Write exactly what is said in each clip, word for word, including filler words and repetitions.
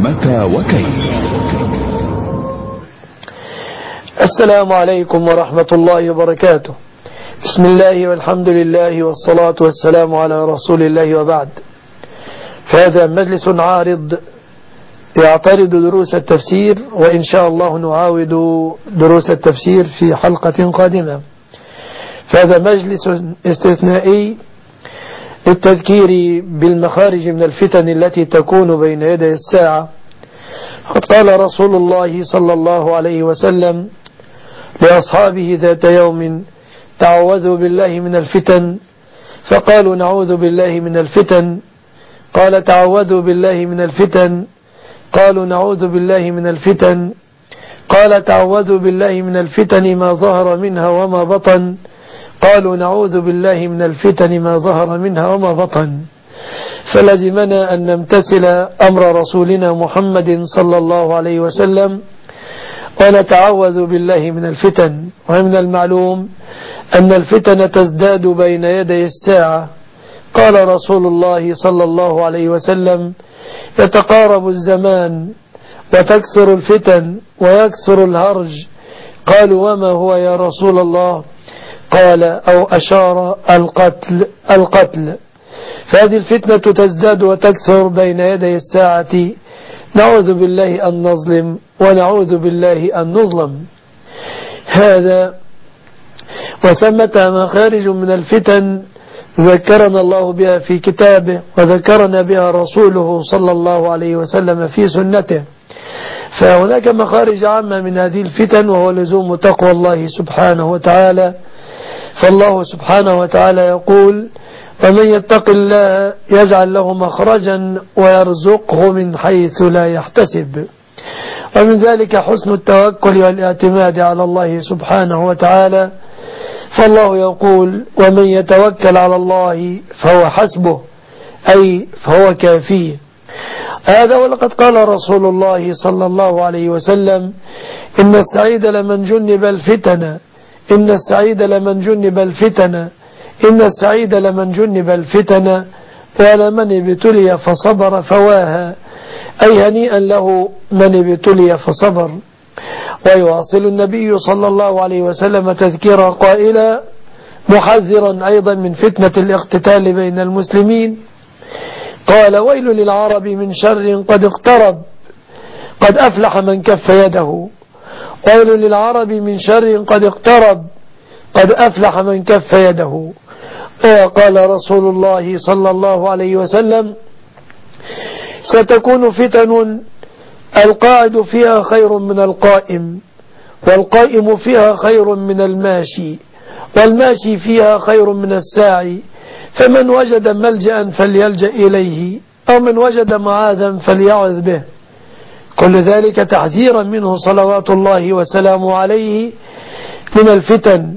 متى وكيف. السلام عليكم ورحمة الله وبركاته. بسم الله والحمد لله والصلاة والسلام على رسول الله وبعد. فهذا مجلس عارض يعترض دروس التفسير، وإن شاء الله نعاود دروس التفسير في حلقة قادمة. فهذا مجلس استثنائي للتذكير بالمخارج من الفتن التي تكون بين يدي الساعة. قد قال رسول الله صلى الله عليه وسلم لأصحابه ذات يوم: تعوذوا بالله من الفتن. فقالوا: نعوذ بالله من الفتن. قال: تعوذوا بالله من الفتن. قالوا: نعوذ بالله من الفتن. قال: تعوذوا بالله من الفتن ما ظهر منها وما بطن. قالوا: نعوذ بالله من الفتن ما ظهر منها وما بطن. فلزمنا أن نمتثل أمر رسولنا محمد صلى الله عليه وسلم ونتعوذ بالله من الفتن. ومن المعلوم أن الفتن تزداد بين يدي الساعة. قال رسول الله صلى الله عليه وسلم: يتقارب الزمان وتكثر الفتن ويكثر الهرج. قالوا: وما هو يا رسول الله؟ قال أو أشار: القتل القتل. فهذه الفتنة تزداد وتكثر بين يدي الساعة. نعوذ بالله أن نظلم ونعوذ بالله أن نظلم. هذا وثمة مخارج من الفتن ذكرنا الله بها في كتابه، وذكرنا بها رسوله صلى الله عليه وسلم في سنته. فهناك مخارج عامة من هذه الفتن، وهو لزوم تقوى الله سبحانه وتعالى. فالله سبحانه وتعالى يقول: ومن يتق الله يجعل له مخرجا ويرزقه من حيث لا يحتسب. ومن ذلك حسن التوكل والاعتماد على الله سبحانه وتعالى. فالله يقول: ومن يتوكل على الله فهو حسبه، أي فهو كافيه. هذا ولقد قال رسول الله صلى الله عليه وسلم: إن السعيد لمن جنب الفتن إن السعيد لمن جنب الفتن إن السعيد لمن جنب الفتن ولمن ابتلي فصبر فواها، أي هنيئا له من ابتلي فصبر. ويواصل النبي صلى الله عليه وسلم تذكيرا قائلا محذرا أيضا من فتنة الاقتتال بين المسلمين. قال: ويل للعرب من شر قد اقترب، قد أفلح من كف يده. ويل للعرب من شر قد اقترب، قد أفلح من كف يده. وقال رسول الله صلى الله عليه وسلم: ستكون فتن القاعد فيها خير من القائم، والقائم فيها خير من الماشي، والماشي فيها خير من الساعي. فمن وجد ملجأ فليلجأ إليه، أو من وجد معاذا فليعذ به. كل ذلك تحذيرا منه صلوات الله وسلامه عليه من الفتن،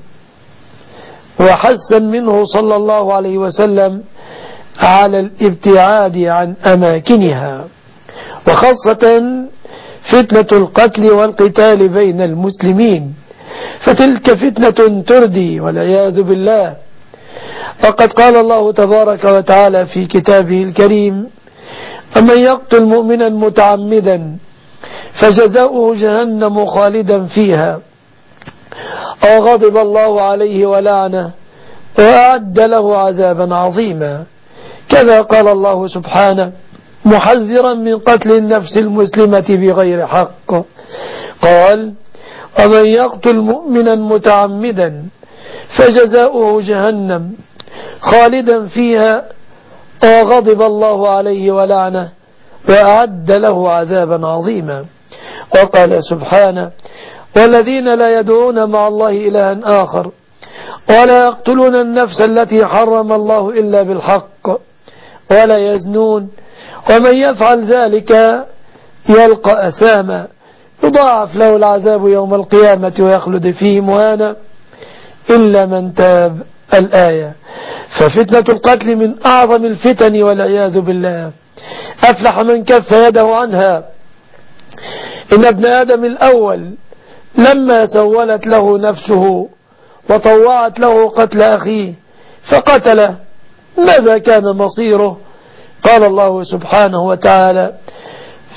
وحثا منه صلى الله عليه وسلم على الابتعاد عن أماكنها، وخاصة فتنة القتل والقتال بين المسلمين، فتلك فتنة تردي والعياذ بالله. وقد قال الله تبارك وتعالى في كتابه الكريم: ومن يقتل مؤمنا متعمدا فجزاؤه جهنم خالدا فيها أو غضب الله عليه ولعنه وأعد له عذابا عظيما. كذا قال الله سبحانه محذرا من قتل النفس المسلمة بغير حق. قال: ومن يقتل مؤمنا متعمدا فجزاؤه جهنم خالدا فيها وغضب الله عليه ولعنه وأعد له عذابا عظيما. وقال سبحانه: والذين لا يدعون مع الله إلها آخر ولا يقتلون النفس التي حرم الله إلا بالحق ولا يزنون ومن يفعل ذلك يلقى أثاما يضاعف له العذاب يوم القيامة ويخلد فيه مهانا إلا من تاب. الآية. ففتنة القتل من أعظم الفتن والعياذ بالله. أفلح من كف يده عنها. إن ابن آدم الأول لما سولت له نفسه وطوعت له قتل أخيه فقتله، ماذا كان مصيره؟ قال الله سبحانه وتعالى: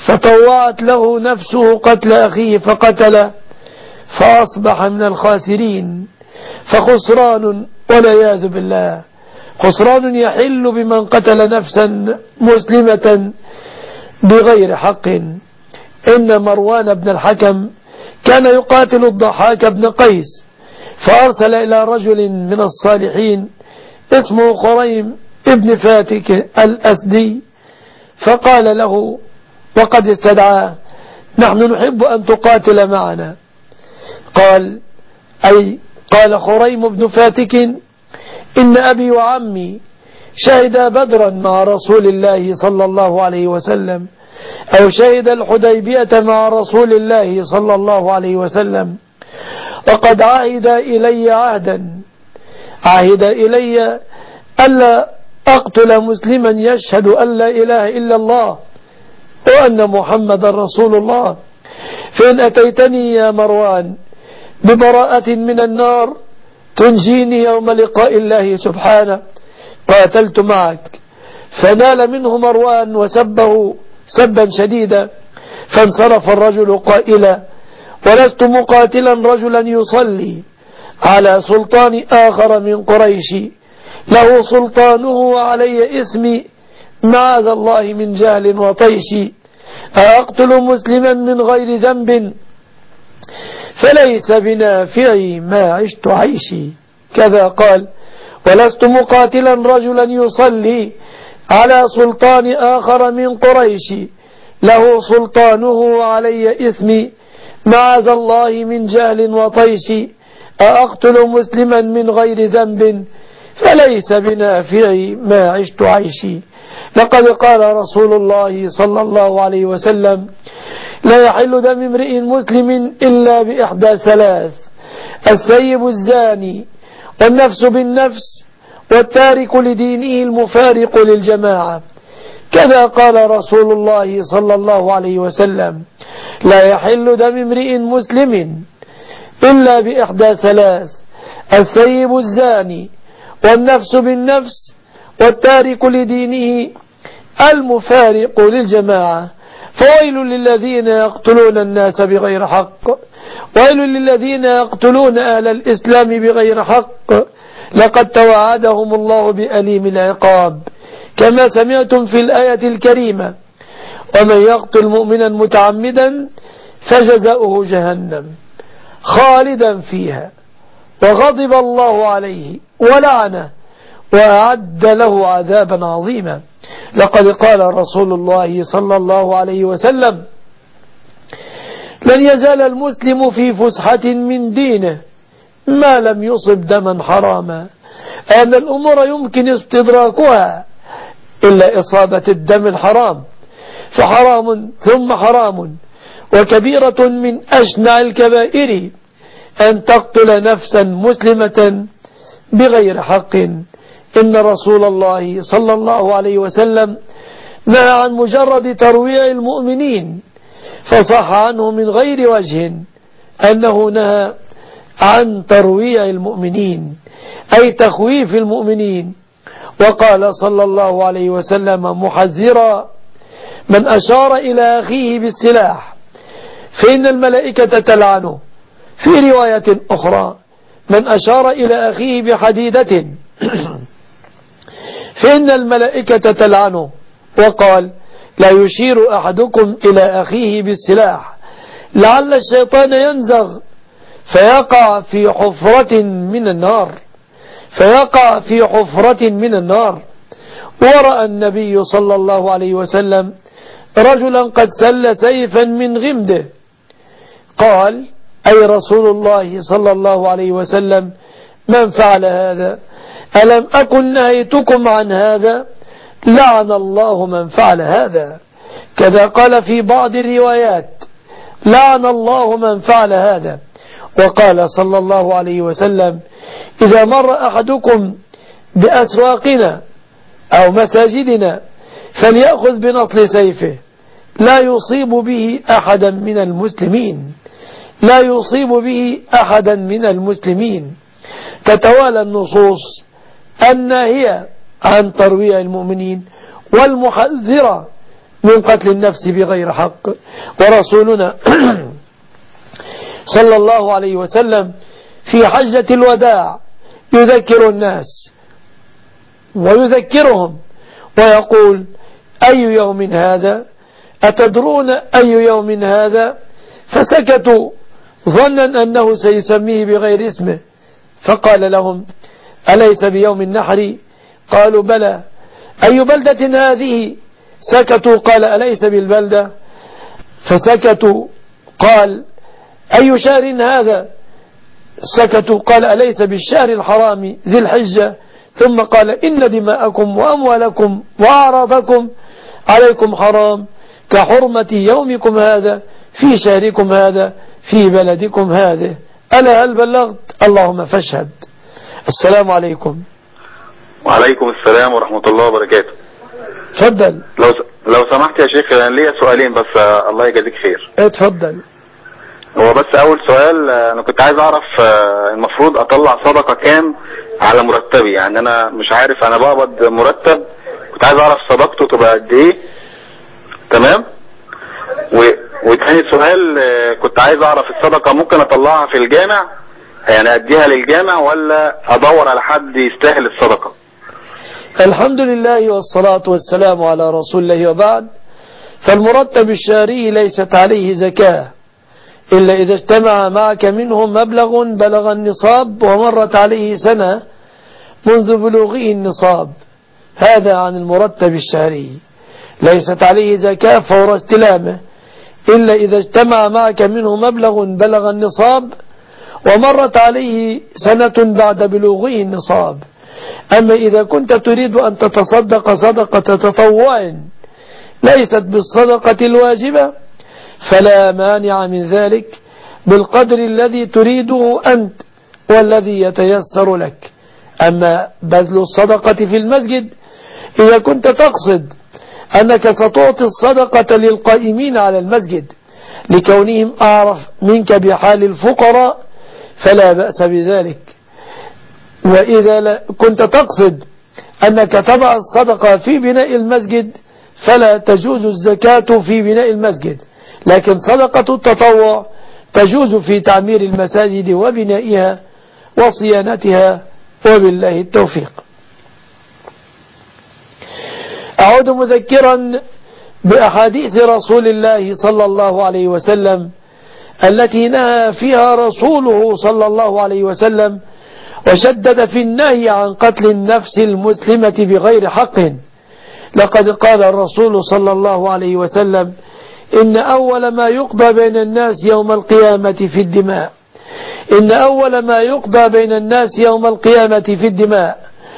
فطوعت له نفسه قتل أخيه فقتله فأصبح من الخاسرين. فخسران والعياذ بالله، خسران يحل بمن قتل نفسا مسلمة بغير حق. إن مروان بن الحكم كان يقاتل الضحاك بن قيس، فأرسل إلى رجل من الصالحين اسمه خريم ابن فاتك الأسدي، فقال له وقد استدعاه: نحن نحب أن تقاتل معنا. قال أي قال خريم بن فاتك: إن أبي وعمي شهدا بدرا مع رسول الله صلى الله عليه وسلم، أو شهد الحديبية مع رسول الله صلى الله عليه وسلم، وقد عهد إلي عهدا عهد إلي ألا أقتل مسلما يشهد أن لا إله إلا الله وأن محمد رسول الله، فإن أتيتني يا مروان ببراءة من النار تنجيني يوم لقاء الله سبحانه قاتلت معك. فنال منه مروان وسبه سبا شديدا، فانصرف الرجل قائلا: ولست مقاتلا رجلا يصلي على سلطان آخر من قريش له سلطانه وعلي اسمي، معاذ الله من جهل وطيش. أقتل مسلما من غير ذنب فليس بنافعي ما عشت عيشي. كذا قال: ولست مقاتلا رجلا يصلي على سلطان آخر من قريش له سلطانه وعلي إثمي، معاذ الله من جهل وطيش. أقتل مسلما من غير ذنب فليس بنافعي ما عشت عيشي. لقد قال رسول الله صلى الله عليه وسلم: لا يحل دم امرئ مسلم إلا بإحدى ثلاث: الثيب الزاني، والنفس بالنفس، والتارك لدينه المفارق للجماعة. كذا قال رسول الله صلى الله عليه وسلم: لا يحل دم امرئ مسلم إلا بإحدى ثلاث: الثيب الزاني، والنفس بالنفس، والتارك لدينه المفارق للجماعة. فويل للذين يقتلون الناس بغير حق، ويل للذين يقتلون أهل الإسلام بغير حق، لقد توعدهم الله بأليم العقاب، كما سمعتم في الآية الكريمة: ومن يقتل مؤمنا متعمدا فجزاؤه جهنم خالدا فيها وغضب الله عليه ولعنه وأعد له عذابا عظيما. لقد قال رسول الله صلى الله عليه وسلم: لن يزال المسلم في فسحة من دينه ما لم يصب دما حراما، أن الأمور يمكن استدراكها إلا إصابة الدم الحرام، فحرام ثم حرام، وكبيرة من أشنع الكبائر أن تقتل نفسا مسلمة بغير حق. إن رسول الله صلى الله عليه وسلم نهى عن مجرد ترويع المؤمنين، فصح عنه من غير وجه أنه نهى عن ترويع المؤمنين أي تخويف المؤمنين. وقال صلى الله عليه وسلم محذرا من أشار إلى أخيه بالسلاح فإن الملائكة تلعنه. في رواية أخرى: من أشار إلى أخيه بحديدة فإن الملائكة تلعنه. وقال: لا يشير أحدكم إلى أخيه بالسلاح لعل الشيطان ينزغ فيقع في حفرة من النار فيقع في حفرة من النار. ورأى النبي صلى الله عليه وسلم رجلا قد سل سيفا من غمده، قال: أي رسول الله صلى الله عليه وسلم من فعل هذا؟ ألم أكن نهيتكم عن هذا؟ لعن الله من فعل هذا. كذا قال في بعض الروايات: لعن الله من فعل هذا. وقال صلى الله عليه وسلم: إذا مر أحدكم بأسواقنا أو مساجدنا فليأخذ بنصل سيفه لا يصيب به أحدا من المسلمين لا يصيب به أحدا من المسلمين. تتوالى النصوص الناهية عن ترويع المؤمنين والمحذرة من قتل النفس بغير حق. ورسولنا صلى الله عليه وسلم في حجة الوداع يذكر الناس ويذكرهم ويقول: أي يوم هذا؟ أتدرون أي يوم هذا؟ فسكتوا ظنا أنه سيسميه بغير اسمه، فقال لهم: أليس بيوم النحر؟ قالوا: بلى. أي بلدة هذه؟ سكتوا. قال: أليس بالبلدة؟ فسكتوا. قال: أي شهر هذا؟ سكتوا. قال: أليس بالشهر الحرام ذي الحجة؟ ثم قال: إن دماءكم وأموالكم وأعراضكم عليكم حرام كحرمة يومكم هذا في شهركم هذا في بلدكم هذا. ألا هل بلغت؟ اللهم فاشهد. السلام عليكم. وعليكم السلام ورحمة الله وبركاته. تفضل. لو لو سمحت يا شيخ، أنا ليا سؤالين بس، الله يجازيك خير. اتفضل. هو بس أول سؤال، أنا كنت عايز أعرف المفروض أطلع صدقة كام على مرتبي؟ يعني أنا مش عارف، أنا بقبض مرتب، كنت عايز أعرف صدقته تبقى قد إيه. تمام. و... وتاني سؤال، كنت عايز أعرف الصدقة ممكن أطلعها في الجامع، يعني أديها للجامع ولا أدور على حد يستاهل الصدقة؟ الحمد لله والصلاة والسلام على رسول الله، وبعد. فالمرتب الشهري ليست عليه زكاة إلا إذا اجتمع معك منه مبلغ بلغ النصاب ومرت عليه سنة منذ بلوغه النصاب. هذا عن المرتب الشهري، ليست عليه زكاة فور استلامه إلا إذا اجتمع معك منه مبلغ بلغ النصاب ومرت عليه سنة بعد بلوغه النصاب. أما إذا كنت تريد أن تتصدق صدقة تطوع ليست بالصدقة الواجبة فلا مانع من ذلك بالقدر الذي تريده أنت والذي يتيسر لك. أما بذل الصدقة في المسجد إذا كنت تقصد أنك ستعطي الصدقة للقائمين على المسجد لكونهم أعرف منك بحال الفقراء فلا بأس بذلك. وإذا كنت تقصد أنك تضع الصدقة في بناء المسجد فلا تجوز الزكاة في بناء المسجد، لكن صدقة التطوع تجوز في تعمير المساجد وبنائها وصيانتها، وبالله التوفيق. أعود مذكرا بأحاديث رسول الله صلى الله عليه وسلم التي نهى فيها رسوله صلى الله عليه وسلم وشدد في النهي عن قتل النفس المسلمة بغير حق. لقد قال الرسول صلى الله عليه وسلم: إن أول ما يقضى بين الناس يوم القيامة في الدماء إن أول ما يقضى بين الناس يوم القيامة في الدماء.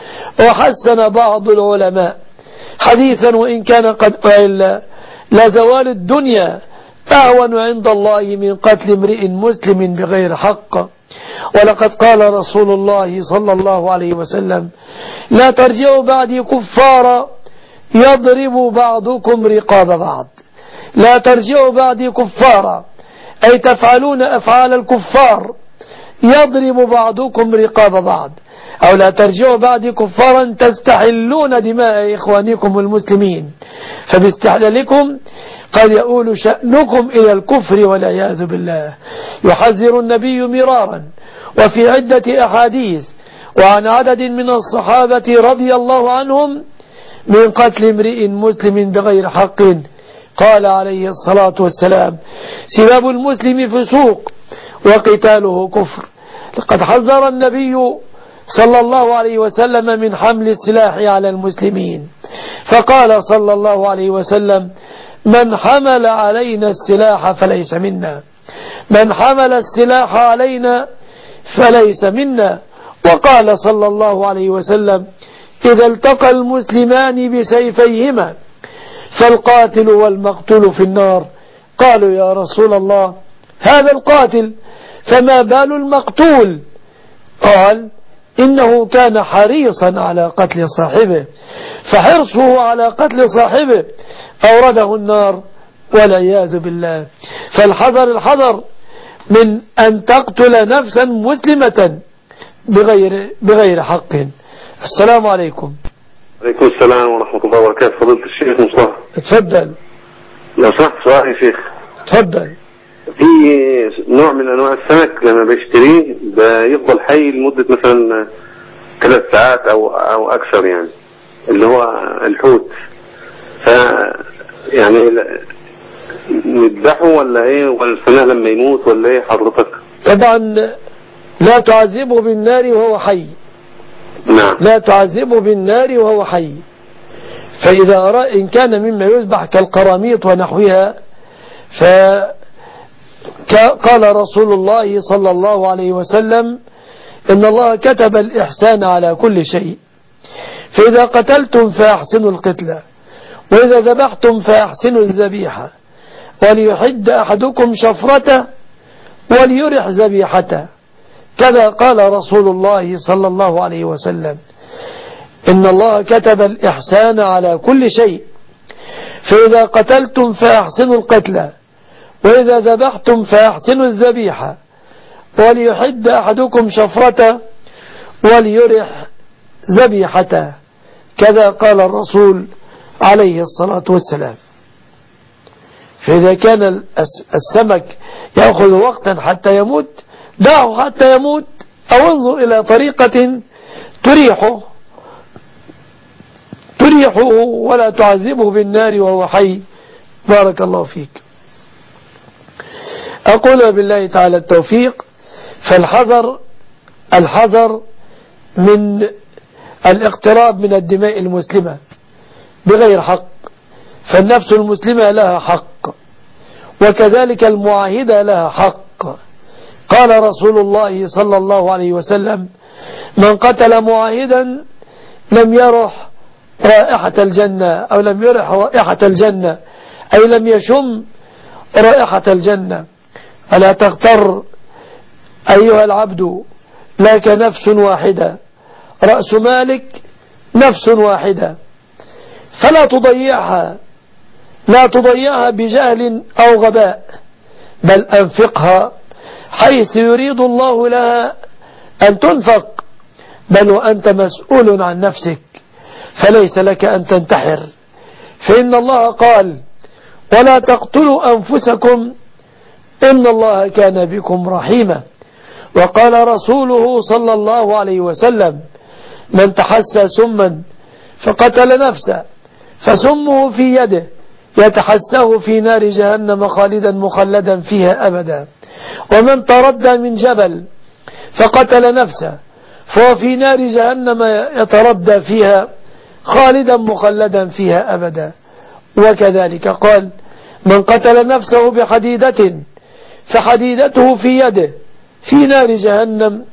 وحسن بعض العلماء حديثا وإن كان قد قال: لزوال الدنيا أهون عند الله من قتل امرئ مسلم بغير حق. ولقد قال رسول الله صلى الله عليه وسلم: لا ترجعوا بعدي كفارا يضرب بعضكم رقاب بعض. لا ترجعوا بعدي كفارا أي تفعلون أفعال الكفار، يضرب بعضكم رقاب بعض. أو لا ترجعوا بعدي كفارا تستحلون دماء إخوانكم المسلمين، فباستحلالكم قد يؤول شأنكم إلى الكفر والعياذ بالله. يحذر النبي مرارا وفي عدة أحاديث وعن عدد من الصحابة رضي الله عنهم من قتل امرئ مسلم بغير حق. قال عليه الصلاة والسلام: سباب المسلم فسوق وقتاله كفر. لقد حذر النبي صلى الله عليه وسلم من حمل السلاح على المسلمين، فقال صلى الله عليه وسلم: من حمل علينا السلاح فليس منا من حمل السلاح علينا فليس منا. وقال صلى الله عليه وسلم: إذا التقى المسلمان بسيفيهما فالقاتل والمقتول في النار. قالوا: يا رسول الله، هذا القاتل فما بال المقتول؟ قال: إنه كان حريصا على قتل صاحبه، فحرصه على قتل صاحبه أورده النار والعياذ بالله. فالحذر الحذر من أن تقتل نفسا مسلمة بغير, بغير حق. السلام عليكم. عليكم السلام ورحمة الله وبركاته. فضيلة الشيخ مصطفى، اتفضل. لو سمحت سؤال يا شيخ. تفضل. في نوع من انواع السمك لما بيشتريه بيفضل حي لمدة مثلا ثلاث ساعات او او اكثر، يعني اللي هو الحوت، ف يعني نذبحه ولا ايه، ولا الفناء لما يموت ولا ايه حضرتك؟ طبعا لا تعذبه بالنار وهو حي. نعم. لا تعذبه بالنار وهو حي. فإذا أرى إن كان مما يذبح كالقراميط ونحوها، فقال رسول الله صلى الله عليه وسلم إن الله كتب الإحسان على كل شيء، فإذا قتلتم فأحسنوا القتلة، وإذا ذبحتم فأحسنوا الذبيحة، وليحد أحدكم شفرته وليرح ذبيحته، كذا قال رسول الله صلى الله عليه وسلم. إن الله كتب الإحسان على كل شيء، فإذا قتلتم فأحسنوا القتلة، وإذا ذبحتم فأحسنوا الذبيحة، وليحد أحدكم شفرته وليرح ذبيحته، كذا قال الرسول عليه الصلاة والسلام. فإذا كان السمك يأخذ وقتا حتى يموت، دعه حتى يموت، أو انظر إلى طريقة تريحه تريحه ولا تعذبه بالنار وهو حي. بارك الله فيك. أقول بالله تعالى التوفيق. فالحذر الحذر من الاقتراب من الدماء المسلمة بغير حق، فالنفس المسلمة لها حق، وكذلك المعاهدة لها حق. قال رسول الله صلى الله عليه وسلم من قتل معاهدا لم يرح رائحة الجنة، أو لم يرح رائحة الجنة، أي لم يشم رائحة الجنة. ألا تغتر أيها العبد، لك نفس واحدة، رأس مالك نفس واحدة، فلا تضيعها لا تضيعها بجهل أو غباء، بل أنفقها حيث يريد الله لها أن تنفق، بل وأنت مسؤول عن نفسك، فليس لك أن تنتحر، فإن الله قال ولا تقتلوا أنفسكم إن الله كان بكم رحيما. وقال رسوله صلى الله عليه وسلم من تحسى سما فقتل نفسه فسمه في يده يتحساه في نار جهنم خالدا مخلدا فيها أبدا، ومن تردى من جبل فقتل نفسه فهو في نار جهنم يتردى فيها خالدا مخلدا فيها أبدا. وكذلك قال من قتل نفسه بحديدة فحديدته في يده في نار جهنم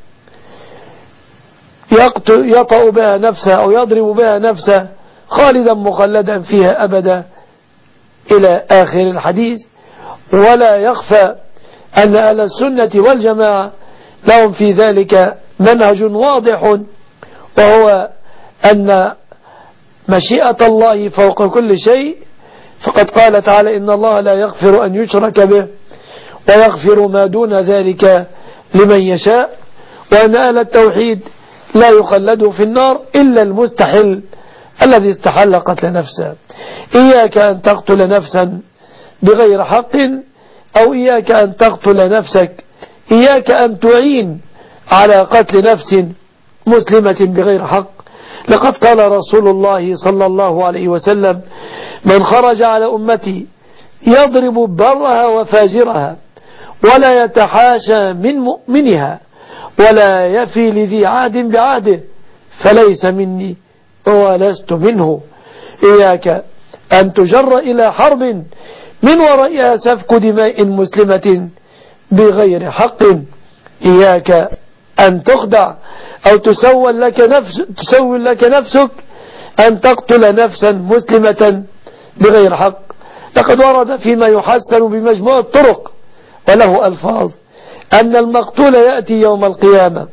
يطأ بها نفسه أو يضرب بها نفسه خالدا مخلدا فيها أبدا، إلى آخر الحديث. ولا يخفى أن أهل السنة والجماعة لهم في ذلك منهج واضح، وهو أن مشيئة الله فوق كل شيء، فقد قال تعالى إن الله لا يغفر أن يشرك به ويغفر ما دون ذلك لمن يشاء، وأن أهل التوحيد لا يخلدوا في النار إلا المستحل الذي استحل قتل نفسه. إياك أن تقتل نفسا بغير حق، أو إياك أن تقتل نفسك، إياك أن تعين على قتل نفس مسلمة بغير حق. لقد قال رسول الله صلى الله عليه وسلم من خرج على أمتي يضرب برها وفاجرها ولا يتحاشى من مؤمنها ولا يفي لذي عهد بعهده فليس مني ولست منه. إياك أن تجر إلى حرب من ورائها سفك دماء مسلمة بغير حق، إياك أن تخدع أو تسول لك, نفس تسول لك نفسك أن تقتل نفسا مسلمة بغير حق. لقد ورد فيما يحسن بمجموع الطرق وله ألفاظ أن المقتول يأتي يوم القيامة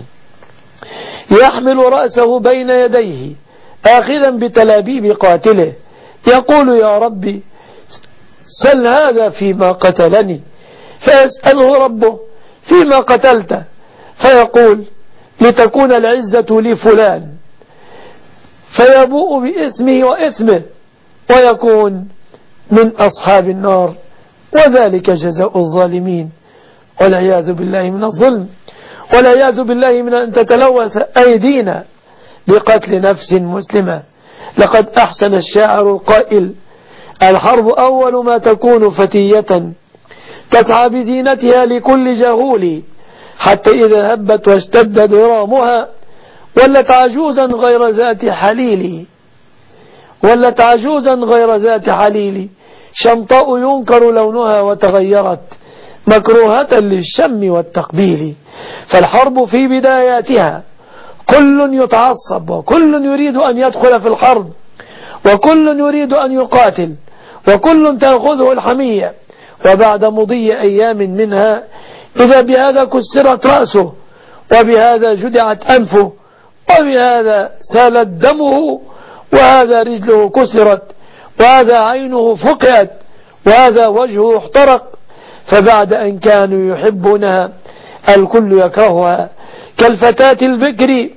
يحمل رأسه بين يديه آخذا بتلابيب قاتله يقول يا ربي سل هذا فيما قتلني، فيسأله ربه فيما قتلته فيقول لتكون العزة لفلان، فيبوء باسمه وإثمه ويكون من أصحاب النار، وذلك جزاء الظالمين، والعياذ بالله من الظلم، والعياذ بالله من أن تتلوث أيدينا بقتل نفس مسلمة. لقد أحسن الشاعر القائل: الحرب أول ما تكون فتية تسعى بزينتها لكل جهول، حتى إذا هبت واشتد ضرامها ولت عجوزا غير ذات حليل، ولت عجوزا غير ذات حليل، شمطاء ينكر لونها وتغيرت مكروهة للشم والتقبيل. فالحرب في بداياتها كل يتعصب، وكل يريد أن يدخل في الحرب، وكل يريد أن يقاتل، وكل تأخذه الحمية، وبعد مضي أيام منها إذا بهذا كسرت رأسه، وبهذا جدعت أنفه، وبهذا سالت دمه، وهذا رجله كسرت، وهذا عينه فقعت، وهذا وجهه احترق. فبعد أن كانوا يحبونها الكل يكرهها، كالفتاة البكر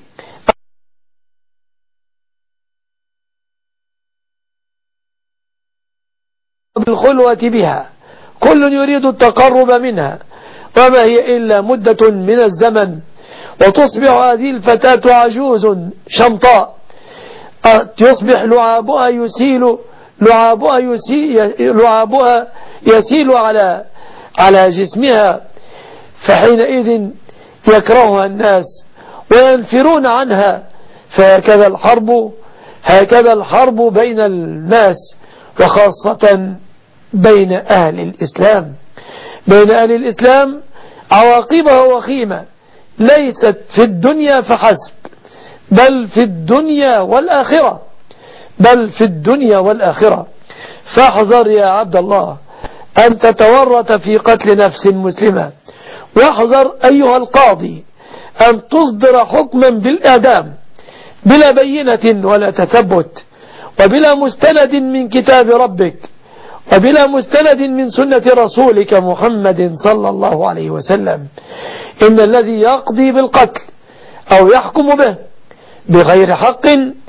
بالخلوة بها، كل يريد التقرب منها، وما هي إلا مدة من الزمن، وتصبح هذه الفتاة عجوز شمطاء، يصبح لعابها يسيل لعابها يسيل, لعابها يسيل على على جسمها، فحينئذ يكرهها الناس وينفرون عنها. فهكذا الحرب هكذا الحرب بين الناس، وخاصة بين أهل الإسلام. بين أهل الإسلام عواقبها وخيمة، ليست في الدنيا فحسب، بل في الدنيا والآخرة بل في الدنيا والآخرة. فاحذر يا عبد الله أن تتورط في قتل نفس مسلمة، واحذر أيها القاضي أن تصدر حكما بالإعدام بلا بينة ولا تثبت، وبلا مستند من كتاب ربك، وبلا مستند من سنة رسولك محمد صلى الله عليه وسلم. إن الذي يقضي بالقتل أو يحكم به بغير حق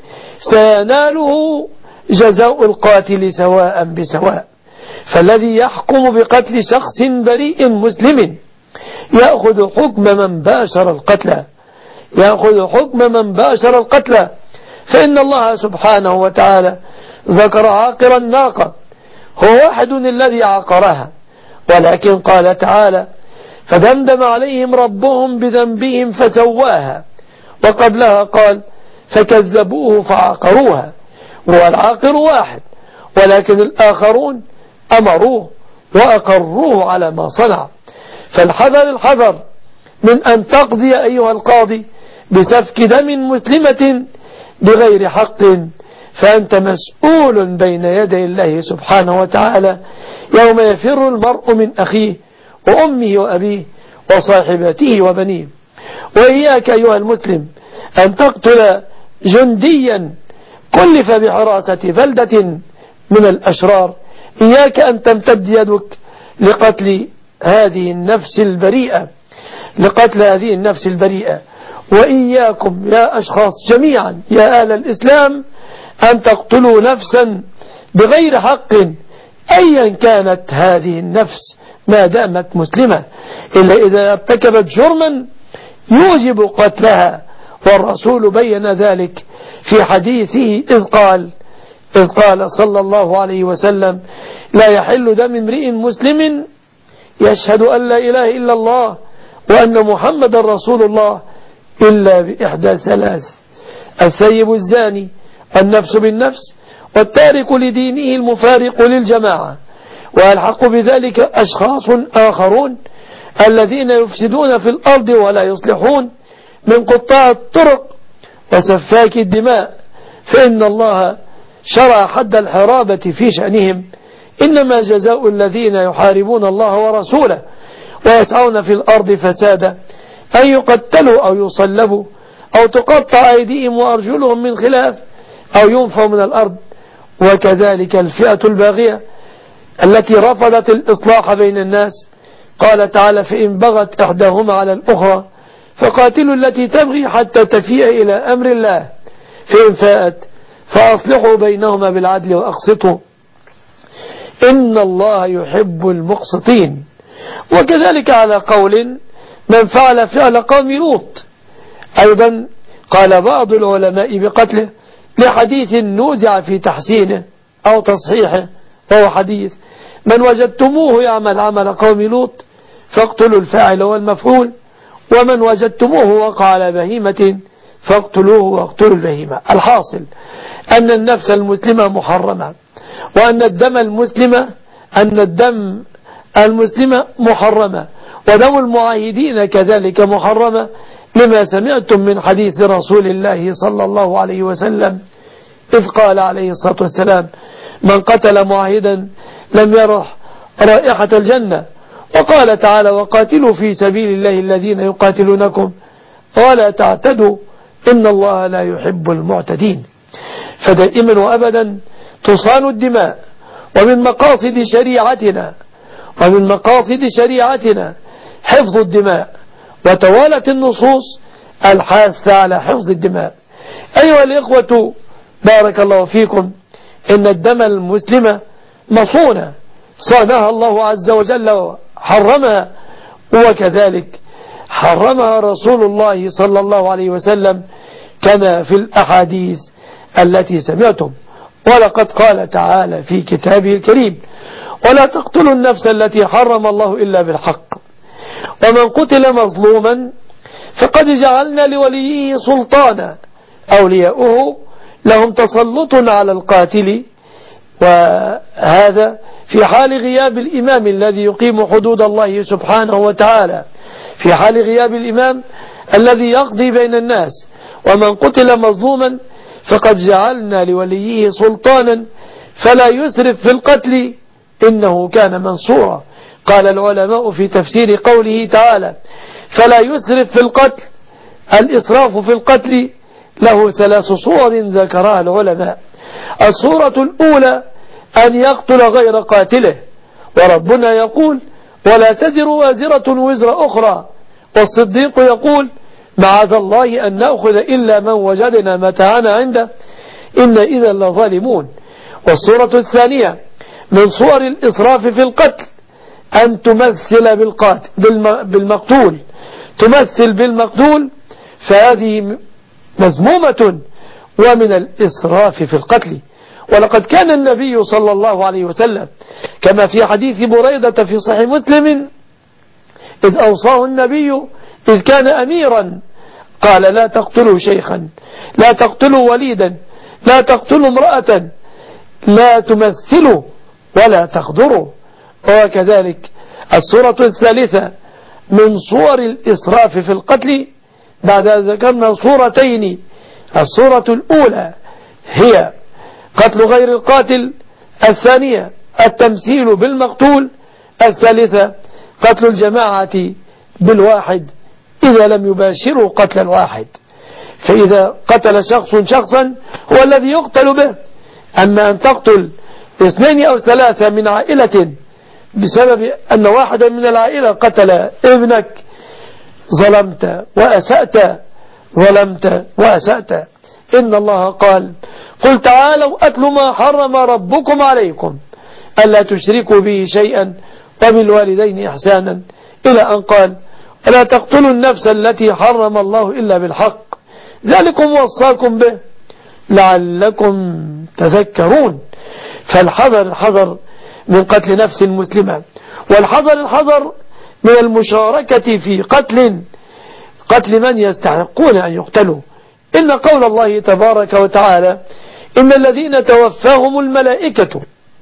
سيناله جزاء القاتل سواء بسواء. فالذي يحكم بقتل شخص بريء مسلم يأخذ حكم من باشر القتل يأخذ حكم من باشر القتل فإن الله سبحانه وتعالى ذكر عاقر الناقة، هو واحد الذي عاقرها، ولكن قال تعالى: فدمدم عليهم ربهم بذنبهم فسواها، وقبلها قال: فكذبوه فعقروها. والعاقر واحد، ولكن الآخرون أمروه وأقروه على ما صنع. فالحذر الحذر من أن تقضي أيها القاضي بسفك دم مسلمة بغير حق، فأنت مسؤول بين يدي الله سبحانه وتعالى يوم يفر المرء من أخيه وأمه وأبيه وصاحبته وبنيه. وإياك أيها المسلم أن تقتل جنديا كلف بحراسة بلدة من الأشرار، إياك أن تمتد يدك لقتل هذه النفس البريئة لقتل هذه النفس البريئة. وإياكم يا أشخاص جميعا يا أهل الإسلام أن تقتلوا نفسا بغير حق أيا كانت هذه النفس ما دامت مسلمة، إلا إذا ارتكبت جرما يوجب قتلها. والرسول بين ذلك في حديثه إذ قال إذ قال صلى الله عليه وسلم: لا يحل دم امرئ مسلم يشهد أن لا إله إلا الله وأن محمد رسول الله إلا بإحدى ثلاث: الثيب الزاني، النفس بالنفس، والتارك لدينه المفارق للجماعة. ويلحق بذلك أشخاص آخرون الذين يفسدون في الأرض ولا يصلحون من قطاع الطرق وسفاك الدماء، فإن الله شرع حد الحرابة في شأنهم: إنما جزاء الذين يحاربون الله ورسوله ويسعون في الأرض فسادا أن يقتلوا أو يصلبوا أو تقطع أيديهم وأرجلهم من خلاف أو ينفوا من الأرض. وكذلك الفئة الباغية التي رفضت الإصلاح بين الناس، قال تعالى: فإن بغت إحداهما على الأخرى فقاتلوا التي تبغي حتى تفيء إلى أمر الله، فإن فاءت فأصلحوا بينهما بالعدل وأقسطوا إن الله يحب المقسطين. وكذلك على قول من فعل فعل قوم لوط أيضا قال بعض العلماء بقتله لحديث نوزع في تحسينه أو تصحيحه، وهو حديث من وجدتموه يعمل عمل قوم لوط فاقتلوا الفاعل والمفعول، ومن وجدتموه وقع على بهيمة فاقتلوه واقتلوا البهيمة. الحاصل أن النفس المسلمة محرمة، وأن الدم المسلمة أن الدم المسلمة محرمة، ودم المعاهدين كذلك محرمة، لما سمعتم من حديث رسول الله صلى الله عليه وسلم إذ قال عليه الصلاة والسلام من قتل معاهدا لم يرح رائحة الجنة. وقال تعالى وقاتلوا في سبيل الله الذين يقاتلونكم ولا تعتدوا إن الله لا يحب المعتدين. فدائما وأبدا تصان الدماء، ومن مقاصد شريعتنا ومن مقاصد شريعتنا حفظ الدماء، وتوالت النصوص الحاثة على حفظ الدماء. أيها الإخوة بارك الله فيكم، إن الدم المسلمة مصونة صانها الله عز وجل وحرمها، وكذلك حرمها رسول الله صلى الله عليه وسلم كما في الأحاديث التي سمعتم. ولقد قال تعالى في كتابه الكريم ولا تقتلوا النفس التي حرم الله إلا بالحق ومن قتل مظلوما فقد جعلنا لوليه سلطانا أولياؤه لهم تسلط على القاتل، وهذا في حال غياب الإمام الذي يقيم حدود الله سبحانه وتعالى، في حال غياب الإمام الذي يقضي بين الناس. ومن قتل مظلوما فقد جعلنا لوليه سلطانا فلا يسرف في القتل إنه كان منصورا. قال العلماء في تفسير قوله تعالى فلا يسرف في القتل، الإسراف في القتل له ثلاث صور ذكرها العلماء. الصورة الأولى أن يقتل غير قاتله، وربنا يقول ولا تزر وازرة وزر أخرى، والصديق يقول معاذ الله أن نأخذ إلا من وجدنا متاعنا عنده إن إذا لظالمون. والصورة الثانية من صور الإسراف في القتل أن تمثل بالقاتل بالمقتول تمثل بالمقتول، فهذه مذمومة ومن الإسراف في القتل. ولقد كان النبي صلى الله عليه وسلم كما في حديث بريدة في صحيح مسلم إذ أوصاه النبي إذ كان أميرا قال لا تقتلوا شيخا، لا تقتلوا وليدا، لا تقتلوا امرأة، لا تمثلوا ولا تغدروا. وكذلك الصورة الثالثة من صور الإسراف في القتل بعد أن ذكرنا صورتين، الصورة الأولى هي قتل غير القاتل، الثانية التمثيل بالمقتول، الثالثة قتل الجماعة بالواحد إذا لم يباشروا قتل الواحد. فإذا قتل شخص شخصا هو الذي يقتل به، أما أن تقتل اثنين أو ثلاثة من عائلة بسبب أن واحدا من العائلة قتل ابنك ظلمت وأسأت ظلمت وأسأت. إن الله قال قل تعالوا أتل ما حرم ربكم عليكم ألا تشركوا به شيئا وبالوالدين إحسانا إلى أن قال ولا تقتلوا النفس التي حرم الله إلا بالحق ذلكم وصاكم به لعلكم تذكرون. فالحذر الحذر من قتل نفس مسلمة، والحذر الحذر من المشاركة في قتل قتل من يستحقون أن يقتلوا. إن قول الله تبارك وتعالى إن الذين توفاهم الملائكة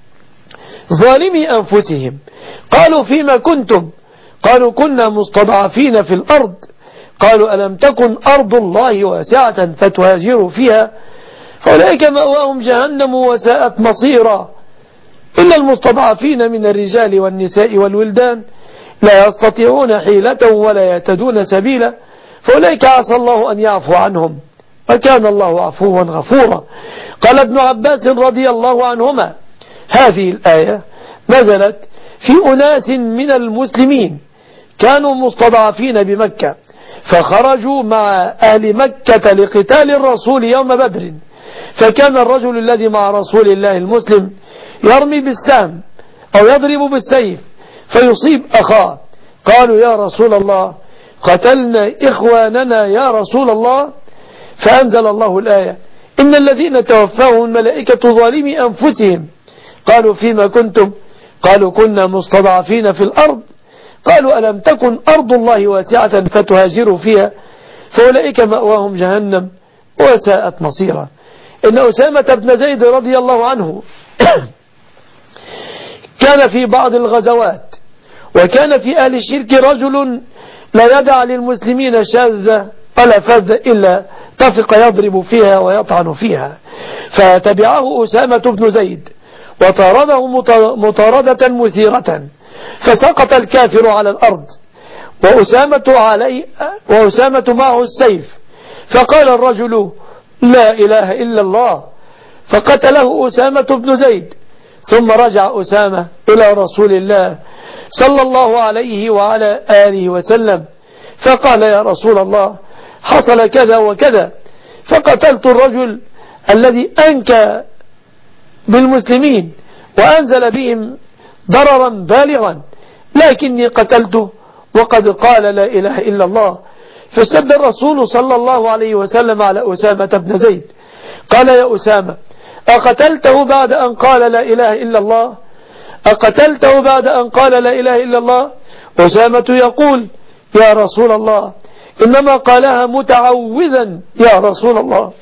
ظالمي أنفسهم قالوا فيما كنتم قالوا كنا مستضعفين في الأرض قالوا ألم تكن أرض الله واسعة فتهاجروا فيها فأولئك مأواهم جهنم وساءت مصيرا إلا المستضعفين من الرجال والنساء والولدان لا يستطيعون حيلة ولا يهتدون سبيلا فأولئك عسى الله أن يعفو عنهم وكان الله عفوا غفورا. قال ابن عباس رضي الله عنهما هذه الآية نزلت في أناس من المسلمين كانوا مستضعفين بمكة فخرجوا مع أهل مكة لقتال الرسول يوم بدر، فكان الرجل الذي مع رسول الله المسلم يرمي بالسهم أو يضرب بالسيف فيصيب أخاه. قالوا يا رسول الله قتلنا إخواننا يا رسول الله. فأنزل الله الآية إن الذين توفاهم الملائكة ظالمي أنفسهم قالوا فيما كنتم قالوا كنا مستضعفين في الأرض قالوا ألم تكن أرض الله واسعة فتهاجروا فيها فأولئك مأواهم جهنم وساءت مصيرا. إن أسامة بن زيد رضي الله عنه كان في بعض الغزوات وكان في أهل الشرك رجل لا يدع للمسلمين شاذة ولا فذة إلا طفق يضرب فيها ويطعن فيها. فتبعه أسامة بن زيد وطارده مطاردة مثيرة فسقط الكافر على الأرض وأسامة, علي وأسامة معه السيف. فقال الرجل لا إله إلا الله فقتله أسامة بن زيد. ثم رجع أسامة إلى رسول الله صلى الله عليه وعلى آله وسلم فقال يا رسول الله حصل كذا وكذا فقتلت الرجل الذي أنكى بالمسلمين وأنزل بهم ضررا بالغا لكني قتلته وقد قال لا إله إلا الله. فاشتد الرسول صلى الله عليه وسلم على أسامة بن زيد قال يا أسامة أقتلته بعد أن قال لا إله إلا الله أقتلته بعد أن قال لا إله إلا الله. أسامة يقول يا رسول الله إنما قالها متعوذا يا رسول الله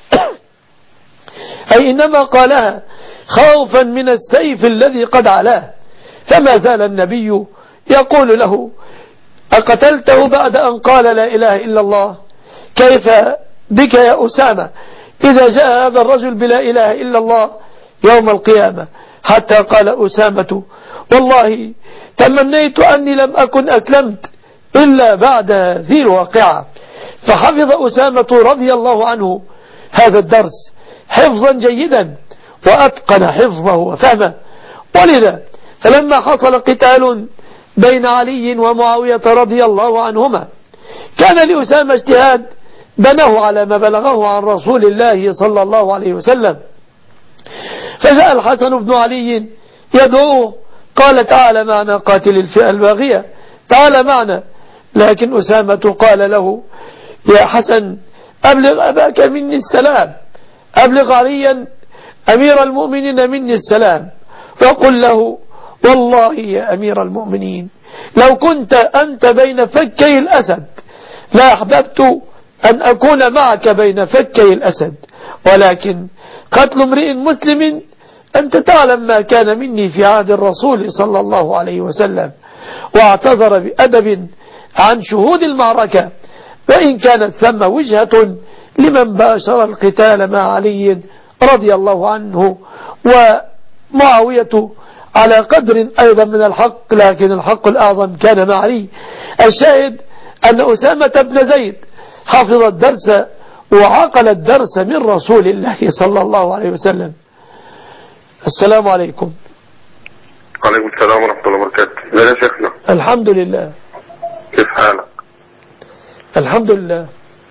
أي إنما قالها خوفا من السيف الذي قد علاه. فما زال النبي يقول له أقتلته بعد أن قال لا إله إلا الله كيف بك يا أسامة إذا جاء هذا الرجل بلا إله إلا الله يوم القيامة. حتى قال أسامة والله تمنيت أني لم أكن أسلمت إلا بعد ذي الواقعة. فحفظ أسامة رضي الله عنه هذا الدرس حفظا جيدا وأتقن حفظه وفهمه. ولذا فلما حصل قتال بين علي ومعاوية رضي الله عنهما كان لأسامة اجتهاد بناه على ما بلغه عن رسول الله صلى الله عليه وسلم. فجاء الحسن بن علي يدعوه قال تعال معنا قاتل الفئة الباغية تعال معنا. لكن أسامة قال له يا حسن أبلغ أباك مني السلام أبلغ عليا أمير المؤمنين مني السلام وقل له والله يا أمير المؤمنين لو كنت أنت بين فكي الأسد لا أحببت أن أكون معك بين فكي الأسد ولكن قتل امرئ مسلم أنت تعلم ما كان مني في عهد الرسول صلى الله عليه وسلم. واعتذر بأدب عن شهود المعركة وإن كانت ثم وجهة لمن باشر القتال مع علي رضي الله عنه ومعاوية على قدر أيضا من الحق لكن الحق الأعظم كان مع علي. الشاهد أن أسامة بن زيد حفظ الدرس وعقل الدرس من رسول الله صلى الله عليه وسلم. السلام عليكم. وعليكم السلام ورحمة الله وبركاته. ازيك يا شيخنا؟ الحمد لله. كيف حالك؟ الحمد لله.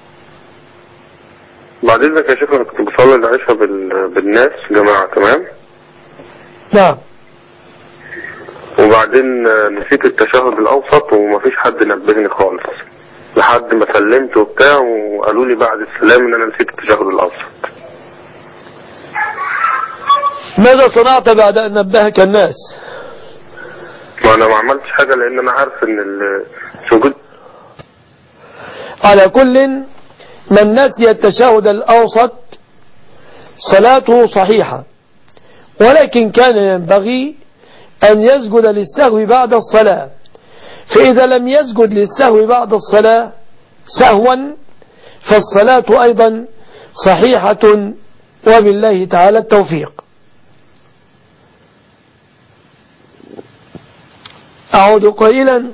بعد اذنك يا شيخنا كنت بصلي العشاء بال... بالناس جماعة تمام؟ نعم. وبعدين نسيت التشهد الأوسط ومفيش حد نبهني خالص لحد ما سلمت وبتاع وقالوا لي بعد السلام ان انا نسيت التشهد الأوسط. ماذا صنعت بعد أن نبهك الناس؟ ما أنا ما عملتش حاجة لأن أنا عارف إن السجود. على كل من نسي التشهد الأوسط صلاته صحيحة ولكن كان ينبغي أن يسجد للسهو بعد الصلاة. فإذا لم يسجد للسهو بعد الصلاة سهوا فالصلاة أيضا صحيحة وبالله تعالى التوفيق. أعود قائلا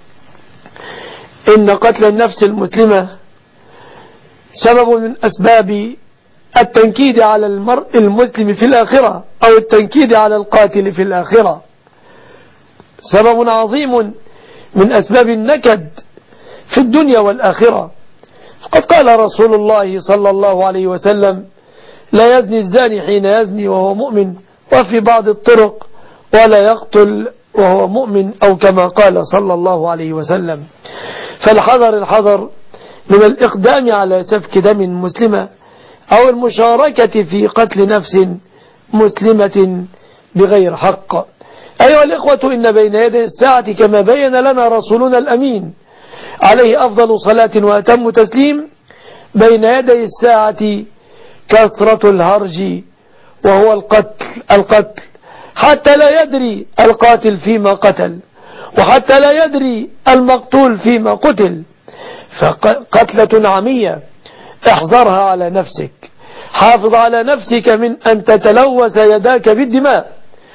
إن قتل النفس المسلمة سبب من أسباب التنكيد على المرء المسلم في الآخرة أو التنكيد على القاتل في الآخرة سبب عظيم من أسباب النكد في الدنيا والآخرة. فقد قال رسول الله صلى الله عليه وسلم لا يزني الزاني حين يزني وهو مؤمن وفي بعض الطرق ولا يقتل وهو مؤمن، أو كما قال صلى الله عليه وسلم. فالحذر الحذر من الإقدام على سفك دم مسلمة أو المشاركة في قتل نفس مسلمة بغير حق. أيها الإخوة، إن بين يدي الساعة كما بين لنا رسولنا الأمين عليه أفضل صلاة وأتم تسليم، بين يدي الساعة كثرة الهرج وهو القتل القتل حتى لا يدري القاتل فيما قتل، وحتى لا يدري المقتول فيما قتل. فقتلة عمية، احذرها على نفسك، حافظ على نفسك من أن تتلوث يداك بالدماء.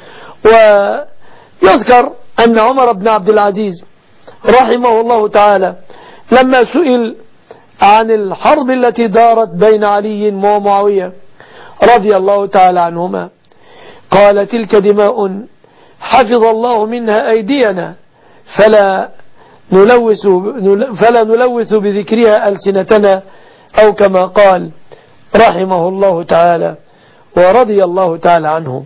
ويذكر أن عمر بن عبد العزيز رحمه الله تعالى لما سئل عن الحرب التي دارت بين علي ومعاوية رضي الله تعالى عنهما، قال: تلك دماء حفظ الله منها أيدينا فلا نلوث, فلا نلوث بذكرها ألسنتنا، أو كما قال رحمه الله تعالى ورضي الله تعالى عنه.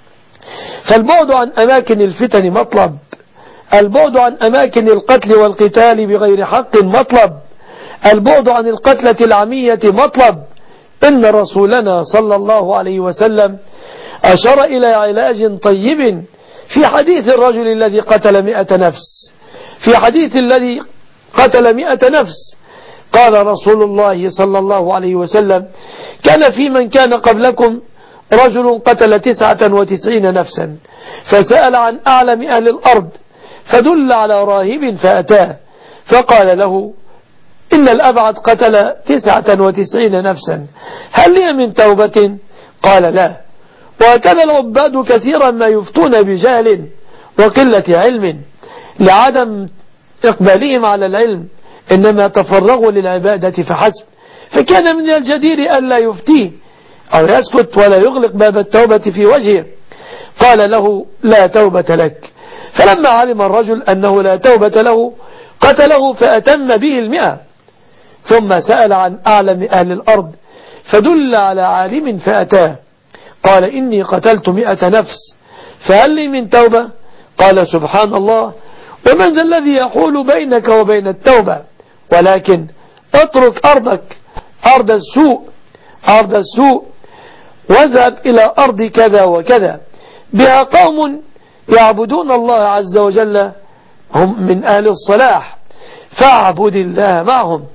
فالبعد عن أماكن الفتن مطلب، البعد عن أماكن القتل والقتال بغير حق مطلب، البعد عن القتلة العمية مطلب. إن رسولنا صلى الله عليه وسلم أشار إلى علاج طيب في حديث الرجل الذي قتل مئة نفس، في حديث الذي قتل مئة نفس قال رسول الله صلى الله عليه وسلم: كان في من كان قبلكم رجل قتل تسعة وتسعين نفسا فسأل عن أعلم أهل الأرض فدل على راهب فأتاه فقال له: إن الأبعد قتل تسعة وتسعين نفسا، هل لي من توبة؟ قال: لا. وكان العباد كثيرا ما يفتون بجهل وقلة علم لعدم إقبالهم على العلم، إنما تفرغوا للعبادة فحسب، فكان من الجدير أن لا يفتيه أو يسكت ولا يغلق باب التوبة في وجهه. قال له: لا توبة لك. فلما علم الرجل أنه لا توبة له قتله فأتم به المئة، ثم سأل عن أعلم أهل الأرض فدل على عالم فأتاه قال: إني قتلت مئة نفس فهل لي من توبة؟ قال: سبحان الله، ومن ذا الذي يحول بينك وبين التوبة؟ ولكن اترك أرضك، أرض السوء، أرض السوء، واذهب إلى أرض كذا وكذا بها قوم يعبدون الله عز وجل، هم من أهل الصلاح، فاعبد الله معهم،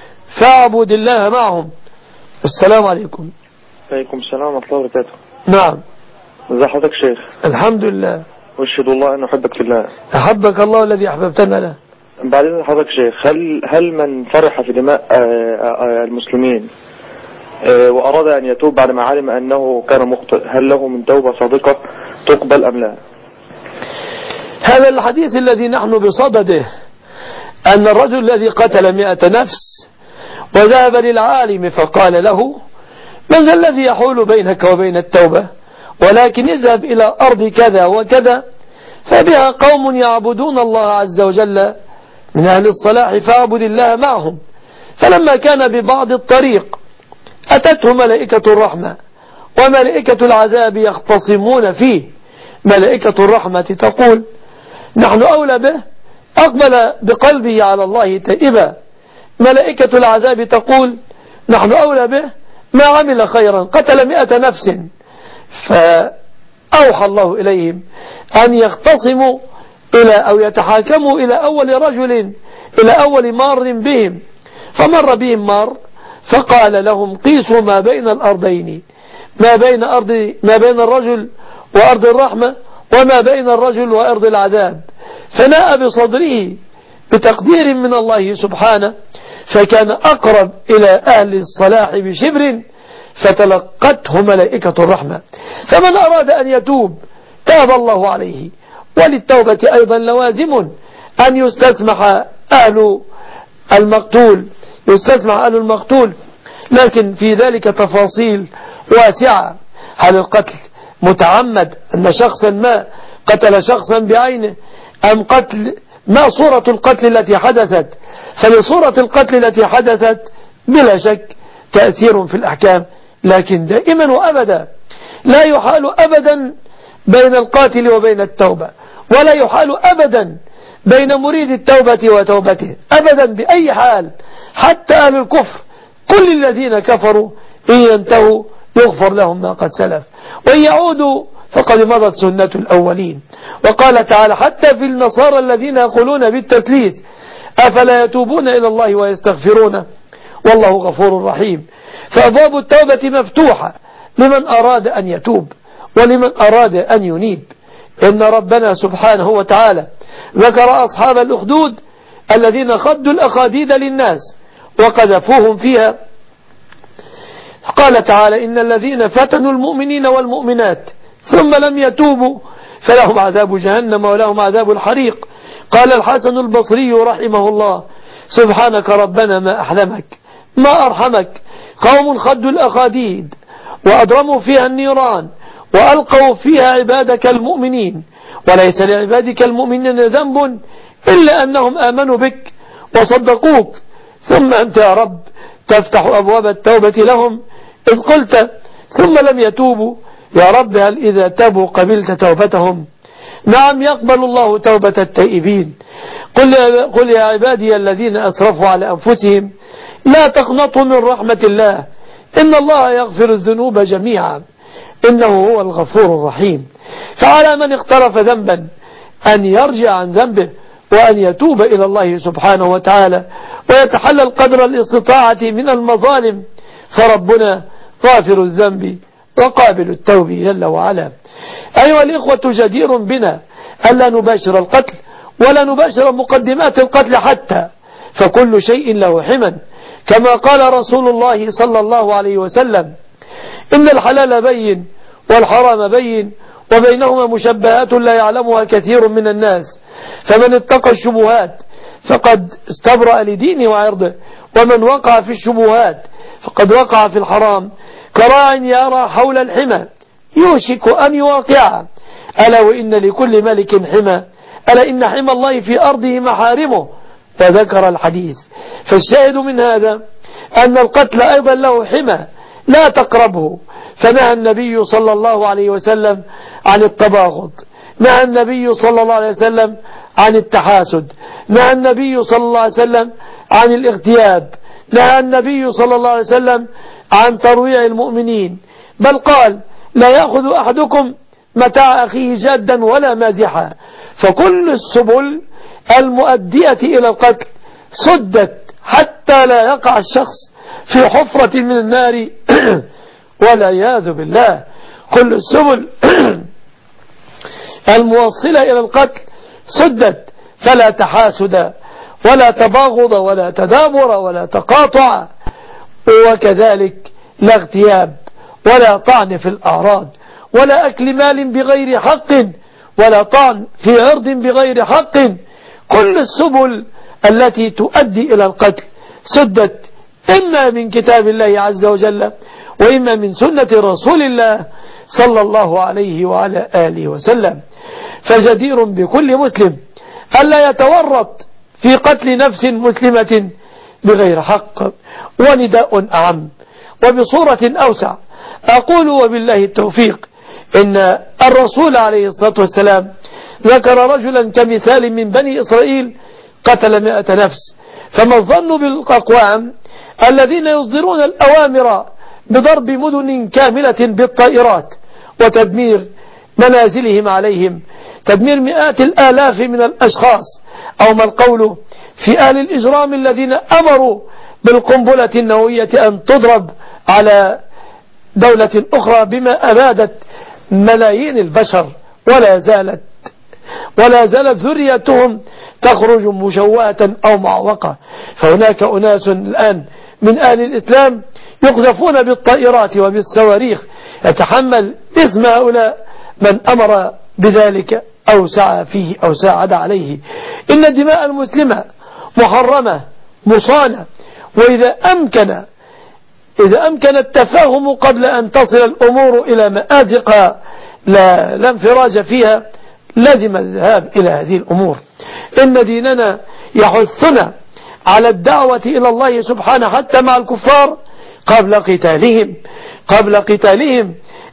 فاعبد الله معهم. السلام عليكم. عليكم السلام ورحمة الله وبركاته. نعم. ازي حضرتك شيخ؟ الحمد لله. واشهد الله أن أحبك في الله. أحبك الله الذي أحببتنا له. بعدين حضرتك شيخ، هل هل من فرح في دماء المسلمين وأراد أن يتوب بعد ما علم أنه كان مخطئ، هل له من توبة صادقة تقبل أم لا؟ هذا الحديث الذي نحن بصدده، أن الرجل الذي قتل مئة نفس وذهب للعالم فقال له: من ذا الذي يحول بينك وبين التوبة؟ ولكن اذهب إلى أرض كذا وكذا فبها قوم يعبدون الله عز وجل من أهل الصلاح فاعبد الله معهم. فلما كان ببعض الطريق أتته ملائكة الرحمة وملائكة العذاب يختصمون فيه. ملائكة الرحمة تقول: نحن أولى به، أقبل بقلبه على الله تائبا. ملائكة العذاب تقول: نحن أولى به، ما عمل خيرا، قتل مئة نفس. فأوحى الله إليهم أن يختصموا إلى أو يتحاكموا إلى أول رجل، إلى أول مار بهم. فمر بهم مار فقال لهم: قيسوا ما بين الأرضين، ما بين أرض ما بين الرجل وأرض الرحمة، وما بين الرجل وأرض العذاب. فناء بصدره بتقدير من الله سبحانه، فكان أقرب إلى أهل الصلاح بشبر، فتلقته ملائكة الرحمة. فمن أراد أن يتوب تاب الله عليه. وللتوبة أيضا لوازم أن يستسمح أهل المقتول، يستسمح أهل المقتول، لكن في ذلك تفاصيل واسعة. هل القتل متعمد، أن شخصا ما قتل شخصا بعينه، أم قتل ما صورة القتل التي حدثت؟ فلصورة القتل التي حدثت بلا شك تأثير في الأحكام، لكن دائما وأبدا لا يحال أبدا بين القاتل وبين التوبة، ولا يحال أبدا بين مريد التوبة وتوبته أبدا بأي حال، حتى أهل الكفر كل الذين كفروا إن ينتهوا يغفر لهم ما قد سلف، وإن يعودوا فقد مضت سنة الأولين. وقال تعالى حتى في النصارى الذين يقولون بالتثليث أفلا يتوبون إلى الله ويستغفرونه والله غفور رحيم. فأبواب التوبة مفتوحة لمن أراد أن يتوب ولمن أراد أن ينيب. إن ربنا سبحانه وتعالى ذكر أصحاب الأخدود الذين خدوا الأخاديد للناس وقذفوهم فيها، قال تعالى إن الذين فتنوا المؤمنين والمؤمنات ثم لم يتوبوا فلهم عذاب جهنم ولهم عذاب الحريق. قال الحسن البصري رحمه الله سبحانك ربنا ما أحلمك ما أرحمك، قوم خدوا الأخاديد وأضرموا فيها النيران وألقوا فيها عبادك المؤمنين، وليس لعبادك المؤمنين ذنب إلا أنهم آمنوا بك وصدقوك، ثم أنت يا رب تفتح أبواب التوبة لهم إذ قلت ثم لم يتوبوا. يا رب هل إذا تابوا قبلت توبتهم؟ نعم يقبل الله توبة التائبين. قل يا, قل يا عبادي الذين أسرفوا على أنفسهم لا تقنطوا من رحمة الله إن الله يغفر الذنوب جميعا إنه هو الغفور الرحيم. فعلى من اقترف ذنبا أن يرجع عن ذنبه وأن يتوب إلى الله سبحانه وتعالى ويتحلل قدر الاستطاعة من المظالم، فربنا غافر الذنب وقابل التوب جل وعلا. أيها الإخوة جدير بنا ألا نباشر القتل ولا نباشر مقدمات القتل حتى، فكل شيء له حما، كما قال رسول الله صلى الله عليه وسلم إن الحلال بين والحرام بين وبينهما مشبهات لا يعلمها كثير من الناس، فمن اتقى الشبهات فقد استبرأ لدينه وعرضه، ومن وقع في الشبهات فقد وقع في الحرام كراع يرى حول الحمى يوشك أن يواقع. ألا وإن لكل ملك حمى، ألا إن حمى الله في أرضه محارمه، وذكر الحديث. فالشاهد من هذا أن القتل أيضا له حمى لا تقربه، فنهى النبي صلى الله عليه وسلم عن التباغض، نهى النبي صلى الله عليه وسلم عن التحاسد، نهى النبي صلى الله عليه وسلم عن الاغتياب، نهى النبي صلى الله عليه وسلم عن ترويع المؤمنين، بل قال لا يأخذ أحدكم متاع أخيه جادا ولا مازحا. فكل السبل المؤدية إلى القتل سدت حتى لا يقع الشخص في حفرة من النار والعياذ بالله. كل السبل الموصلة إلى القتل سدت، فلا تحاسد ولا تباغض ولا تدابر ولا تقاطع، وكذلك لا اغتياب ولا طعن في الأعراض ولا أكل مال بغير حق ولا طعن في عرض بغير حق. كل السبل التي تؤدي إلى القتل سدت إما من كتاب الله عز وجل وإما من سنة رسول الله صلى الله عليه وعلى آله وسلم. فجدير بكل مسلم ألا يتورط في قتل نفس مسلمة بغير حق. ونداء أعم وبصورة أوسع أقول وبالله التوفيق إن الرسول عليه الصلاة والسلام ذكر رجلا كمثال من بني إسرائيل قتل مئة نفس. فما الظن بالأقوام الذين يصدرون الأوامر بضرب مدن كاملة بالطائرات وتدمير منازلهم عليهم، تدمير مئات الآلاف من الأشخاص، أو ما القول في أهل الإجرام الذين أمروا بالقنبلة النووية أن تضرب على دولة أخرى بما أبادت ملايين البشر، ولا زالت ولا زالت ذريتهم تخرج مشوهة أو معوقة. فهناك أناس الآن من أهل الإسلام يقذفون بالطائرات وبالصواريخ، يتحمل إثم هؤلاء من أمر بذلك أو سعى فيه أو ساعد عليه. إن الدماء المسلمة محرمة مصانة، وإذا أمكن إذا أمكن التفاهم قبل أن تصل الأمور إلى مآزق لا, لا انفراج فيها لازم الذهاب إلى هذه الأمور. إن ديننا يحثنا على الدعوة إلى الله سبحانه حتى مع الكفار قبل قتالهم قبل قتالهم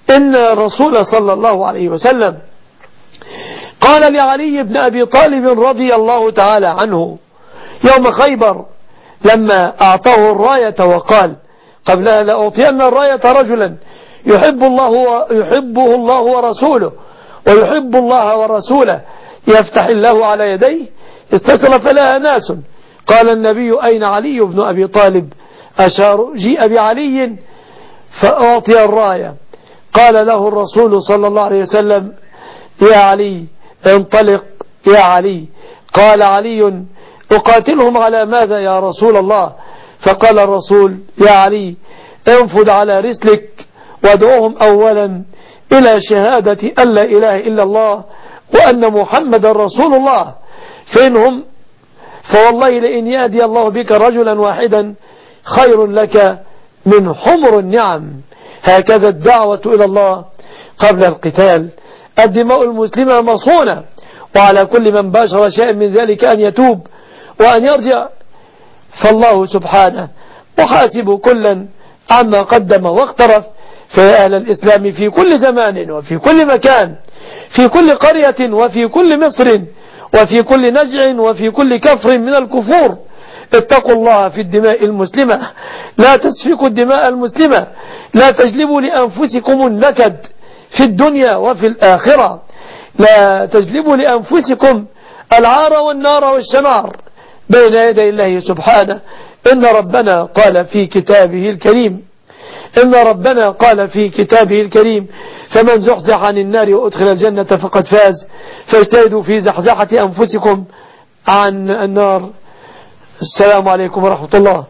إن الرسول صلى الله عليه وسلم قال لعلي بن أبي طالب رضي الله تعالى عنه يوم خيبر لما أعطاه الراية وقال قبلها لأعطين الراية رجلا يحب الله يحبه الله ورسوله ويحب الله ورسوله يفتح الله على يديه استشرف لها ناس. قال النبي أين علي بن أبي طالب؟ أشار جيء بعلي فأعطي الراية. قال له الرسول صلى الله عليه وسلم يا علي انطلق يا علي. قال علي أقاتلهم على ماذا يا رسول الله؟ فقال الرسول يا علي انفذ على رسلك وادعوهم أولا إلى شهادة أن لا إله إلا الله وأن محمد رسول الله فإنهم فوالله لئن يهدي الله بك رجلا واحدا خير لك من حمر النعم. هكذا الدعوة إلى الله قبل القتال. الدماء المسلمة مصونة وعلى كل من باشر شيء من ذلك أن يتوب وأن يرجع فالله سبحانه محاسب كلا عما قدم واقترف. فيا أهل الإسلام في كل زمان وفي كل مكان في كل قرية وفي كل مصر وفي كل نجع وفي كل كفر من الكفور اتقوا الله في الدماء المسلمة. لا تسفكوا الدماء المسلمة. لا تجلبوا لأنفسكم النكد في الدنيا وفي الآخرة. لا تجلبوا لأنفسكم العار والنار والشنار بين يدي الله سبحانه. إن ربنا قال في كتابه الكريم إن ربنا قال في كتابه الكريم فمن زحزح عن النار وأدخل الجنة فقد فاز فاجتهدوا في زحزحة أنفسكم عن النار. السلام عليكم ورحمة الله.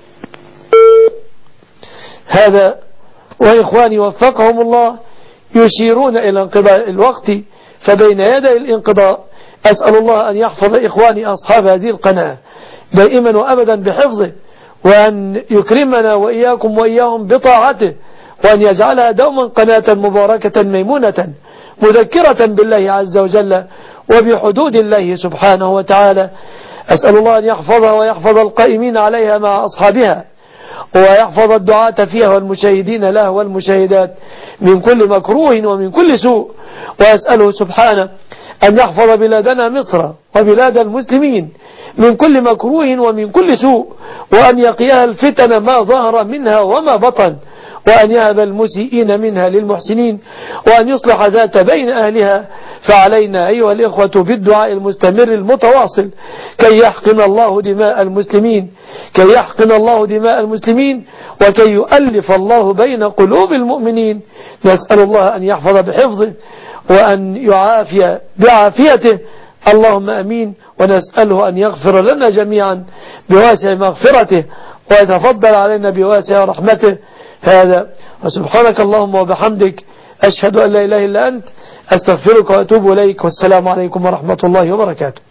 هذا وإخواني وفقهم الله يشيرون إلى انقضاء الوقت فبين يدي الانقضاء أسأل الله أن يحفظ إخواني أصحاب هذه القناة دائما وأبدا بحفظه وأن يكرمنا وإياكم وإياهم بطاعته وأن يجعلها دوما قناة مباركة ميمونة مذكرة بالله عز وجل وبحدود الله سبحانه وتعالى. أسأل الله أن يحفظها ويحفظ القائمين عليها مع أصحابها ويحفظ الدعاة فيها والمشاهدين لها والمشاهدات من كل مكروه ومن كل سوء. وأسأله سبحانه أن يحفظ بلادنا مصر وبلاد المسلمين من كل مكروه ومن كل سوء وأن يقيها الفتن ما ظهر منها وما بطن وأن يهب المسيئين منها للمحسنين وأن يصلح ذات بين أهلها. فعلينا أيها الإخوة بالدعاء المستمر المتواصل كي يحقن الله دماء المسلمين كي يحقن الله دماء المسلمين وكي يؤلف الله بين قلوب المؤمنين. نسأل الله أن يحفظ بحفظه وأن يعافي بعافيته اللهم أمين. ونسأله أن يغفر لنا جميعا بواسع مغفرته ويتفضل علينا بواسع رحمته. هذا وسبحانك اللهم وبحمدك أشهد أن لا إله إلا أنت أستغفرك وأتوب إليك والسلام عليكم ورحمة الله وبركاته.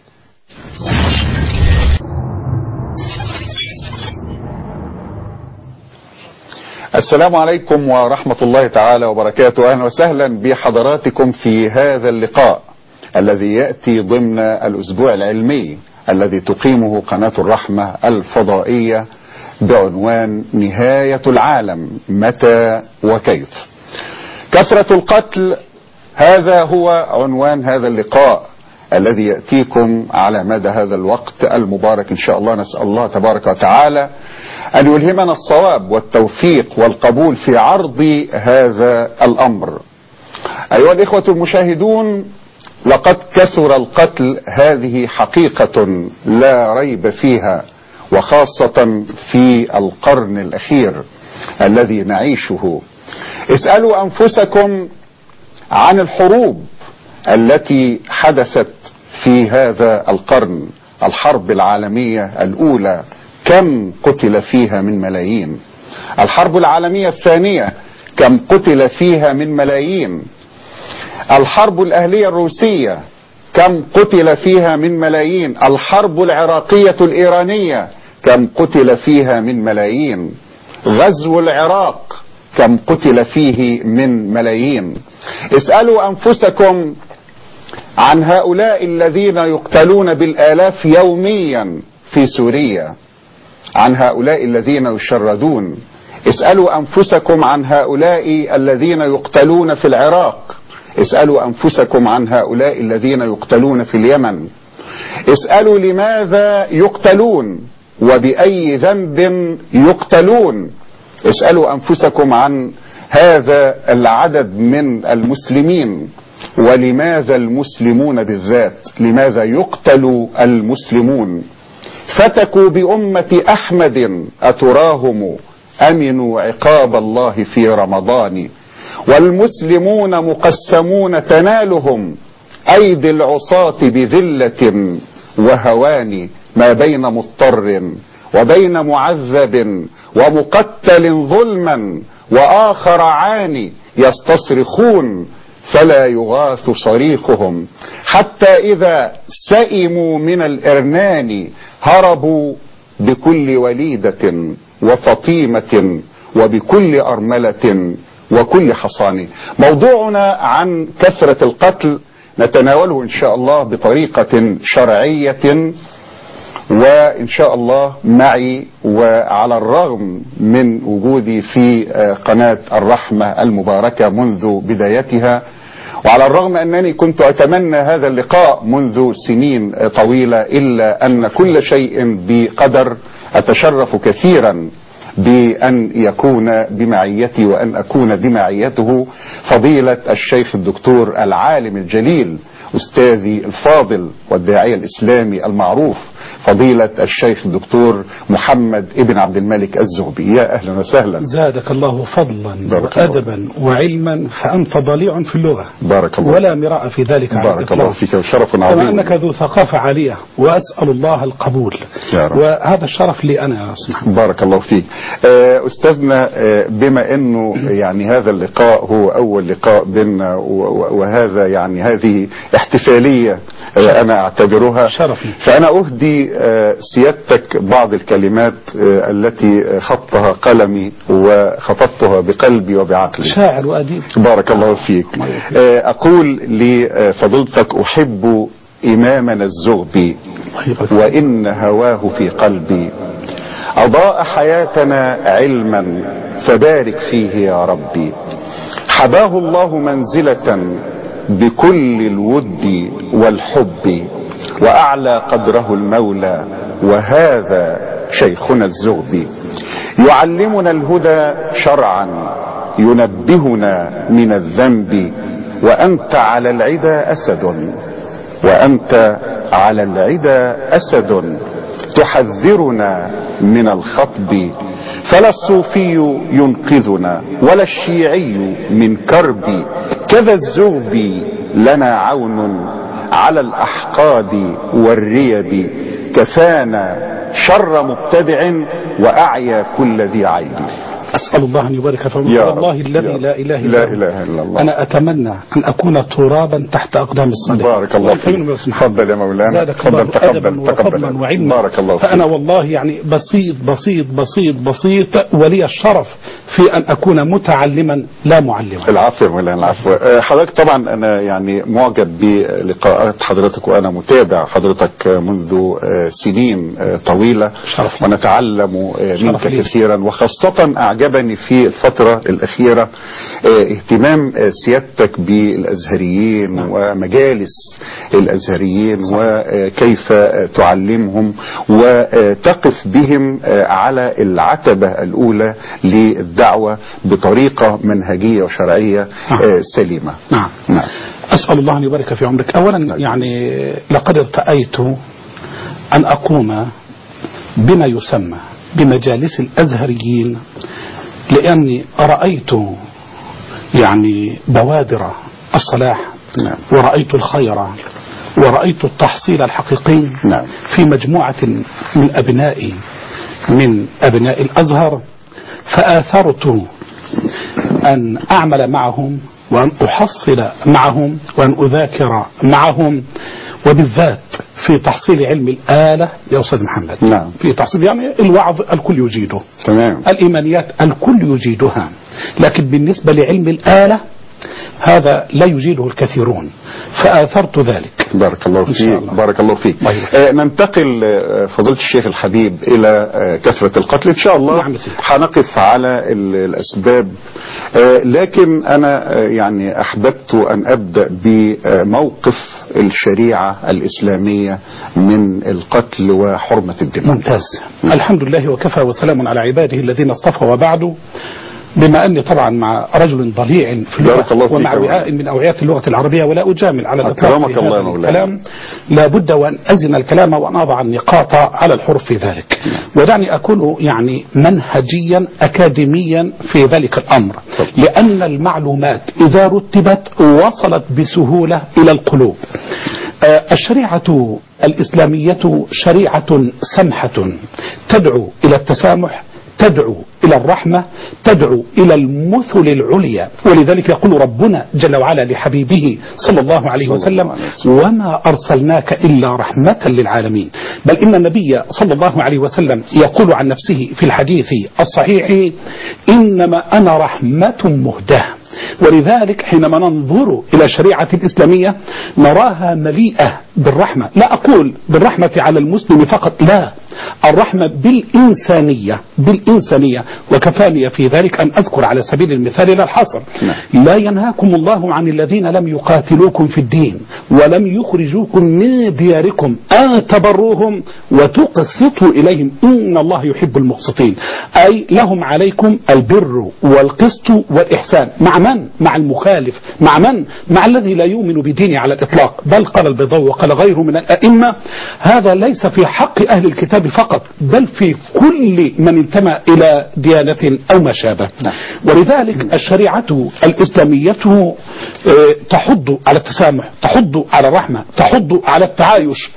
السلام عليكم ورحمة الله تعالى وبركاته. أهلا وسهلا بحضراتكم في هذا اللقاء الذي يأتي ضمن الأسبوع العلمي الذي تقيمه قناة الرحمة الفضائية بعنوان نهاية العالم متى وكيف. كثرة القتل هذا هو عنوان هذا اللقاء الذي يأتيكم على مدى هذا الوقت المبارك إن شاء الله. نسأل الله تبارك وتعالى أن يلهمنا الصواب والتوفيق والقبول في عرض هذا الأمر. أيها الإخوة المشاهدون لقد كثر القتل هذه حقيقة لا ريب فيها وخاصة في القرن الأخير الذي نعيشه. اسألوا أنفسكم عن الحروب التي حدثت في هذا القرن. الحرب العالمية الأولى كم قتل فيها من ملايين. الحرب العالمية الثانية كم قتل فيها من ملايين. الحرب الأهلية الروسية كم قتل فيها من ملايين. الحرب العراقية الإيرانية كم قتل فيها من ملايين. غزو العراق كم قتل فيه من ملايين. اسألوا أنفسكم عن هؤلاء الذين يقتلون بالآلاف يوميا في سوريا، عن هؤلاء الذين يشردون اسألوا أنفسكم عن هؤلاء الذين يقتلون في العراق، اسألوا أنفسكم عن هؤلاء الذين يقتلون في اليمن، اسألوا لماذا يقتلون وبأي ذنب يقتلون، اسألوا أنفسكم عن هذا العدد من المسلمين ولماذا المسلمون بالذات، لماذا يقتل المسلمون. فتكوا بأمة أحمد أتراهم أمنوا عقاب الله في رمضان، والمسلمون مقسمون تنالهم أيدي العصاة بذلة وهوان، ما بين مضطر وبين معذب ومقتل ظلما وآخر عاني، يستصرخون فلا يغاث صريخهم، حتى إذا سئموا من الإرنان هربوا بكل وليدة وفطيمة وبكل أرملة وكل حصان. موضوعنا عن كثرة القتل نتناوله إن شاء الله بطريقة شرعية، وإن شاء الله معي وعلى الرغم من وجودي في قناة الرحمة المباركة منذ بدايتها، وعلى الرغم أنني كنت أتمنى هذا اللقاء منذ سنين طويلة، إلا أن كل شيء بقدر. أتشرف كثيرا بأن يكون بمعيتي وأن أكون بمعيته فضيلة الشيخ الدكتور العالم الجليل أستاذي الفاضل والداعية الإسلامي المعروف فضيلة الشيخ الدكتور محمد ابن عبد الملك الزغبي. يا أهلا وسهلا. زادك الله فضلا وأدبا وعلما، فأنت ضليع في اللغة بارك الله ولا مراء في ذلك. بارك الله فيك وشرف عظيم. كما أنك ذو ثقافة عالية، وأسأل الله القبول، وهذا الشرف لي أنا يا أسمح. بارك الله فيك. أستاذنا، بما أنه يعني هذا اللقاء هو أول لقاء بيننا، وهذا يعني هذه احتفالية أنا أعتبرها شرفي، فأنا أهدي سيادتك بعض الكلمات التي خطها قلمي وخطبتها بقلبي وبعقلي. شاعر وأديب. بارك الله فيك. أقول لفضيلتك: أحب إمامنا الزغبي وإن هواه في قلبي، أضاء حياتنا علما فبارك فيه يا ربي، حباه الله منزلة بكل الود والحب، وأعلى قدره المولى، وهذا شيخنا الزغبي، يعلمنا الهدى شرعا، ينبهنا من الذنب، وأنت على العدا أسد، وأنت على العدا أسد، تحذرنا من الخطب، فلا الصوفي ينقذنا ولا الشيعي من كرب، كذا الزغبي لنا عون على الأحقاد والريب، كفانا شر مبتدع وأعيا كل ذي عيب. أسأل الله أن يبارك في عمرك. والله الذي لا إله إلا, لا إله إلا الله، أنا أتمنى أن أكون ترابا تحت أقدام الصالحين. بارك الله فيك. تفضل يا مولانا. تفضل تقبل تقبل وعلما. بارك الله فيك. فأنا والله يعني بسيط بسيط بسيط بسيط، ولي الشرف في أن أكون متعلما لا معلما. العفو يا مولانا، العفو. حضرتك طبعا أنا يعني معجب بلقاءات حضرتك، وأنا متابع حضرتك منذ سنين طويلة، شرف ونتعلم منك كثيرا، وخاصة أعجبني في الفترة الأخيرة اهتمام سيادتك بالأزهريين ومجالس الأزهريين، وكيف تعلمهم وتقف بهم على العتبة الأولى للدعوة بطريقة منهجية وشرعية سليمة. نعم. نعم. أسأل الله أن يبارك في عمرك. أولا يعني لقد ارتأيت أن أقوم بما يسمى بمجالس الأزهريين، لأني رأيت يعني بوادر الصلاح، نعم. ورأيت الخير، ورأيت التحصيل الحقيقي، نعم. في مجموعة من أبنائي من أبناء الأزهر، فآثرت أن أعمل معهم وأن أحصل معهم وأن أذاكر معهم، وبالذات في تحصيل علم الآلة يا أستاذ محمد. نعم. في تحصيل يعني الوعظ الكل يجيده، تمام. الإيمانيات الكل يجيدها، لكن بالنسبة لعلم الآلة هذا لا يجيده الكثيرون، فآثرت ذلك. بارك الله فيك. بارك الله فيك. آه ننتقل آه فضيلة الشيخ الحبيب إلى آه كثرة القتل إن شاء الله. نعم. هنقف على الأسباب، آه لكن أنا آه يعني أحببت أن أبدأ بموقف الشريعة الإسلامية من القتل وحرمة الدماء. ممتاز. الحمد لله وكفى وسلام على عباده الذين اصطفى. وبعد، بما أني طبعا مع رجل ضليع في اللغة ومع وعاء من أوعيات اللغة العربية ولا أجامل على الإطلاق في هذا الكلام، لابد وأن أزن الكلام وأن أضع النقاط على الحروف في ذلك، ودعني أكون يعني منهجيا أكاديميا في ذلك الأمر، لأن المعلومات إذا رتبت وصلت بسهولة إلى القلوب. الشريعة الإسلامية شريعة سمحة تدعو إلى التسامح، تدعو إلى الرحمة، تدعو إلى المثل العليا. ولذلك يقول ربنا جل وعلا لحبيبه صلى الله عليه وسلم: وما أرسلناك إلا رحمة للعالمين. بل إن النبي صلى الله عليه وسلم يقول عن نفسه في الحديث الصحيح: إنما أنا رحمة مهداة. ولذلك حينما ننظر إلى الشريعة الإسلامية نراها مليئة بالرحمة، لا أقول بالرحمة على المسلم فقط، لا، الرحمة بالإنسانية بالإنسانية وكفاني في ذلك أن أذكر على سبيل المثال لا الحصر: لا ينهاكم الله عن الذين لم يقاتلوكم في الدين ولم يخرجوكم من دياركم أن تبروهم وتقسطوا إليهم إن الله يحب المقسطين. أي لهم عليكم البر والقسط والإحسان. مع من؟ مع المخالف. مع من؟ مع الذي لا يؤمن بدينه على الإطلاق. بل قال البيضاوي وقال غيره من الأئمة: هذا ليس في حق أهل الكتاب فقط، بل في كل من انتمى إلى ديانة أو ما شابه. ولذلك الشريعة الإسلامية تحض على التسامح، تحض على الرحمة، تحض على التعايش،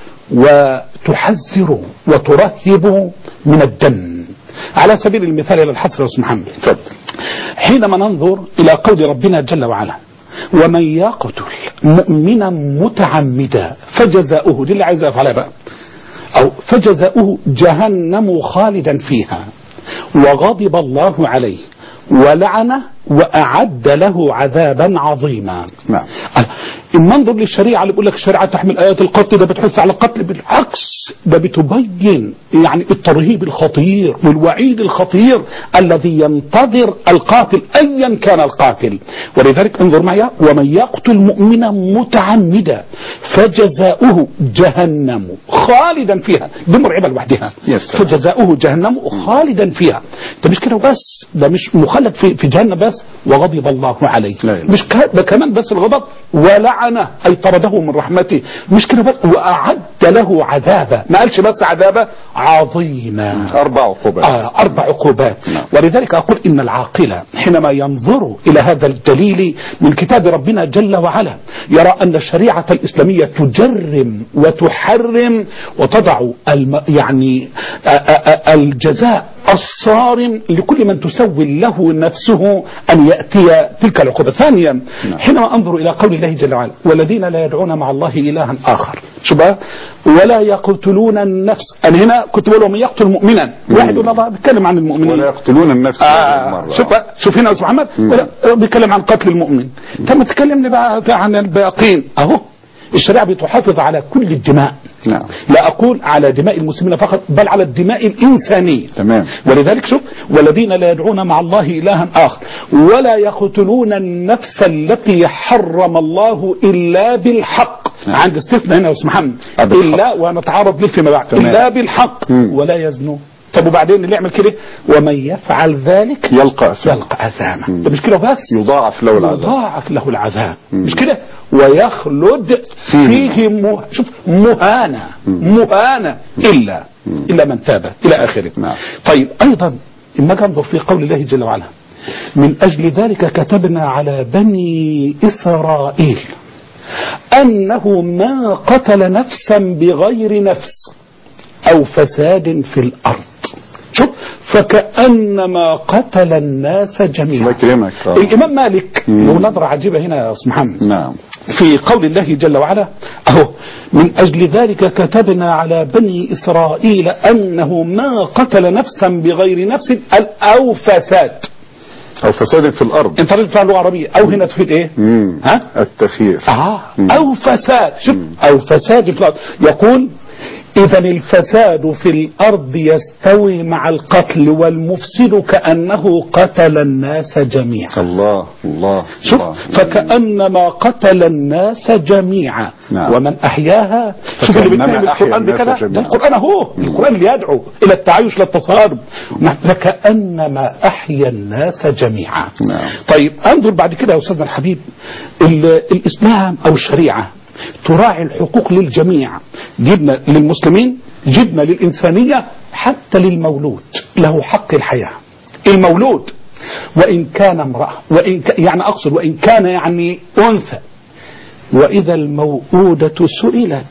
وتحذر وترهب من الدم. على سبيل المثال إلى الحصر يا أستاذ محمد، حينما ننظر إلى قول ربنا جل وعلا: ومن يقتل مؤمنا متعمدا فجزاؤه، دي اللي عايز أفعلها بقى، أو فجزاؤه جهنم خالدا فيها وغضب الله عليه ولعنه وأعد له عذابا عظيما. نعم. إن ننظر للشريعة اللي بيقول لك الشريعة تحمل آيات القتل، ده بتحث على القتل، بالعكس ده بتبين يعني الترهيب الخطير والوعيد الخطير الذي ينتظر القاتل أيا كان القاتل. ولذلك انظر معي: ومن يقتل مؤمنا متعمدا فجزاؤه جهنم خالدا فيها. دي مرعبة لوحدها. فجزاؤه جهنم خالدا فيها. ده مش كده وبس، ده مش مخلد في في جهنم بس، وغضب الله عليه. مش ده كمان بس الغضب، ولعنه أي طرده من رحمته. مش كده بس، وأعد له عذابا، ما قالش بس عذابا، عظيما. أربع عقوبات. آه أربع عقوبات. ولذلك أقول إن العاقل حينما ينظر إلى هذا الدليل من كتاب ربنا جل وعلا يرى أن الشريعة الإسلامية تجرم وتحرم وتضع الم يعني الجزاء الصارم لكل من تسوي له نفسه أن يأتي تلك العقوبة. ثانيا حينما أنظر إلى قول الله جل وعلا: والذين لا يدعون مع الله إلها آخر، شو بقى؟ ولا يقتلون النفس. أنا هنا كنت بقول ومن يقتل مؤمنا، واحد يقول الله بيتكلم عن المؤمنين، ولا يقتلون النفس. آه شوف بقى، شوف هنا يا أستاذ محمد بيتكلم عن قتل المؤمن. طب تكلمني بقى عن الباقين. أهو الشريعة بتحافظ على كل الدماء. نعم. لا أقول على دماء المسلمين فقط، بل على الدماء الإنسانية. تمام. ولذلك شوف: والذين لا يدعون مع الله إلها آخر ولا يقتلون النفس التي حرم الله إلا بالحق. نعم. عند استثناء هنا يا أستاذ محمد، إلا ونتعرض له فيما بعد. تمام. إلا بالحق. مم. ولا يزنون. طب وبعدين اللي يعمل كده: ومن يفعل ذلك يلقى أثاما. يلقى أثاما. ده مش كده بس، يضاعف له العذاب. يضاعف له العذاب. مش كده؟ ويخلد فيه, فيه م... شوف مهانة مهانة إلا مم. إلا من تاب إلى آخره. نعم. طيب أيضا إما ننظر في قول الله جل وعلا: من أجل ذلك كتبنا على بني إسرائيل أنه ما قتل نفسا بغير نفس أو فساد في الأرض، شوف، فكأنما قتل الناس جميعا. الإمام مالك له نظرة عجيبة هنا يا أستاذ محمد. نعم. في قول الله جل وعلا: أهو من أجل ذلك كتبنا على بني إسرائيل أنه ما قتل نفسا بغير نفس أو فساد. او فساد في الارض. انت رجل بتاع اللغه العربيه، او هنا تفيد ايه؟ مم. ها؟ التخيير. اه مم. او فساد، شوف، او فساد في الارض. يقول إذا الفساد في الأرض يستوي مع القتل، والمفسد كأنه قتل الناس جميعا. الله الله شوف الله. فكأنما قتل الناس جميعا. نعم. ومن أحياها، شوف اللي بيتكلم القرآن بكذا، ده القرآن أهو، القرآن اللي يدعو إلى التعايش للتصادم. فكأنما أحيا الناس جميعا. نعم. طيب انظر بعد كده يا أستاذنا الحبيب، الإسلام أو الشريعة تراعي الحقوق للجميع. جبنا للمسلمين، جبنا للإنسانية، حتى للمولود له حق الحياة. المولود وإن كان امرأة، وإن ك... يعني أقصد وإن كان يعني أنثى، وإذا الموءودة سئلت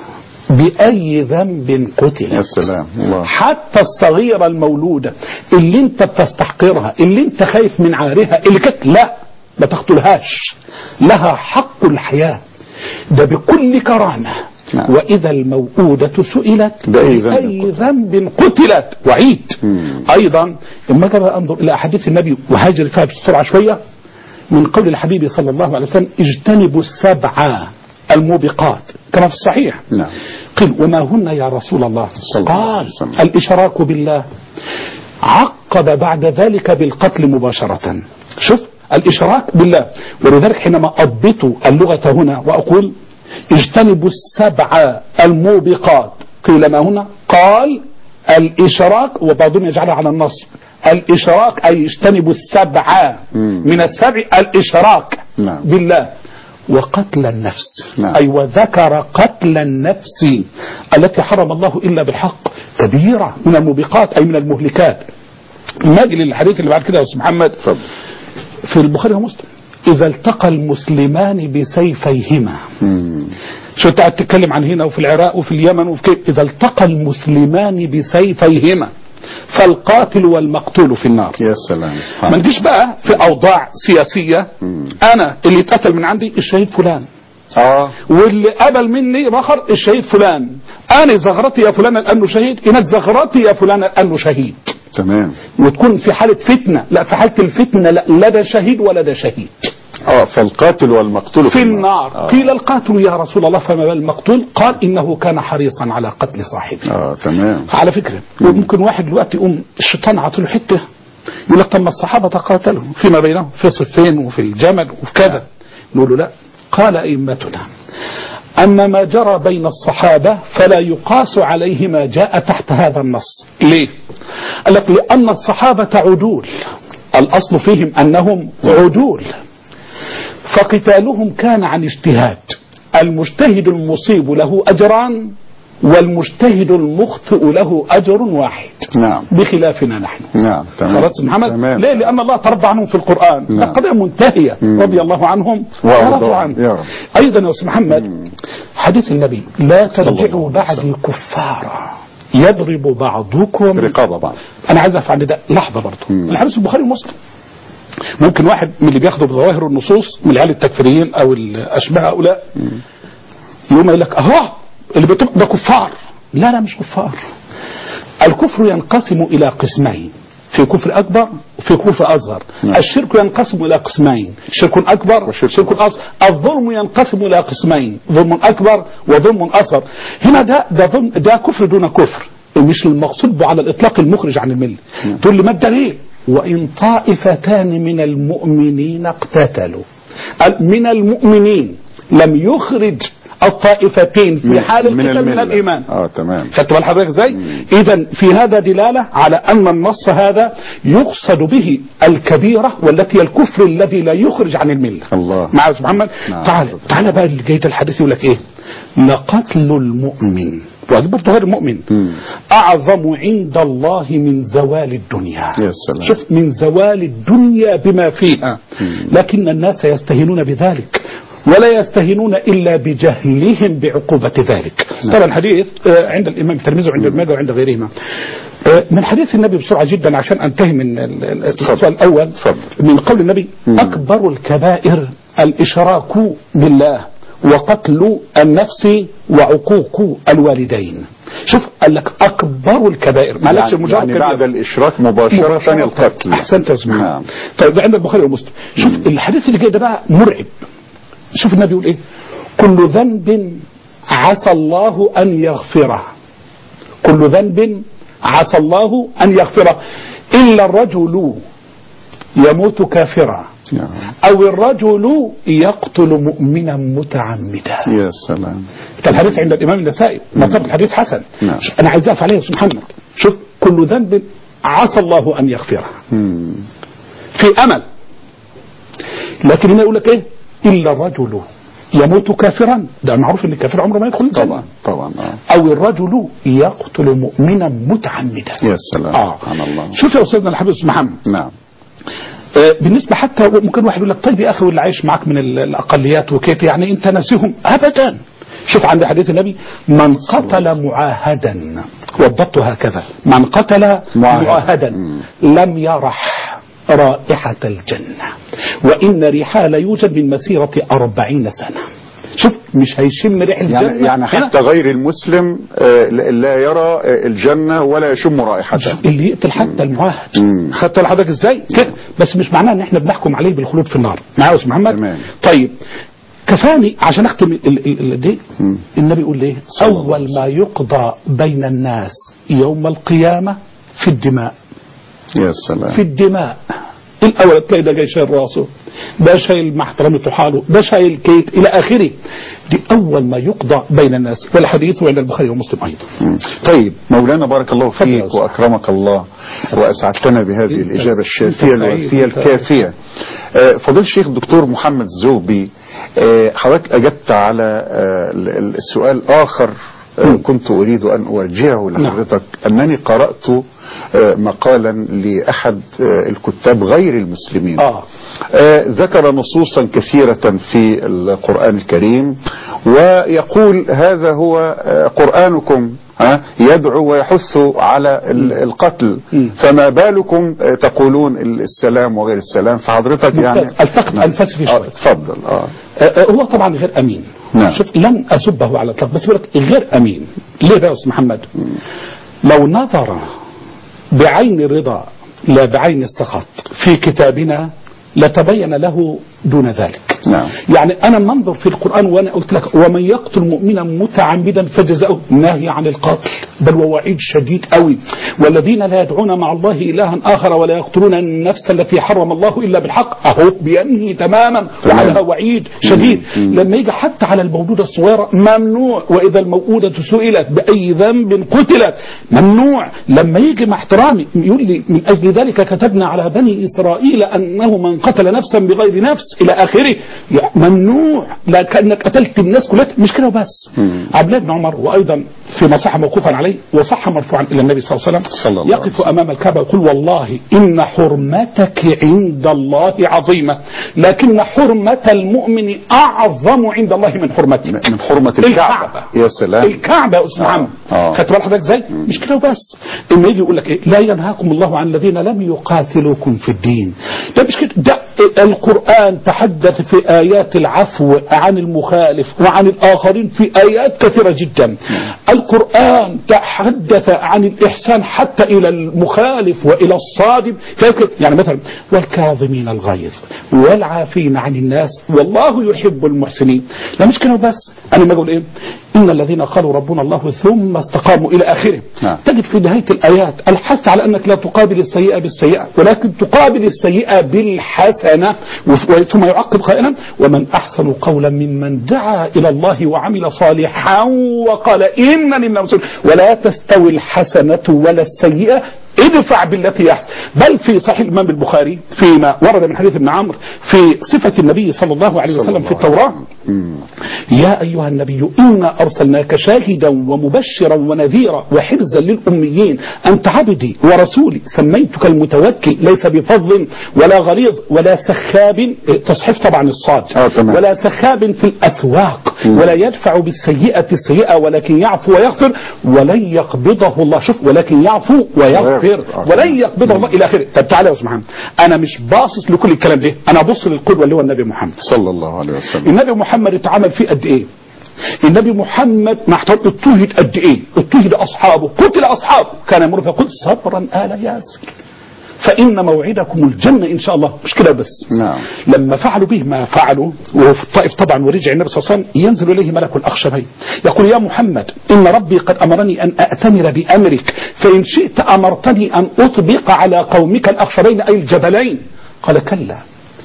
بأي ذنب قتلت. يا سلام الله. حتى الصغيرة المولودة اللي انت بتستحقرها، اللي انت خايف من عارها، اللي كت لا ما تقتلهاش، لها حق الحياة، ده بكل كرامة. نعم. وإذا الموءودة سئلت بأي ذنب قتلت. وعيد. مم. أيضا لما كان أنظر إلى أحاديث النبي وهاجر فيها بسرعة شوية، من قول الحبيب صلى الله عليه وسلم اجتنبوا السبع الموبقات كما في الصحيح. نعم. قيل وما هن يا رسول الله؟ قال الإشراك بالله، عقب بعد ذلك بالقتل مباشرة. شوف الإشراك بالله. ولذلك حينما أضبط اللغة هنا وأقول اجتنبوا السبع الموبقات، قيل ما هنا؟ قال الإشراك، وبعضهم يجعلها على النصب، الإشراك أي اجتنبوا السبع من السبع الإشراك نعم. بالله، وقتل النفس. نعم. أي وذكر قتل النفس التي حرم الله إلا بالحق، كبيرة من الموبقات أي من المهلكات. ناجي للحديث اللي بعد كده يا أستاذ محمد في البخاري ومسلم، إذا التقى المسلمان بسيفيهما. مم. شو انت قاعد تتكلم عن هنا وفي العراق وفي اليمن وفي كده، إذا التقى المسلمان بسيفيهما فالقاتل والمقتول في النار. يا سلام. ما نجيش بقى في أوضاع سياسية. مم. أنا اللي اتقتل من عندي الشهيد فلان، اه واللي قبل مني بخر الشهيد فلان، أنا زغرتي يا فلان لأنه شهيد، إنك زغرتي يا فلان لأنه شهيد. تمام. وتكون في حالة فتنة، لا في حالة الفتنة لا, لا ده شهيد ولا ده شهيد. اه فالقاتل والمقتول في النار. آه. قيل القاتل يا رسول الله فما بال المقتول؟ قال إنه كان حريصا على قتل صاحبه. اه تمام. على فكرة ممكن واحد دلوقتي يقوم الشيطان عطله حتة يقول لك طب ما الصحابة تقاتلوا فيما بينهم في صفين وفي الجمل وكذا. نقول له لا، قال أئمتنا أما ما جرى بين الصحابة فلا يقاس عليه ما جاء تحت هذا النص. ليه؟ قال لك لأن الصحابة عدول، الأصل فيهم أنهم عدول، فقتالهم كان عن اجتهاد، المجتهد المصيب له أجران والمجتهد المخطئ له أجر واحد. نعم. بخلافنا نحن. نعم. تمام. خلاص محمد. تمام. ليه؟ لأن الله ترضى عنهم في القرآن. نعم. القضية منتهية. مم. رضي الله عنهم ورضوا عنه. أيضا يا أستاذ محمد مم. حديث النبي لا ترجعوا بعدي كفارا يضرب بعضكم رقاب بعض. أنا عايز أفعل ده لحظة برضه. الحديث البخاري ومسلم. ممكن واحد من اللي بياخدوا بظواهر النصوص من العيال التكفيريين أو الأشباه هؤلاء يوم يقول لك أهو اللي بيطبق ده كفار. لا لا مش كفار. الكفر ينقسم إلى قسمين، في كفر أكبر وفي كفر أصغر. نعم. الشرك ينقسم إلى قسمين، شرك أكبر وشرك أصغر. الظلم ينقسم إلى قسمين، ظلم أكبر وظلم أصغر. هنا ده ده ظلم، ده كفر دون كفر، مش المقصود على الإطلاق المخرج عن الملة. نعم. تقول لي ما الدليل؟ وإن طائفتان من المؤمنين اقتتلوا، من المؤمنين لم يخرج الطائفتين في حال القتال من الإيمان. اه تمام. خدت بال حضرتك ازاي؟ إذا في هذا دلالة على أن النص هذا يقصد به الكبيرة والتي الكفر الذي لا يخرج عن الملة. الله. مع محمد. نعم. تعال تعال بقى اللي جاي الحديث يقول لك ايه؟ لقتل المؤمن، وهذا برضه غير المؤمن، مم. أعظم عند الله من زوال الدنيا. يا سلام. شوف من زوال الدنيا بما فيها. مم. لكن الناس يستهينون بذلك ولا يستهينون إلا بجهلهم بعقوبة ذلك. ترى الحديث عند الإمام الترمذي وعند ابن ماجه وعند غيرهما من حديث النبي بسرعة جدا عشان أنتهي من السؤال الأول. من قول النبي مم. أكبر الكبائر الإشراك بالله وقتل النفس وعقوق الوالدين. شوف قال لك أكبر الكبائر، ما قالكش يعني, يعني بعد الإشراك مباشرة, مباشرة القتل. أحسنت يا سبحان. نعم. طيب عند البخاري ومسلم. شوف م. الحديث اللي جاي ده بقى مرعب. شوف النبي يقول إيه؟ كل ذنب عسى الله أن يغفره، كل ذنب عسى الله أن يغفره إلا الرجل يموت كافرا أو الرجل يقتل مؤمنا متعمدا. يا سلام. الحديث عند الإمام النسائي مطلب الحديث حسن. نعم. أنا عايز أقف عليه سبحان الله. شوف كل ذنب عسى الله أن يغفره مم. في أمل، لكن هنا يقول لك إيه؟ إلا الرجل يموت كافرا، ده معروف ان الكافر عمره ما يدخل الجنة. طبعا طبعا آه. او الرجل يقتل مؤمنا متعمدا. يا سلام. آه. سبحان الله. شوف يا استاذنا الحبيب محمد. نعم. آه بالنسبه حتى ممكن واحد يقول لك طيب يا اخي واللي عايش معاك من الاقليات وكيت يعني انت ناسيهم؟ ابدا. شوف عند حديث النبي من قتل معاهدا، والضبط هكذا، من قتل معاهدا, معاهدا لم يرح رائحة الجنة وإن ريحها لا يوجد من مسيرة أربعين سنة. شوف مش هيشم ريح الجنة يعني, يعني حتى غير المسلم لا يرى الجنة ولا يشم رائحتها. اللي يقتل حتى المعاهد. خدت لحضرتك ازاي كده؟ بس مش معناه ان احنا بنحكم عليه بالخلود في النار. معايا يا استاذ محمد؟ تمام. طيب كفاني عشان اختم دي. النبي يقول ليه؟ اول ما يقضى بين الناس يوم القيامة في الدماء. يا سلام. في الدماء. الاول تلاقي ده جاي شايل راسه، ده شايل مع احترامته حاله، ده شايل كيت الى اخره. دي اول ما يقضى بين الناس، والحديث عند البخاري ومسلم ايضا. طيب مولانا بارك الله فيك واكرمك الله واسعدتنا بهذه الاجابه الشافيه الوافيه الكافيه. فضيله الشيخ الدكتور محمد الزوبي، حضرتك اجبت على السؤال اخر كنت أريد أن أوجهه لحضرتك. أنني قرأت مقالا لأحد الكتاب غير المسلمين آه. ذكر نصوصا كثيرة في القرآن الكريم ويقول هذا هو قرآنكم يدعو ويحث على القتل، فما بالكم تقولون السلام وغير السلام؟ فحضرتك يعني التقط أنفسي شوي. تفضل. آه. هو طبعا غير أمين. نعم. شوف لن أسبه على الإطلاق، بس بقول لك غير أمين. ليه بقى يا أستاذ محمد؟ لو نظر بعين الرضا لا بعين السخط في كتابنا لتبين له دون ذلك. نعم. يعني أنا منظر في القرآن وأنا قلت لك ومن يقتل مؤمنا متعمدا فجزاؤه ناهي عن القتل، بل ووعيد شديد قوي. والذين لا يدعون مع الله إلها آخر ولا يقتلون النفس التي حرم الله إلا بالحق، أهو بينهي تماما وعليها وعيد شديد. مم. لما يجي حتى على الموءودة الصغيرة ممنوع، وإذا الموءودة سئلت بأي ذنب قتلت ممنوع. لما يجي مع احترامي يقول لي من أجل ذلك كتبنا على بني إسرائيل أنه من قتل نفسا بغير نفس إلى آخره ممنوع، لكنك قتلت الناس كلها. مش كده وبس. عبد الله بن عمر وايضا في صح موقوفا عليه وصح مرفوعا الى النبي صلى الله عليه وسلم يقف امام الكعبه ويقول والله ان حرمتك عند الله عظيمه لكن حرمه المؤمن اعظم عند الله من حرمته. من حرمه الكعبه. يا سلام. الكعبه يا استاذ محمد. خدت بال حضرتك ازاي؟ مش كده وبس. اما يجي يقول لك ايه؟ لا ينهاكم الله عن الذين لم يقاتلوكم في الدين. ده مش كده، ده القرآن تحدث في آيات العفو عن المخالف وعن الآخرين في آيات كثيرة جدا. القرآن تحدث عن الإحسان حتى إلى المخالف وإلى الصادم. يعني مثلا والكاظمين الغيظ والعافين عن الناس والله يحب المحسنين. لا مش كده بس. أنا ما أقول إيه؟ إن الذين قالوا ربنا الله ثم استقاموا إلى آخره. نعم. تجد في نهاية الآيات الحث على أنك لا تقابل السيئة بالسيئة ولكن تقابل السيئة بالحسنة، ثم يعقب قائلا ومن أحسن قولا ممن دعا إلى الله وعمل صالحا وقال إنني من المسلمين. ولا تستوي الحسنة ولا السيئة ادفع بالتي يحسن. بل في صحيح الإمام البخاري فيما ورد من حديث ابن عمرو في صفة النبي صلى الله عليه وسلم في التوراة يا أيها النبي إنا أرسلناك شاهدا ومبشرا ونذيرا وحرزا للأميين أنت عبدي ورسولي سميتك المتوكل ليس بفظ ولا غليظ ولا سخاب، تصحيف طبعا الصاد، ولا سخاب في الأسواق ولا يدفع بالسيئة السيئة ولكن يعفو ويغفر ولن يقبضه الله. شوف ولكن يعفو ويغفر آخر ولن يقبضه الله إلى آخره. طب تعالى يا أستاذ محمد، أنا مش باصص لكل الكلام ده، أنا أبص للقدوة اللي هو النبي محمد صلى الله عليه وسلم. النبي محمد اتعمل فيه قد إيه؟ النبي محمد مع احترام اضطهد قد إيه؟ اضطهد أصحابه، قتل أصحابه، كان يمر فيقول صبرا آل ياسر فإن موعدكم الجنة إن شاء الله. مش كده بس، نعم. لما فعلوا به ما فعلوا وفي الطائف طبعا ورجع النبي صلى الله عليه وسلم، ينزل إليه ملك الأخشبين يقول يا محمد إن ربي قد أمرني أن أأتمر بأمرك فإن شئت أمرتني أن أطبق على قومك الأخشبين أي الجبلين. قال كلا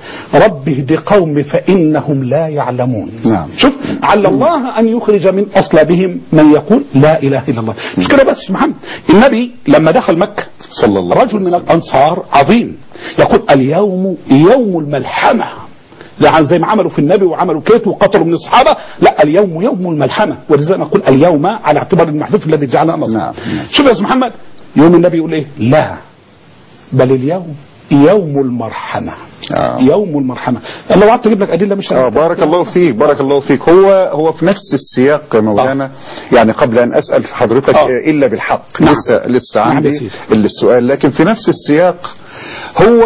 رب اهد قوم فإنهم لا يعلمون. نعم. شوف على الله أن يخرج من أصلابهم من يقول لا إله إلا الله. مش كده بس محمد، النبي لما دخل مكة صلى الله رجل من الأنصار عظيم يقول اليوم يوم الملحمة، يعني زي ما عملوا في النبي وعملوا كيت وقتلوا من الصحابة، لا اليوم يوم الملحمة، ولذلك نقول اليوم على اعتبار المحذوف الذي جعلنا نصر. نعم. شوف يا أستاذ محمد، يوم النبي يقول إيه؟ لا بل اليوم يوم المرحمة. آه. يوم المرحمة. لو قعدت اجيب لك ادله مش اه بارك الله فيك بارك الله فيك. هو هو في نفس السياق مولانا. آه. يعني قبل ان اسال في حضرتك آه. الا بالحق. نعم. لسه لسه عندي نعم السؤال، لكن في نفس السياق هو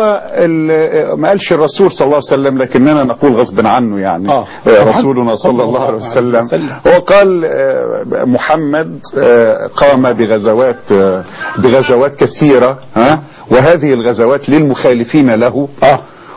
ما قالش الرسول صلى الله عليه وسلم، لكننا نقول غصب عنه يعني. آه. رسولنا صلى الله عليه وسلم هو قال محمد قام بغزوات بغزوات كثيرة، ها، وهذه الغزوات للمخالفين له. آه.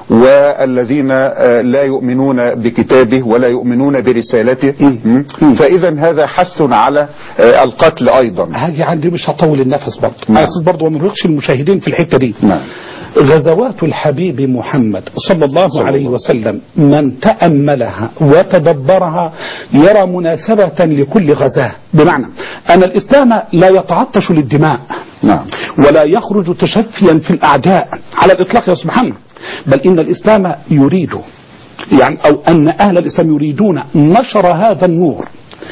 والذين لا يؤمنون بكتابه ولا يؤمنون برسالته، فإذا هذا حث على القتل أيضا. هاجي عندي مش هطول النفس برضه، نعم. برضه ما نرهقش المشاهدين في الحتة دي. نعم. غزوات الحبيب محمد صلى الله صلى عليه الله. وسلم من تأملها وتدبرها يرى مناسبة لكل غزاة، بمعنى أن الإسلام لا يتعطش للدماء. نعم. ولا يخرج تشفيا في الأعداء على الإطلاق يا سبحانه، بل إن الإسلام يريد يعني أو أن أهل الإسلام يريدون نشر هذا النور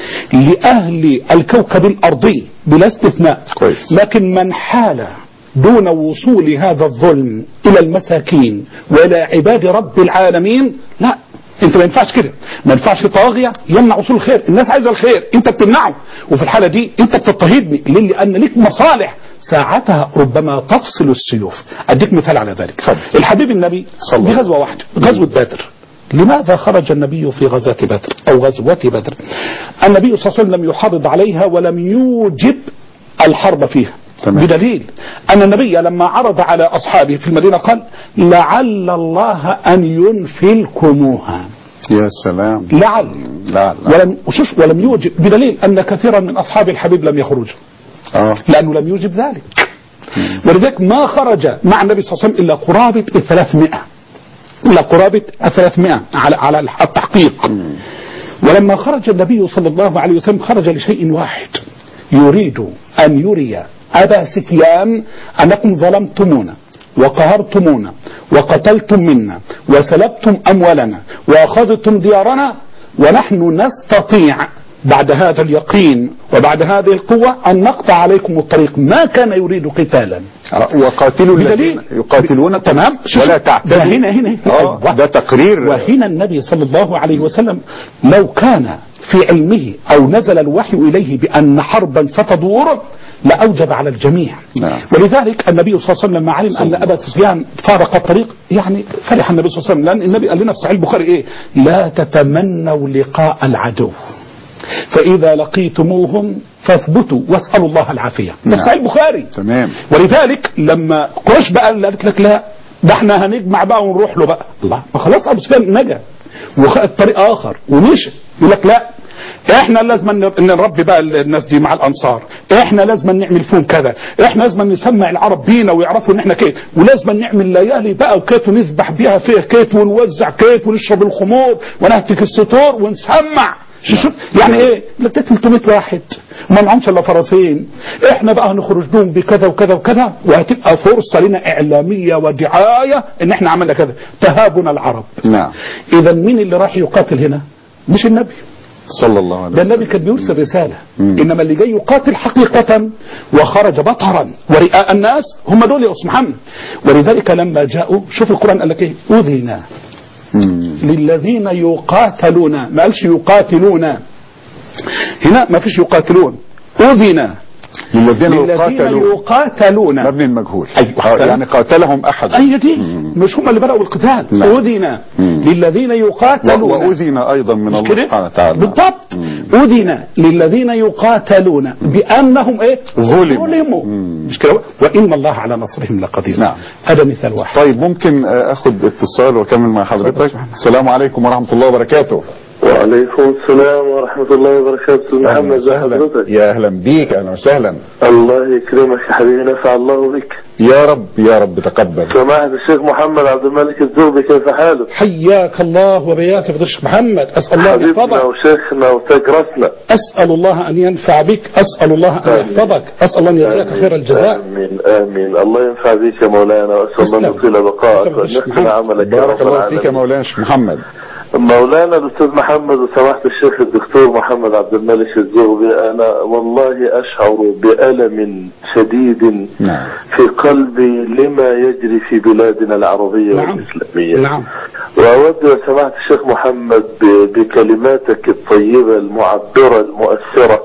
لأهل الكوكب الأرضي بلا استثناء. كويس. لكن من حال دون وصول هذا الظلم إلى المساكين وإلى عباد رب العالمين، لا انت ما ينفعش كده، ما ينفعش طاغية يمنع وصول الخير. الناس عايزة الخير انت بتمنعه، وفي الحالة دي انت بتضطهدني ليه؟ لأن ليك مصالح ساعتها ربما تفصل السيوف. اديك مثال على ذلك. فضل. الحبيب النبي بغزوة واحدة، غزوة بدر. لماذا خرج النبي في غزوة بدر او غزوة بدر؟ النبي صلى الله عليه وسلم يحرض عليها ولم يوجب الحرب فيها. تمام. بدليل أن النبي لما عرض على أصحابه في المدينة قال لعل الله أن ينفلكموها. يا سلام. لعل لا لا. ولم وشوش ولم يوجب، بدليل أن كثيرا من أصحاب الحبيب لم يخرجوا. آه. لأنه لم يوجب ذلك. مم. ولذلك ما خرج مع النبي صلى الله عليه وسلم إلا قرابة ثلاثمائة إلا قرابة ثلاثمائة على على التحقيق. مم. ولما خرج النبي صلى الله عليه وسلم خرج لشيء واحد، يريد أن يري أبا سفيان أنكم ظلمتمونا وقهرتمونا وقتلتم منا وسلبتم أموالنا وأخذتم ديارنا، ونحن نستطيع بعد هذا اليقين وبعد هذه القوة أن نقطع عليكم الطريق. ما كان يريد قتالا. وقاتلوا الذين يقاتلون تمام ولا تعتدوا. ده هنا هنا آه ده تقرير. وهنا النبي صلى الله عليه وسلم لو كان في علمه أو نزل الوحي إليه بأن حربا ستدور لأوجب على الجميع. نعم. ولذلك النبي صلى الله عليه وسلم لما علم أن أبا سفيان فارق الطريق يعني فرح النبي صلى الله عليه وسلم، لأن النبي قال لنا في صحيح البخاري إيه؟ لا تتمنوا لقاء العدو فإذا لقيتموهم فاثبتوا واسألوا الله العافية. ده في صحيح البخاري. تمام. ولذلك لما قريش بقى قالت لك لا ده احنا هنجمع بقى ونروح له بقى، الله ما خلاص أبو سفيان نجا وخد طريق آخر ومشي، يقول لك لا احنا لازم نربي بقى الناس دي مع الانصار، احنا لازم نعمل فيهم كذا، احنا لازم نسمع العرب بينا ويعرفوا ان احنا كيت، ولازم نعمل ليالي بقى وكيت ونذبح بيها فيه كيت ونوزع كيت ونشرب الخمور ونهتك الستور ونسمع. شوف يعني ايه؟ لك ثلاثمائة واحد وما معهمش الا فرسين، احنا بقى هنخرج لهم بكذا وكذا وكذا، وهتبقى فرصه لنا اعلاميه ودعايه ان احنا عملنا كذا. تهابنا العرب. نعم. اذا مين اللي راح يقاتل هنا؟ مش النبي صلى الله عليه وسلم. ده النبي كان بيرسل رسالة. مم. إنما اللي جاي يقاتل حقيقة وخرج بطرا ورئاء الناس هم دول يا أستاذ محمد. ولذلك لما جاءوا شوف القرآن قال لك إيه؟ أذن للذين يقاتلون، ما قالش يقاتلون هنا، ما فيش يقاتلون، أذن للذين يقاتلون يقاتلون مبني المجهول. أيوة. يعني قاتلهم أحد. أي دي مش هم اللي بدأوا القتال. أذن للذين يقاتلون، وأذن أيضا من الله سبحانه وتعالى. بالضبط. أذن للذين يقاتلون بأنهم إيه ظلموا. مش كده؟ وإن الله على نصرهم لقدير. نعم. هذا مثال واحد. طيب ممكن أخذ اتصال وأكمل مع حضرتك؟ السلام عليكم ورحمة الله وبركاته. وعليكم السلام ورحمة الله وبركاته. محمد ازي حضرتك؟ يا أهلا بيك. أهلا وسهلا. الله يكرمك يا حبيبي، نفع الله بك. يا رب يا رب تقبل. سماحة الشيخ محمد عبد الملك الزغبي، كيف حالك؟ حياك الله وبياك يا الشيخ محمد. أسأل الله أن يحفظك. حبيبنا وشيخنا وتجرسنا. أسأل الله أن ينفع بك، أسأل الله أن يحفظك، أسأل الله أن يجزاك خير الجزاء. آمين آمين. الله ينفع بك يا مولانا، وأسأل الله أن يطيل بقاءك وأن عملك. بارك الله فيك يا مولانا الشيخ محمد. مولانا الأستاذ محمد وسماحة الشيخ الدكتور محمد عبد الملك الزغبي، أنا والله أشعر بألم شديد نعم. في قلبي لما يجري في بلادنا العربية نعم. والإسلامية. نعم. وأود يا سماحة الشيخ محمد بكلماتك الطيبة المعبرة المؤثرة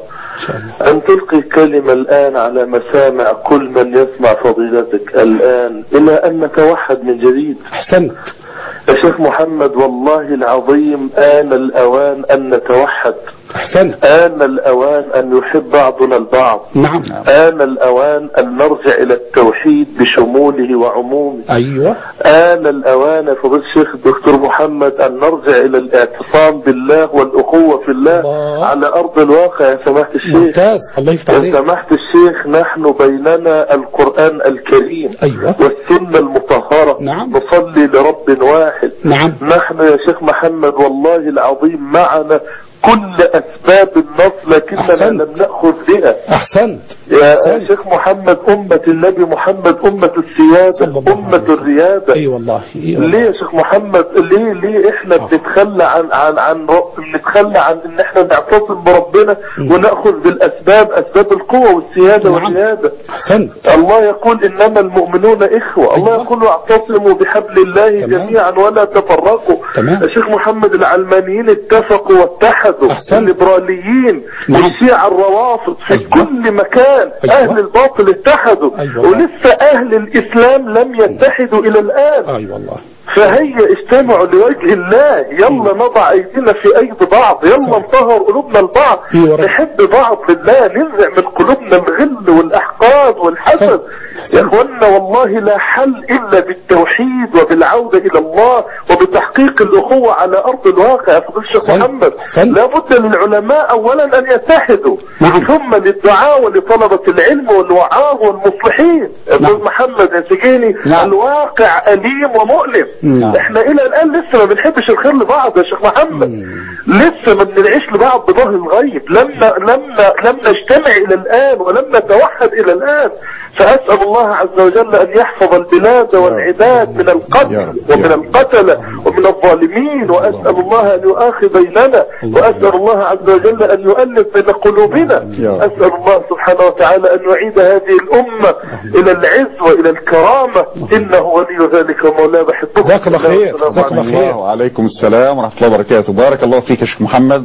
أن تلقي كلمة الآن على مسامع كل من يسمع فضيلتك الآن إلى أن نتوحد من جديد. أحسنت يا شيخ محمد، والله العظيم آن الأوان أن نتوحد. أحسنت. آن الأوان أن يحب بعضنا البعض. نعم. آن الأوان أن نرجع إلى التوحيد بشموله وعمومه. أيوة. آن الأوان يا فضيلة الشيخ الدكتور محمد أن نرجع إلى الاعتصام بالله والأخوة في الله الله. على أرض الواقع يا سماحة الشيخ. ممتاز. الله يفتح عليك. يا سماحة الشيخ، نحن بيننا القرآن الكريم. أيوة. والسنة المطهرة. نعم. نصلي لرب واحد. نعم. نحن يا شيخ محمد والله العظيم معنا كل أسباب النصر، لكننا أحسنت. لم نأخذ بها. أحسنت. يا أحسنت. شيخ محمد، أمة النبي محمد أمة السيادة، أمة الريادة. أي والله. ليه يا شيخ محمد؟ ليه ليه إحنا أوه. بنتخلى عن عن عن بنتخلى عن إن إحنا نعتصم بربنا م. ونأخذ بالأسباب، أسباب القوة والسيادة. نعم. والريادة. أحسنت. الله يقول إنما المؤمنون إخوة. الله أيوة. يقول واعتصموا بحبل الله تمام. جميعا ولا تفرقوا. تمام. يا شيخ محمد، العلمانيين اتفقوا واتحدوا. الليبراليين. نعم. الشيعة الروافض في أيوة. كل مكان. أيوة. أهل الباطل اتحدوا. أيوة. ولسه أهل الإسلام لم يتحدوا إلى الآن. أي أيوة والله. فهي اجتمعوا لوجه الله. يلا نضع ايدينا في ايدي بعض، يلا نطهر قلوبنا لبعض، نحب بعض لله، ننزع من قلوبنا الغل والاحقاد والحسد. يا اخوانا والله لا حل الا بالتوحيد وبالعودة الى الله وبتحقيق الاخوة على ارض الواقع. يا فضيلة الشيخ محمد، لابد للعلماء اولا ان يتحدوا. نعم. ثم للدعاء ولطلبة العلم والوعاظ والمصلحين. يا استاذ محمد يا سجيني، نعم. الواقع اليم ومؤلم. نعم. احنا الى الان لسه ما بنحبش الخير لبعض يا شيخ محمد. مم. لسه ما بنعيش لبعض بظهر الغيب. لم لم لم نجتمع الى الان ولم نتوحد الى الان. فاسال الله عز وجل ان يحفظ البلاد والعباد من القتل ومن القتلة ومن الظالمين. واسال الله ان يؤاخي بيننا، واسال الله عز وجل ان يؤلف بين قلوبنا. اسال الله سبحانه وتعالى ان يعيد هذه الامه الى العز والى الكرامه، انه ولي ذلك ومولاه. بحبكم. جزاك الله خير. جزاك الله خير. وعليكم السلام ورحمة الله وبركاته. بارك الله فيك يا شيخ محمد.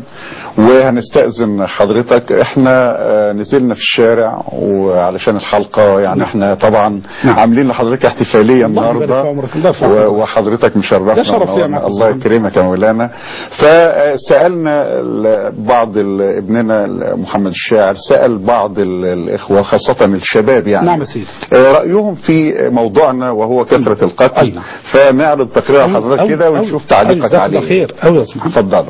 وهنستأذن حضرتك، احنا نزلنا في الشارع وعلشان الحلقة، يعني احنا طبعا نعم. عاملين لحضرتك احتفالية النهاردة وحضرتك مشرفنا. الله يكرمك يا مولانا. فسألنا بعض ابننا محمد الشاعر، سأل بعض الإخوة خاصة الشباب يعني نعم سيدي رأيهم في موضوعنا وهو كثرة القتل. أيوة. فنعرض تقرير حضرتك كده ونشوف تعليقك عليه. خير أوي يا سبحان. اتفضلوا.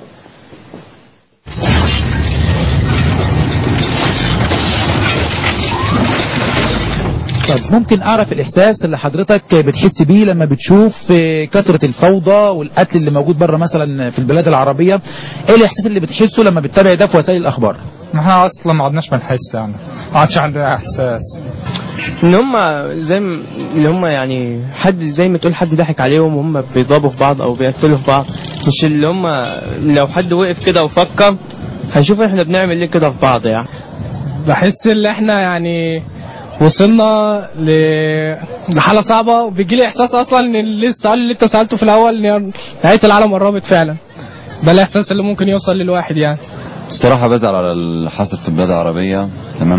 طب ممكن اعرف الاحساس اللي حضرتك بتحس بيه لما بتشوف كثرة الفوضى والقتل اللي موجود بره مثلا في البلاد العربية؟ ايه الاحساس اللي بتحسه لما بتتابع ده في وسائل الاخبار؟ احنا اصلا ما عدناش بنحس، يعني ما عادش عندنا احساس ان هم زي اللي هم يعني حد زي ما تقول حد ضحك عليهم وهم بيضربوا في بعض او بيقتلوا في بعض. مش اللي هم لو حد وقف كده وفكر هيشوف احنا بنعمل ليه كده في بعض. يعني بحس ان احنا يعني وصلنا ل... لحالة صعبة، وبيجي لي احساس اصلا ان السؤال اللي انت سألته في الاول ان نهاية العالم قربت فعلا. ده الاحساس اللي ممكن يوصل للواحد. يعني الصراحة بزعل على اللي حصل في البلاد العربية، تمام،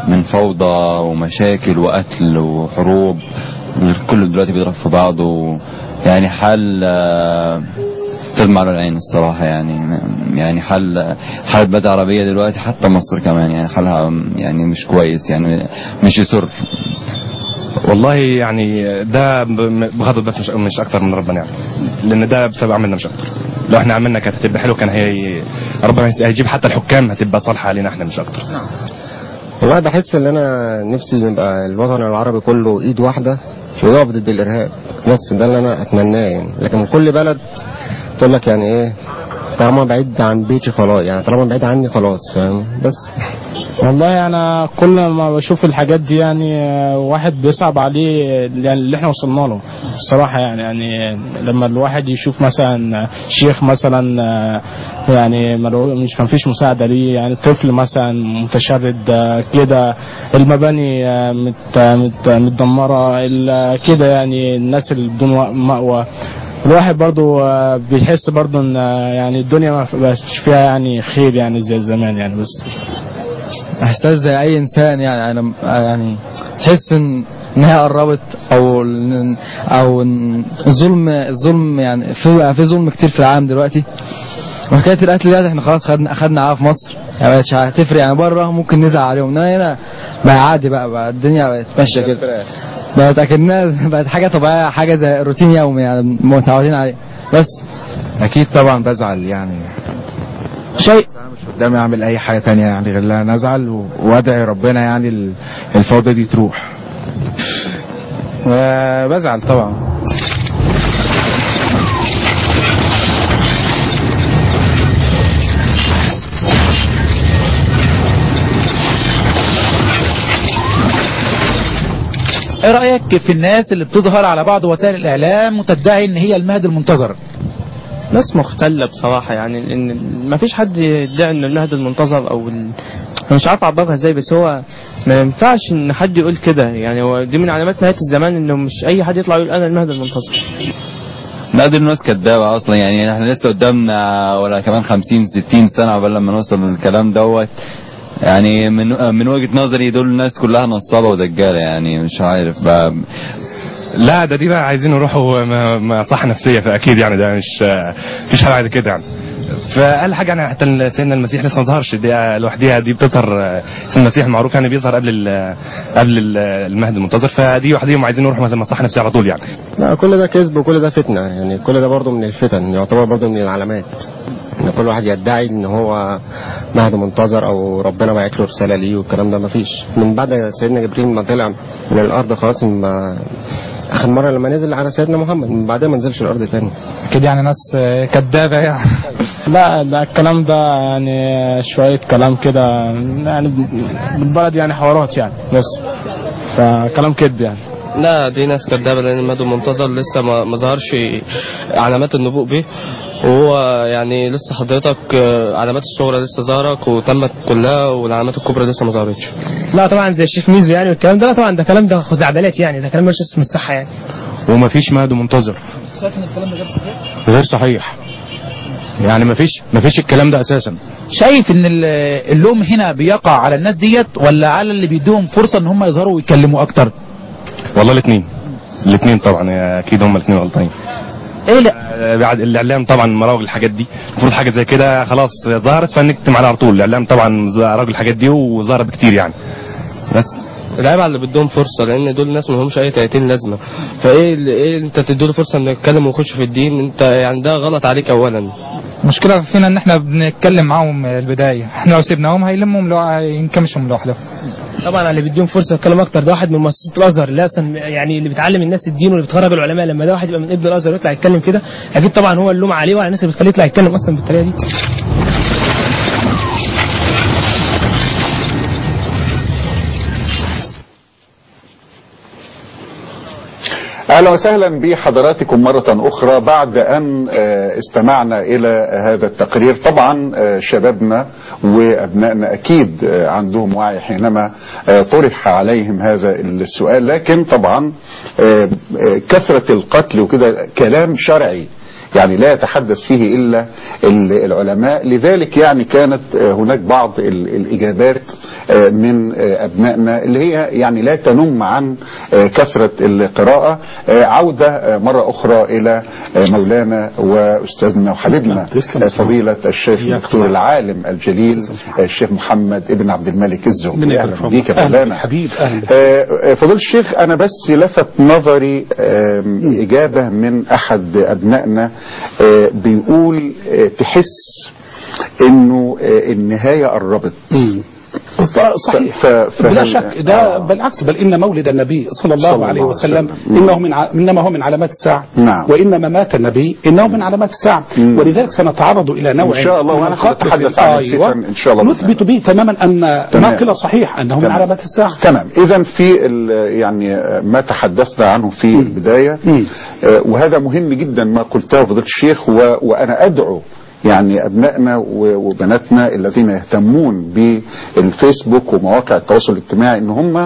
من فوضى ومشاكل وقتل وحروب، كله دلوقتي بيضرب في بعضه، يعني حال تدمع على العين الصراحة. يعني يعني حال حال بلاد عربية دلوقتي حتى مصر كمان يعني حالها يعني مش كويس، يعني مش يسر والله. يعني ده بغض بس مش مش اكتر من ربنا يعني، لان ده بسبب عملنا مش اكتر. لو احنا عملنا كانت هتبقى حلوه، كان هي ربنا هيجيب حتى الحكام هتبقى صالحه علينا احنا مش اكتر. والله بحس ان انا نفسي يبقى الوطن العربي كله ايد واحده ويقف ضد الارهاب، بس ده اللي انا اتمناه يعني. لكن كل بلد تقول لك يعني ايه، طالما بعيد عن بيتي خلاص، يعني طالما بعيد عني خلاص، فاهم؟ بس والله انا كل ما بشوف الحاجات دي يعني واحد بيصعب عليه يعني اللي احنا وصلنا له الصراحه. يعني يعني لما الواحد يشوف مثلا شيخ مثلا يعني مش ما فيش مساعده ليه، يعني طفل مثلا متشرد كده، المباني مت مت متدمره كده، يعني الناس اللي بدون مأوى، الواحد برضو بيحس برضو ان يعني الدنيا ما بقاش فيها يعني خير يعني زي زمان يعني. بس احساس زي اي انسان يعني، انا يعني تحس ان انها قربت او او الظلم الظلم يعني في في ظلم كتير في العالم دلوقتي. وحكايه القتل دي احنا خلاص خدنا اخدنا عارف مصر يعني مش هتفرق يعني، بره ممكن نزعل عليهم، انما هنا بقى عادي بقى, بقى الدنيا بقت ماشيه كده، بقت اكنها بقت حاجه طبيعيه، حاجه زي روتين يومي يعني متعودين عليه. بس اكيد طبعا بزعل يعني، شيء مش قدامي اعمل اي حاجه تانية يعني غير ان ازعل وادعي ربنا يعني الفوضى دي تروح. وبزعل طبعا. ايه رأيك في الناس اللي بتظهر على بعض وسائل الاعلام وتدعي ان هي المهدي المنتظر؟ ناس مختلة بصراحة، يعني ان ما فيش حد يدعي انه المهدي المنتظر او ال... مش عارف اعبرها ازاي، بس هو ما ينفعش ان حد يقول كده يعني. هو دي من علامات نهاية الزمان، انه مش اي حد يطلع يقول انا المهدي المنتظر. لا دي الناس كدابة اصلا يعني، احنا لسه قدامنا ولا كمان خمسين ستين سنة قبل لما نوصل للكلام دوت يعني. من من وجهة نظري دول الناس كلها نصابة ودجالة يعني، مش عارف بقى. لا ده دي بقى عايزين يروحوا مصحة نفسية فاكيد يعني، ده مش مفيش حاجة بعد كده يعني. فأقل حاجة يعني حتى سيدنا المسيح لسه ما ظهرش، دي لوحديها دي بتظهر. سيدنا المسيح معروف يعني بيظهر قبل ال قبل ال المهدي المنتظر، فدي لوحديهم عايزين يروحوا مثلا مصحة نفسية على طول يعني. لا كل ده كذب وكل ده فتنة يعني، كل ده برضه من الفتن، يعتبر برضه من العلامات ان كل واحد يدعي ان هو مهدي منتظر او ربنا باعت له رسالة ليه، والكلام ده مفيش. من بعد سيدنا جبريل ما طلع من الارض خلاص، ما اخر مرة لما نزل على سيدنا محمد من بعدها ما نزلش الارض تاني كده يعني. ناس كدابة يعني. لا ده الكلام ده يعني شوية كلام كده يعني بالبلد يعني حوارات يعني، بس فكلام كذب يعني. لا دي ناس كدابة، لان المهدي المنتظر لسه ما, ما ظهرش علامات النبوء به، وهو يعني لسه حضرتك علامات الصغرى لسه ظهرت وتمت كلها، والعلامات الكبرى لسه ما ظهرتش. لا طبعا زي الشيخ ميزو يعني والكلام ده، لا طبعا ده كلام ده خزعبلات يعني، ده كلام مش اسم الصحة يعني. ومفيش مهدي منتظر. شايف ان الكلام ده غير صحيح؟ غير صحيح يعني، مفيش مفيش الكلام ده اساسا. شايف ان اللوم هنا بيقع على الناس ديت ولا على اللي بيدوهم فرصة ان هم يظهروا ويتكلموا اكتر؟ والله الاثنين الاثنين طبعا، اكيد هم الاثنين غلطانين. ايه لا بعد الاعلام طبعا مراوغ الحاجات دي، المفروض حاجه زي كده خلاص ظهرت فنكتم عليها على طول. الاعلام طبعا راجل الحاجات دي وظهر بكتير يعني. بس العيب على اللي بدهم فرصه، لان دول الناس ما لهمش اي تأتين لازمه. فايه ايه انت تدي له فرصه انه يتكلم ويخش في الدين؟ انت يعني ده غلط عليك اولا. المشكله فينا ان احنا بنتكلم معاهم البدايه، احنا لو سيبناهم هيلمهم لو ينكمشهم لوحدهم. طبعا اللي بيديهم فرصه يتكلم اكتر ده واحد من مؤسسه الازهر اللي اصلا يعني اللي بتعلم الناس الدين واللي بتخرج العلماء. لما ده واحد يبقى من ابن الازهر يطلع يتكلم كده، اكيد طبعا هو اللوم عليه وعلى الناس اللي بتخليه يطلع يتكلم اصلا بالطريقه دي. اهلا وسهلا بحضراتكم مرة اخرى بعد ان استمعنا الى هذا التقرير. طبعا شبابنا وابنائنا اكيد عندهم وعي حينما طرح عليهم هذا السؤال، لكن طبعا كثرة القتل وكده كلام شرعي يعني لا يتحدث فيه إلا العلماء. لذلك يعني كانت هناك بعض الإجابات من أبنائنا اللي هي يعني لا تنم عن كثرة القراءة. عودة مرة أخرى إلى مولانا وأستاذنا وحبيبنا فضيلة الشيخ الدكتور العالم الجليل الشيخ محمد ابن عبد الملك الزهبي. أهلا بيك يا مولانا حبيب. فضيلة الشيخ، أنا بس لفت نظري إجابة من أحد أبنائنا بيقول تحس إنه النهاية قربت. صحيح بلا شك ده. بالعكس، بل إن مولد النبي صلى الله, صلى الله عليه وسلم, وسلم إنه من ع... إنما هو من علامات الساعة. نعم. وإنما مات النبي إنه من علامات الساعة. مم. ولذلك سنتعرض إلى نوع إن شاء الله وأنا أتحدث عن الفتن إن شاء الله نثبت به تماما أن ما قيل صحيح أنه تمام. من علامات الساعة. تمام. إذا في يعني ما تحدثنا عنه في مم. البداية مم. وهذا مهم جدا ما قلته فضيلة الشيخ، و... وأنا أدعو يعني أبنائنا وبناتنا الذين يهتمون بالفيسبوك ومواقع التواصل الاجتماعي ان هم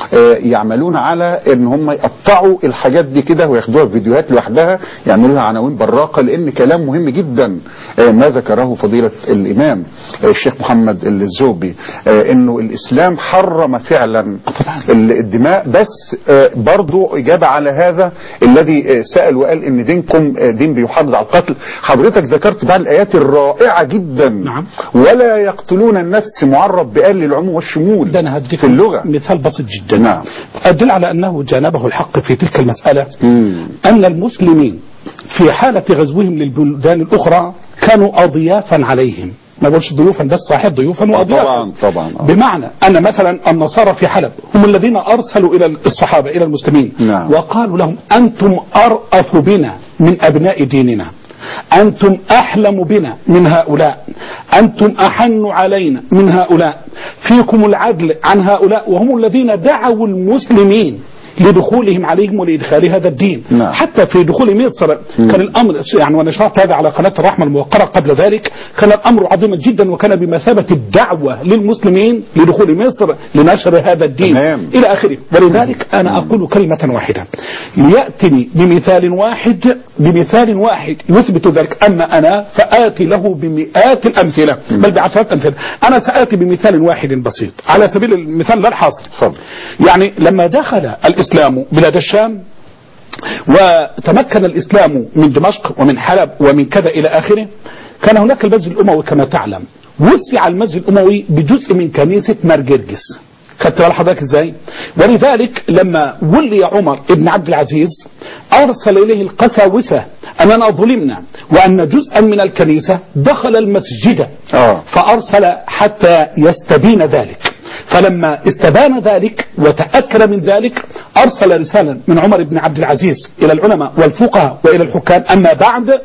يعملون على ان هم يقطعوا الحاجات دي كده وياخدوها فيديوهات لوحدها، يعملوا لها عناوين براقة، لان كلام مهم جدا ما ذكره فضيلة الامام الشيخ محمد الزهبي انه الاسلام حرم فعلا الدماء، بس برضو اجابة على هذا الذي سأل وقال ان دينكم دين بيحافظ على القتل. حضرتك ذكرت بعض الايات الرائعة جدا. نعم. ولا يقتلون النفس معرب بقال للعموم والشمول ده أنا هديك في اللغة مثال بسيط جدا. نعم. أدل على أنه جانبه الحق في تلك المسألة. مم. أن المسلمين في حالة غزوهم للبلدان الأخرى كانوا أضيافا عليهم، ما بقولش ضيوفا بس، صحيح ضيوفا وأضيافا. طبعا طبعا. بمعنى أن مثلا النصارى في حلب هم الذين أرسلوا إلى الصحابة إلى المسلمين. نعم. وقالوا لهم أنتم أرأف بنا من أبناء ديننا، أنتم أحلم بنا من هؤلاء، أنتم أحن علينا من هؤلاء، فيكم العدل عن هؤلاء، وهم الذين دعوا المسلمين لدخولهم عليهم ولإدخال هذا الدين. نعم. حتى في دخول مصر مم. كان الأمر يعني، وأنا شرحت هذا على قناة الرحمة الموقرة قبل ذلك، كان الأمر عظيما جدا وكان بمثابة الدعوة للمسلمين لدخول مصر لنشر هذا الدين. مم. إلى آخره. ولذلك أنا مم. أقول كلمة واحدة ليأتني بمثال واحد بمثال واحد يثبت ذلك، أما أنا فآتي له بمئات الأمثلة مم. بل بعشرات أمثلة. أنا سآتي بمثال واحد بسيط على سبيل المثال لا الحصر. يعني لما دخل الإسلام بلاد الشام وتمكن الإسلام من دمشق ومن حلب ومن كذا إلى آخره، كان هناك المسجد الأموي كما تعلم، وسع المسجد الأموي بجزء من كنيسة مرجرجس. خدت بال حضرتك ازاي؟ ولذلك لما ولي عمر ابن عبد العزيز أرسل إليه القساوسة أننا ظلمنا وأن جزءا من الكنيسة دخل المسجد. آه. فأرسل حتى يستبين ذلك، فلما استبان ذلك وتأكد من ذلك أرسل رسالة من عمر بن عبد العزيز إلى العلماء والفقهاء وإلى الحكام، أما بعد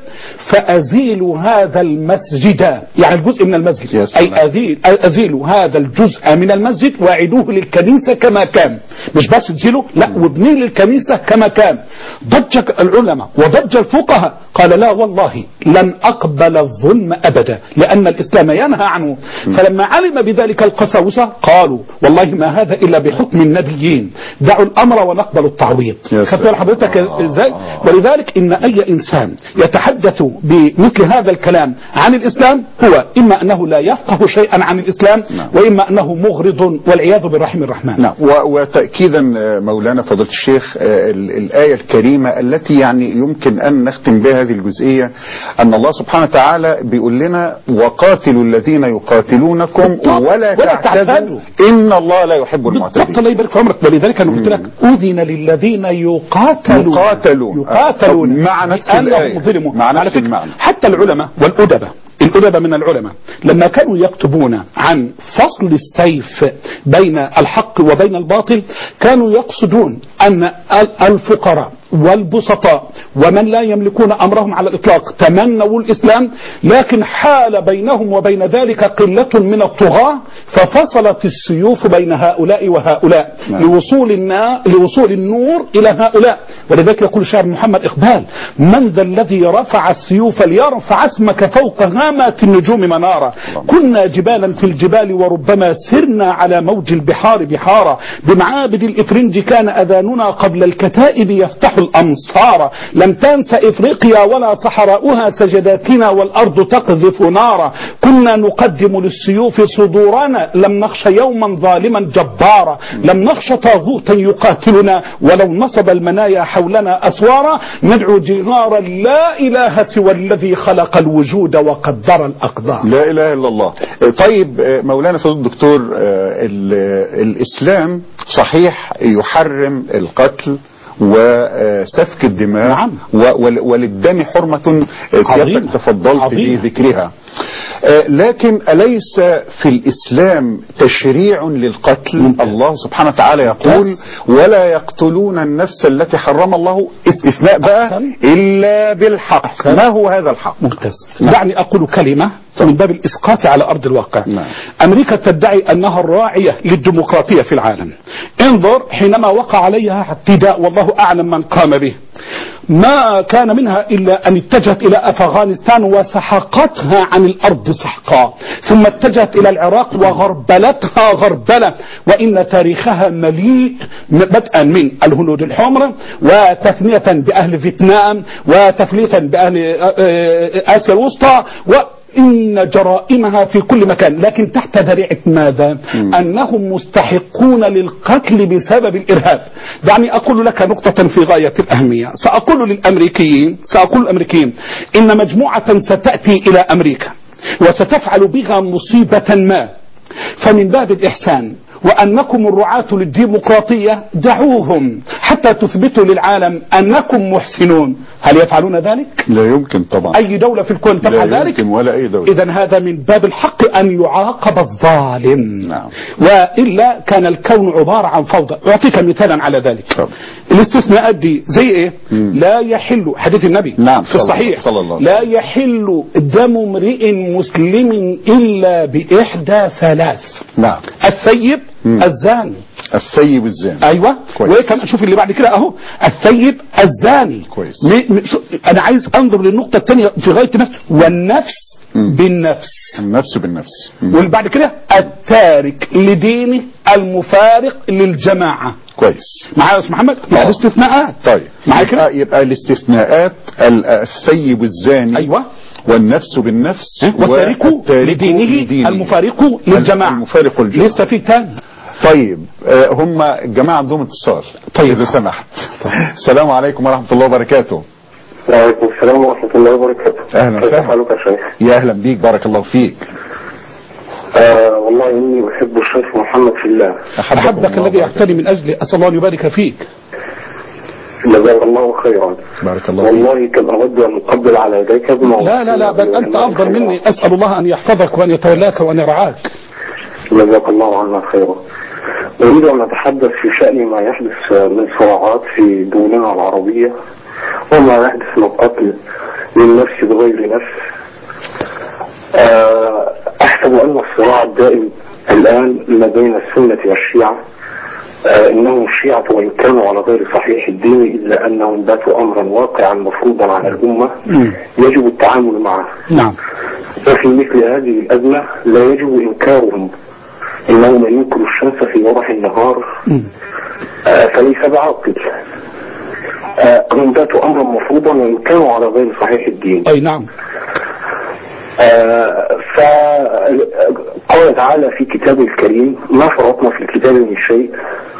فأزيلوا هذا المسجد، يعني الجزء من المسجد، أي أزيل أزيلوا هذا الجزء من المسجد وأعيدوه للكنيسة كما كان، مش بس تزيلوا، لا وابنيه للكنيسة كما كان. ضج العلماء وضج الفقهاء، قال لا والله لن أقبل الظلم أبدا لأن الإسلام ينهى عنه. فلما علم بذلك القساوسة قالوا والله ما هذا إلا بحكم النبيين، دعوا الأمر ونقبل التعويض. خدت حضرتك ازاي؟ ولذلك إن أي إنسان يتحدث بمثل هذا الكلام عن الإسلام هو إما أنه لا يفقه شيئا عن الإسلام، وإما أنه مغرض والعياذ بالرحيم الرحمن. نعم. وتأكيدا مولانا فضيلة الشيخ الآية الكريمة التي يعني يمكن أن نختم بها هذه الجزئية، أن الله سبحانه وتعالى بيقول لنا وقاتلوا الذين يقاتلونكم ولا تعتدوا إن الله لا يحب المعتدين. الله يبارك في عمرك. ولذلك أنا قلت لك أذن للذين يقاتلون يقاتلون, يقاتلون مع نفس الآية، مع نفس المعنى. حتى العلماء والأدباء الأدباء من العلماء لما كانوا يكتبون عن فصل السيف بين الحق وبين الباطل كانوا يقصدون أن الفقراء والبسطاء ومن لا يملكون أمرهم على الإطلاق تمنوا الإسلام، لكن حال بينهم وبين ذلك قلة من الطغاة ففصلت السيوف بين هؤلاء وهؤلاء لوصول النا... لوصول النور إلى هؤلاء. ولذلك يقول الشاعر محمد إقبال من ذا الذي رفع السيوف ليرفع اسمك فوق هامات النجوم منارا، كنا جبالا في الجبال وربما سرنا على موج البحار بحارا، بمعابد الإفرنج كان أذاننا قبل الكتائب يفتح الأمصار، لم تنس إفريقيا ولا صحراؤها سجداتنا والأرض تقذف نارا، كنا نقدم للسيوف صدورنا، لم نخش يوما ظالما جبارا، لم نخش طاغوتا يقاتلنا، ولو نصب المنايا حولنا أسوارا، ندعو جهارا لا إله سوى الذي خلق الوجود وقدر الأقدار. لا إله إلا الله. طيب مولانا فضل الدكتور، الإسلام صحيح يحرم القتل وسفك الدماء. نعم. وللدم حرمة سيادتك تفضلت بذكرها، لكن أليس في الإسلام تشريع للقتل؟ ممتاز. الله سبحانه وتعالى يقول ولا يقتلون النفس التي حرم الله، استثناء بقى أحسن. إلا بالحق. أحسن. ما هو هذا الحق؟ ممتاز. دعني أقول كلمة من باب الإسقاط على أرض الواقع. نعم. أمريكا تدعي أنها الراعية للديمقراطية في العالم. انظر حينما وقع عليها اعتداء والله أعلم من قام به، ما كان منها إلا أن اتجهت إلى أفغانستان وسحقتها عن الأرض سحقا، ثم اتجهت إلى العراق وغربلتها غربلة، وإن تاريخها مليء بدءا من الهنود الحمر وتثنية بأهل فيتنام وتفليتا بأهل آسيا الوسطى، و إن جرائمها في كل مكان، لكن تحت ذريعة ماذا؟ م. أنهم مستحقون للقتل بسبب الإرهاب. دعني أقول لك نقطة في غاية الأهمية، سأقول للأمريكيين سأقول للأمريكيين إن مجموعة ستأتي إلى أمريكا وستفعل بها مصيبة ما، فمن باب الإحسان وأنكم الرعاة للديمقراطية دعوهم حتى تثبتوا للعالم أنكم محسنون. هل يفعلون ذلك؟ لا يمكن طبعا. أي دولة في الكون تفعل ذلك؟ لا يمكن ولا أي دولة. إذن هذا من باب الحق أن يعاقب الظالم. نعم. وإلا كان الكون عبارة عن فوضى. أعطيك مثالا على ذلك. طبعا. الاستثناءات دي زي إيه؟ مم. لا يحل حديث النبي نعم في الصحيح صلى الله لا يحل دم امرئ مسلم إلا بإحدى ثلاث. نعم. الثيب مم. الزاني. الثيب الزاني. ايوه وكمان شوف اللي بعد كده اهو الثيب الزاني. كويس. م... م... انا عايز انظر للنقطه الثانيه في غايه النفس، والنفس مم. بالنفس. النفس بالنفس. واللي بعد كده التارك لدينه المفارق للجماعه. كويس. معايا يا استاذ محمد؟ مع الاستثناءات. طيب معايا كده؟ يبقى, يبقى الاستثناءات الثيب الزاني. ايوه. والنفس بالنفس والتارك لدينه, لدينه المفارق للجماعه. المفارق للجماعه. لسه في تاني. طيب هم الجماعه عندهم اتصال. طيب اذا سمحت. السلام عليكم ورحمه الله وبركاته. وعليكم السلام ورحمه الله وبركاته. اهلا وسهلا. يا اهلا بيك، بارك الله فيك. آه والله اني احب الشيخ محمد في الله. احبك, أحبك الذي يعتني من اجله، اسال الله ان يبارك فيك. جزاك الله خيرا. بارك الله والله فيك. كم اود ان اقبل على يديك بموضوع. لا لا لا بل انت افضل مني، اسال الله ان يحفظك وان يتولاك وان يرعاك. جزاك الله عنا خيرا. أريد أن أتحدث في شأن ما يحدث من صراعات في دولنا العربية، وما يحدث من قتل للنفس بغير نفس. أحسب أن الصراع الدائم الآن ما بين السنة والشيعة، إنهم الشيعة وإن كانوا على غير صحيح الدين إلا أنهم باتوا أمرا واقعا مفروضا على الأمة يجب التعامل معه. نعم. وفي مثل هذه الأزمة لا يجب إنكارهم، إنه من ينكر الشمس في وضح النهار آه فليس بعاقل. آه هم باتوا أمرا مفروضا وإن كانوا على غير صحيح الدين. أي نعم. آه فقال تعالى في كتابه الكريم ما فرطنا في الكتاب من شيء،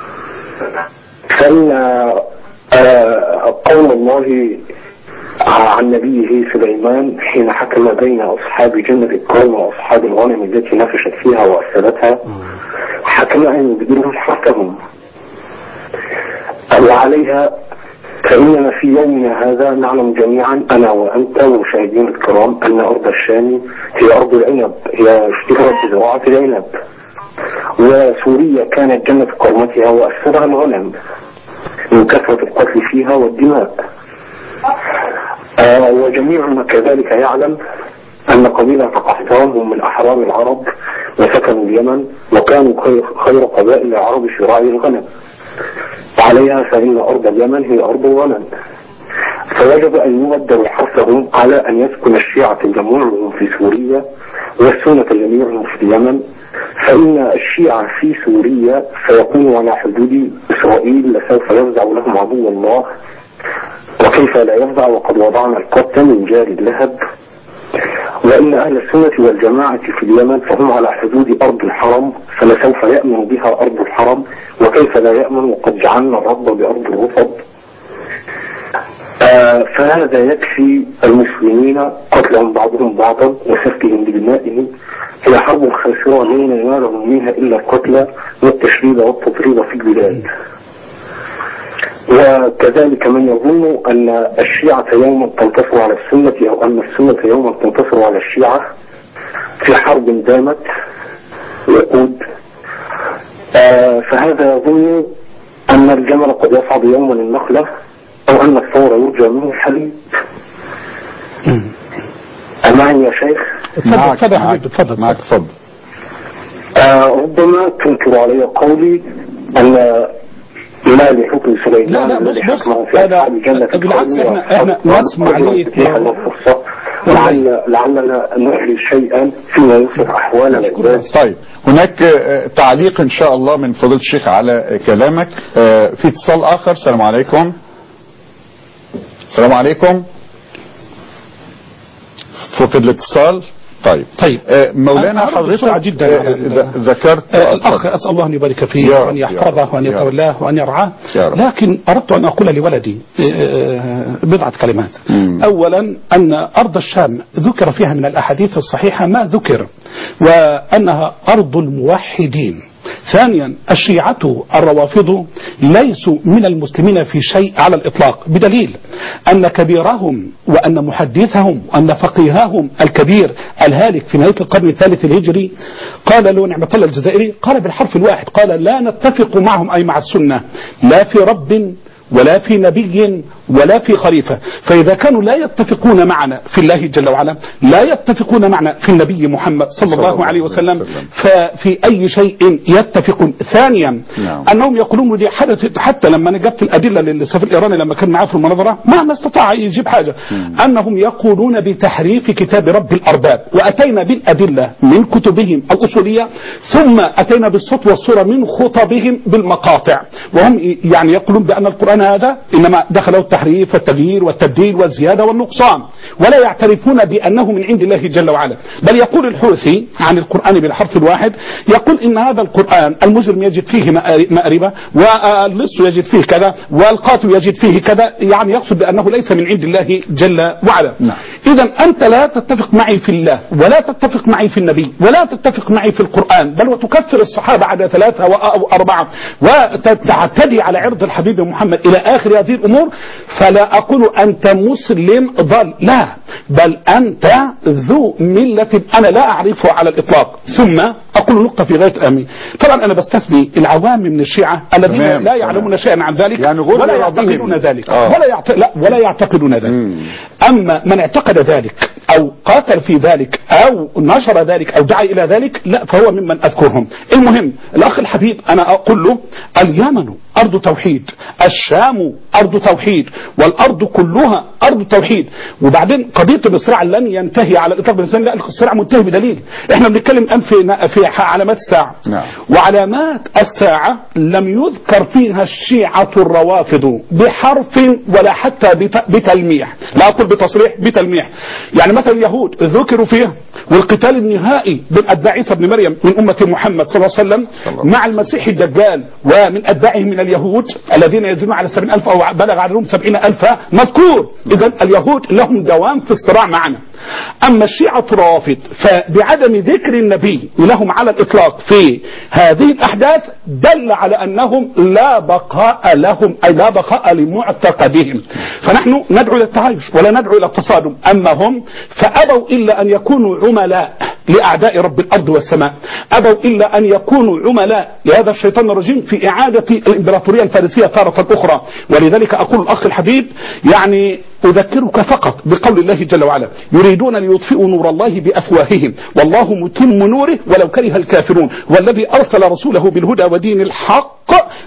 فإن آه قول الله عن نبيه سليمان حين حكم بين أصحاب جنة القوم وأصحاب الغنم التي نفشت فيها وأفسدتها، حكم أن يبدلهم حقهم وعليها. فإننا في يومنا هذا نعلم جميعا أنا وأنت والمشاهدين الكرام أن أرض الشام هي أرض العنب، هي اشتهرت بزراعة العنب، وسوريا كانت جنة قومتها وأفسدها الغنم من كثرة القتل فيها والدماء. آه وجميعنا كذلك يعلم أن قبيلة قحطان هم من أحرار العرب وسكنوا اليمن وكانوا خير قبائل العرب في رعي الغنم، وعليها فإن أرض اليمن هي أرض الغنم، فوجب أن يبدل حرصهم على أن يسكن الشيعة جميعهم في سوريا والسنة جميعهم في اليمن، فإن الشيعة في سوريا سيكونوا على حدود إسرائيل لسوف يفزع لهم عدو الله وكيف لا يفزع وقد وضعنا القتل من جاري اللهب. وإن أهل السنة والجماعة في اليمن فهم على حدود أرض الحرم، فلسوف يأمن بها أرض الحرم، وكيف لا يأمن وقد جعلنا الرب بأرض الوسط. آه فهذا يكفي المسلمين قتلهم بعضهم بعضا وسفكهم بدمائهم. هي حرب خاسرة لا ينالهم منها إلا القتل والتشريد والتضريب في البلاد. وكذلك من يظن أن الشيعة يوما تنتصر على السنة أو أن السنة يوما تنتصر على الشيعة في حرب دامت وقود، آه فهذا يظن أن الجمل قد يصعد يوما النخلة أو أن الثور يرجى منه الحليب. أمعني يا شيخ؟ تفضل تفضل حبيبي تفضل معك تفضل. آه ربما تنكر علي قولي أن لا لحكم سليمان. لا لا بص بص هذا بالعكس احنا احنا نسمع ليك لعل لعلنا نحيي شيئا فيما يصلح احوال العباد. طيب هناك تعليق ان شاء الله من فضيلة الشيخ على كلامك. في اتصال اخر. السلام عليكم. السلام عليكم. فوق الاتصال. طيب طيب مولانا حضرتك جدا ذكرت الاخ اسال الله ان يبارك فيه وان يحفظه وان يتولاه وان يرعاه، لكن اردت ان اقول لولدي بضعه كلمات. مم. اولا ان ارض الشام ذكر فيها من الاحاديث الصحيحه ما ذكر وانها ارض الموحدين. ثانيا الشيعة الروافض ليسوا من المسلمين في شيء على الإطلاق، بدليل أن كبيرهم وأن محدثهم وأن فقيههم الكبير الهالك في نهاية القرن الثالث الهجري قال له نعمة الله الجزائري، قال بالحرف الواحد، قال لا نتفق معهم أي مع السنة لا في رب ولا في نبي ولا في خليفة. فإذا كانوا لا يتفقون معنا في الله جل وعلا لا يتفقون معنا في النبي محمد صلى الله عليه وسلم ففي أي شيء يتفقون. ثانيا نعم. أنهم يقولون دي حدث حتى لما نجبت الأدلة للسفير الإيراني لما كان معاه في المناظرة ما استطاع يجيب حاجة. مم. أنهم يقولون بتحريف كتاب رب الأرباب، وأتينا بالأدلة من كتبهم الأصولية ثم أتينا بالصوت والصورة من خطبهم بالمقاطع، وهم يعني يقولون بأن القرآن هذا إنما دخله التحريف والتغيير والتبديل والزيادة والنقصان، ولا يعترفون بأنه من عند الله جل وعلا. بل يقول الحوثي عن القرآن بالحرف الواحد، يقول إن هذا القرآن المجرم يجد فيه مأربة واللص يجد فيه كذا والقاتل يجد فيه كذا، يعني يقصد بأنه ليس من عند الله جل وعلا. نعم. إذا أنت لا تتفق معي في الله ولا تتفق معي في النبي ولا تتفق معي في القرآن، بل وتكفر الصحابة على ثلاثة وأربعة وتعتدي على عرض الحبيب محمد إلى آخر هذه الأمور، فلا أقول أنت مسلم ضل، لا، بل أنت ذو ملة أنا لا أعرفها على الإطلاق. ثم أقول نقطة في غاية أمي، طبعا أنا بستثني العوام من الشيعة الذين لا يعلمون شيئا عن ذلك يعني ولا يعتقدون ذلك آه. ولا, يعت... لا ولا يعتقدون ذلك. مم. أما من اعتقد ذلك أو قاتل في ذلك أو نشر ذلك أو دعا إلى ذلك لا، فهو ممن أذكرهم. المهم الأخ الحبيب أنا أقول له اليمن أرض توحيد، الشام أرض توحيد، والأرض كلها أرض توحيد. وبعدين قضية الصراع لن ينتهي على الإطلاق بالإنسان، لا، الصراع منتهي بدليل احنا بنتكلم الآن في في علامات الساعة. نعم. وعلامات الساعة لم يذكر فيها الشيعة الروافض بحرف ولا حتى بتلميح، لا أقول بتصريح، بتلميح. يعني مثلا اليهود ذكروا فيها، والقتال النهائي بين أتباع عيسى بن مريم من أمة محمد صلى الله عليه وسلم مع المسيح الدجال ومن أتباعه من اليهود الذين يزيدون على سبعين ألف أو بلغ عددهم سبعين ألف مذكور. إذن اليهود لهم دوام في الصراع معنا. أما الشيعة الروافض فبعدم ذكر النبي لهم على الإطلاق في هذه الأحداث دل على أنهم لا بقاء لهم، أي لا بقاء لمعتقدهم. فنحن ندعو إلى التعايش ولا ندعو إلى التصادم. أما هم فأبوا إلا أن يكونوا عملاء لأعداء رب الأرض والسماء، أبوا إلا أن يكونوا عملاء لهذا الشيطان الرجيم في إعادة الإمبراطورية الفارسية تارة أخرى. ولذلك أقول الأخ الحبيب يعني أذكرك فقط بقول الله جل وعلا يريدون ليطفئوا نور الله بأفواههم والله متم نوره ولو كره الكافرون والذي أرسل رسوله بالهدى ودين الحق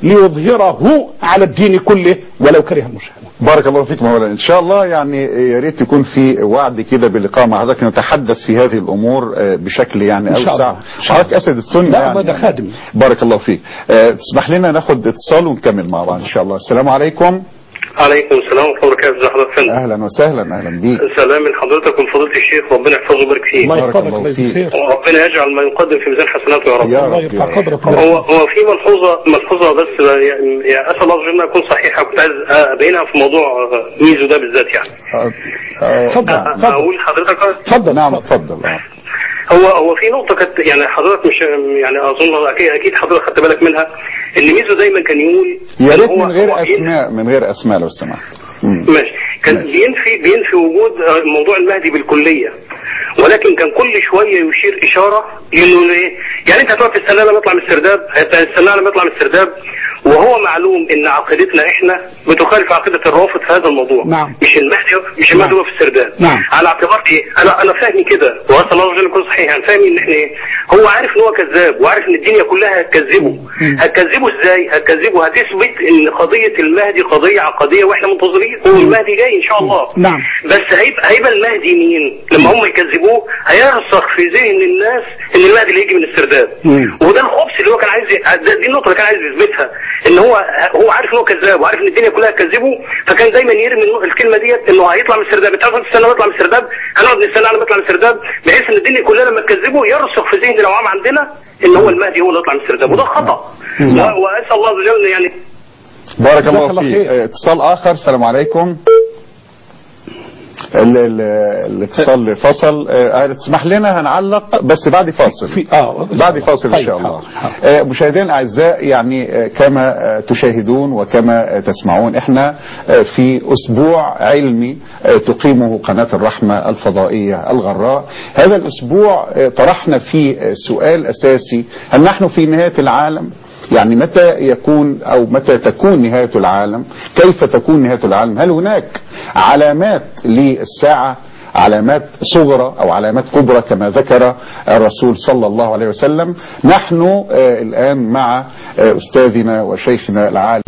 ليظهره على الدين كله ولو كره المشركون. بارك الله فيك مولانا. ان شاء الله يعني يا ريت يكون في وعد كده باللقاء مع حضرتك نتحدث في هذه الامور بشكل يعني اوسع. حضرتك اسد السنه لا يعني, يعني خادم. بارك الله فيك. أه تسمح لنا ناخد اتصال ونكمل مع بعض ان شاء الله. السلام عليكم. عليكم السلام ورحمة الله وبركاته. ازي حضرتك يا فندم؟ اهلا وسهلا، اهلا بيك. سلام من حضرتك ومن فضيلة الشيخ، ربنا يحفظه ويبارك فيه. الله يحفظك الله يجزيك. وربنا يجعل ما يقدم في ميزان حسناته يا رب. يا الله يرفع قدرك. هو هو في ملحوظة ملحوظة بس يعني يعني اسال الله انها تكون صحيحة، كنت عايز ابينها في موضوع ميزو ده بالذات يعني. اتفضل اتفضل. اقول لحضرتك اتفضل. نعم اتفضل. هو هو في نقطة كانت يعني حضرتك مش يعني اظن اكيد اكيد حضرتك خدت بالك منها، ان ميزو دايما كان يقول يا ريت من غير اسماء من غير اسماء لو سمحت. ماشي. كان بينفي بينفي وجود موضوع المهدي بالكلية، ولكن كان كل شوية يشير إشارة إنه إيه يعني أنت هتقعد تستنى لما يطلع من السرداب، هتستنى لما يطلع من السرداب، وهو معلوم إن عقيدتنا إحنا بتخالف عقيدة الرافض في هذا الموضوع. نعم. مش المهدي مش المهدي هو في السرداب. نعم. على اعتبار إيه؟ أنا أنا فاهمي كده، وأسأل الله عز وجل يكون صحيح، أنا فاهمي إن إحنا إيه؟ هو عارف إن هو كذاب، وعارف إن الدنيا كلها هتكذبه. هتكذبه إزاي؟ هتكذبه هتثبت إن قضية المهدي قضية عقدية وإحنا منتظرين، والمهدي جاي إن شاء الله. نعم. بس هيبقى هيبقى المهدي مين؟ لما هم يكذبوه هيرسخ في ذهن الناس ان المهدي اللي هيجي من السرداب. وده الخبث اللي هو كان عايز دي النقطه اللي كان عايز يثبتها، ان هو هو عارف ان هو كذاب وعارف ان الدنيا كلها تكذبه، فكان دايما يرمي الكلمه ديت انه هيطلع من السرداب. انت عارف تستنى لما يطلع من السرداب، هنقعد نستنى على ما يطلع من السرداب، بحيث ان الدنيا كلها لما تكذبه يرسخ في ذهن العوام عندنا ان هو المهدي هو اللي يطلع من السرداب، وده خطا. واسال الله عز وجل يعني. بارك الله فيك. اتصال اخر. السلام عليكم. الاتصال فصل. اه تسمح لنا هنعلق بس بعد فاصل. في اه بعد فاصل ان شاء الله. اه مشاهدينا الاعزاء، يعني كما تشاهدون وكما تسمعون، احنا في اسبوع علمي تقيمه قناة الرحمة الفضائية الغراء. هذا الاسبوع طرحنا فيه سؤال اساسي: هل نحن في نهاية العالم؟ يعني متى يكون أو متى تكون نهاية العالم؟ كيف تكون نهاية العالم؟ هل هناك علامات للساعة، علامات صغرى أو علامات كبرى كما ذكر الرسول صلى الله عليه وسلم؟ نحن آه الآن مع آه أستاذنا وشيخنا العالم.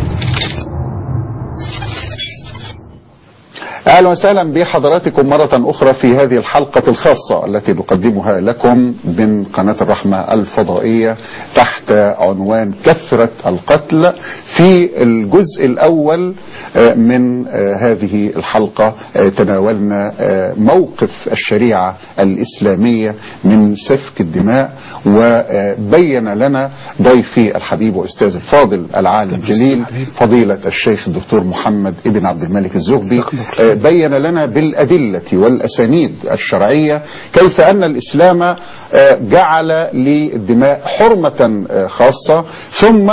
أهلا وسهلا بحضراتكم مرة أخرى في هذه الحلقة الخاصة التي نقدمها لكم من قناة الرحمة الفضائية تحت عنوان كثرة القتل. في الجزء الأول من هذه الحلقة تناولنا موقف الشريعة الإسلامية من سفك الدماء، وبين لنا ضيفي الحبيب وأستاذ الفاضل العالم الجليل فضيلة الشيخ الدكتور محمد ابن عبد الملك الزغبي، بين لنا بالأدلة والأسانيد الشرعية كيف أن الإسلام جعل للدماء حرمة خاصة. ثم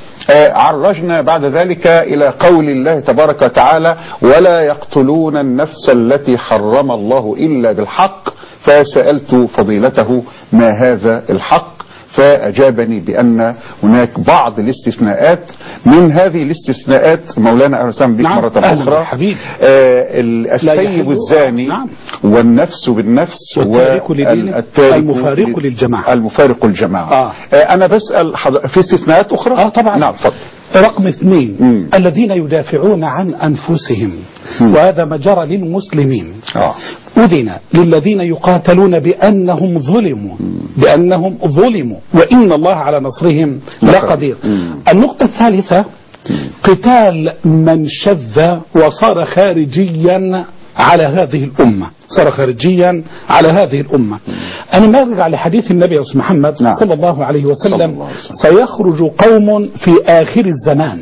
عرجنا بعد ذلك إلى قول الله تبارك وتعالى: ولا يقتلون النفس التي حرم الله إلا بالحق. فسألت فضيلته ما هذا الحق، فأجابني بأن هناك بعض الاستثناءات. من هذه الاستثناءات مولانا أهلا وسهلا بك نعم مرة أخرى حبيب. آه الثيب الزاني نعم. والنفس بالنفس والتارك لدينه المفارق للجماعة المفارق الجماعة آه. آه أنا بسأل حضر... في استثناءات أخرى آه طبعا نعم فضل. رقم اثنين مم. الذين يدافعون عن أنفسهم مم. وهذا ما جرى للمسلمين آه. أذن للذين يقاتلون بأنهم ظلموا مم. بأنهم ظلموا وإن الله على نصرهم لقدير. النقطة الثالثة مم. قتال من شذ وصار خارجيا على هذه الأمة، صار خارجيا على هذه الأمة. أنا ما أرجع لحديث النبي محمد نعم. صلى الله عليه وسلم, الله عليه وسلم سيخرج قوم في آخر الزمان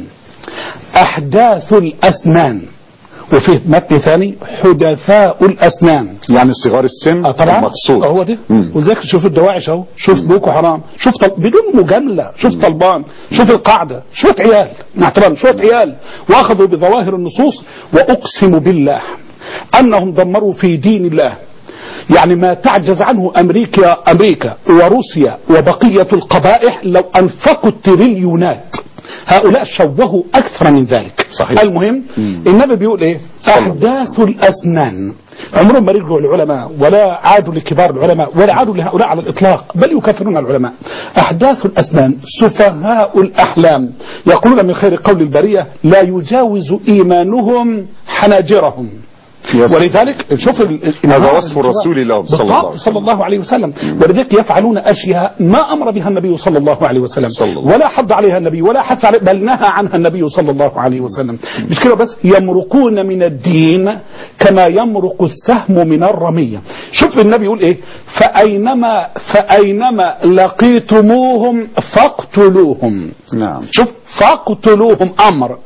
أحداث الأسنان، وفي متن ثاني حدثاء الأسنان، يعني صغار السن. آه طبعا المقصود هو ده. وذلك شوف الدواعش اهو، شوف بوكو حرام، شوف طل... بدون مجاملة، شوف طلبان، شوف القاعدة، شوف عيال نعتبر شوف عيال واخذوا بظواهر النصوص. وأقسم بالله أنهم دمروا في دين الله يعني ما تعجز عنه أمريكا أمريكا وروسيا وبقية القبائح لو أنفقوا التريليونات. هؤلاء شوهوا أكثر من ذلك. صحيح. المهم مم. النبي بيقول إيه؟ أحداث الأسنان. عمرهم ما رجعوا العلماء ولا عادوا لكبار العلماء ولا عادوا لهؤلاء على الإطلاق، بل يكفرون العلماء. أحداث الأسنان سفهاء الأحلام يقولون من خير قول البرية لا يجاوز إيمانهم حناجرهم. ولذلك شوف هذا وصف الرسول لهم صلى الله عليه وسلم, صلى الله عليه وسلم. ولذلك يفعلون أشياء ما أمر بها النبي صلى الله عليه وسلم ولا حض عليها النبي ولا حث عليها بل نهى عنها النبي صلى الله عليه وسلم. مش كده بس، يمرقون من الدين كما يمرق السهم من الرمية. شوف النبي يقول ايه، فأينما فأينما لقيتموهم فاقتلوهم. نعم. شوف فاقتلوهم أمر،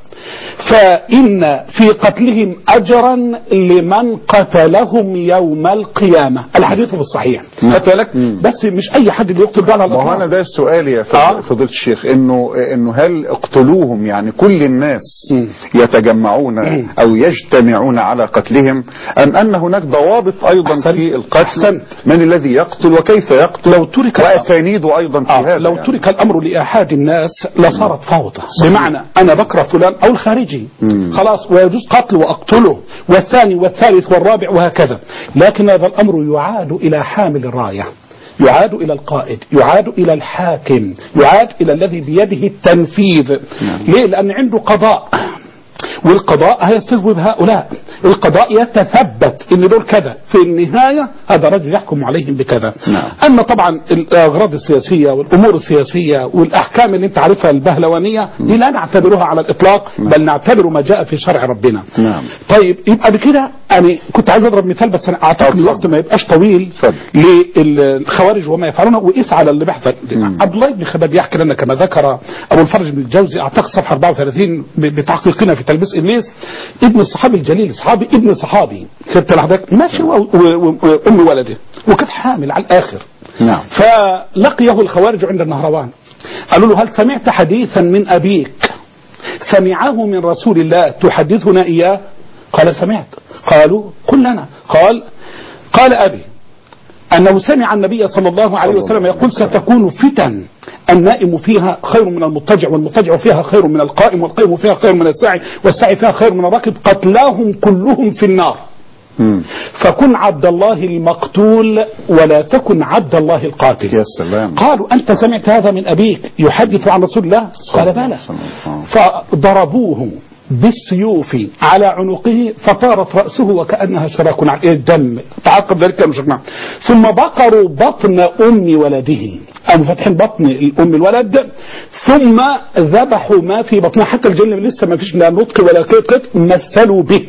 فإن في قتلهم أجرا لمن قتلهم يوم القيامة. الحديث في الصحيح. قتلك بس مش أي حد اللي يقتل على الأطلاق. ما هو أنا ده السؤال يا فضيلة آه. الشيخ، إنه إنه هل اقتلوهم يعني كل الناس م. يتجمعون م. أو يجتمعون على قتلهم، أم أن هناك ضوابط أيضا أحسن. في القتل أحسن. من الذي يقتل وكيف يقتل لو ترك وأسانيده أيضا في آه. هذا لو يعني. ترك الأمر لأحد الناس لصارت فوضى. بمعنى أنا بكره فلان أو الخارجي مم. خلاص ويجوز قتله وأقتله والثاني والثالث والرابع وهكذا، لكن هذا الأمر يعاد إلى حامل الراية، يعاد إلى القائد، يعاد إلى الحاكم، يعاد إلى الذي بيده التنفيذ. مم. ليه؟ لأن عنده قضاء، والقضاء هيستجوب هؤلاء، القضاء يتثبت ان دول كذا، في النهاية هذا رجل يحكم عليهم بكذا. نعم. اما طبعا الاغراض السياسية والامور السياسية والاحكام اللي انت عارفها البهلوانية دي لا نعتبرها على الاطلاق. نعم. بل نعتبر ما جاء في شرع ربنا. نعم. طيب يبقى بكده انا كنت عايز اضرب مثال بس انا اعتقد الوقت ما يبقاش طويل للخوارج وما يفعلونه، وقيس على اللي بيحصل. عبد الله بن خباب يحكي لنا كما ذكر ابو الفرج بن الجوزي اعتقد صفحة أربعة وثلاثين بتحقيقنا في تلبيس ابليس، ابن الصحابي الجليل، صحابي ابن صحابي كنت لحظتك ماشي وام ولده وكانت حامل على الاخر. نعم. فلقيه الخوارج عند النهروان، قالوا له هل سمعت حديثا من ابيك سمعه من رسول الله تحدثنا اياه؟ قال سمعت. قالوا قل لنا. قال قال ابي انه سمع النبي صلى الله عليه وسلم يقول ستكون فتن النائم فيها خير من المضطجع، والمضطجع فيها خير من القائم، والقائم فيها خير من الساعي، والساعي فيها خير من الراكب، قتلاهم كلهم في النار. مم. فكن عبد الله المقتول ولا تكن عبد الله القاتل. يا سلام. قالوا أنت سمعت هذا من أبيك يحدث عن رسول الله؟ قال بلى. فضربوه بالسيوف على عنقه فطارت رأسه وكأنها شراك على الدم تعقب ذلك المشرك. ثم بقروا بطن أم ولده، أم فتحين بطن الأم الولد، ثم ذبحوا ما في بطنها حتى الجن لسه ما فيش لا نطق ولا كت مثلوا به.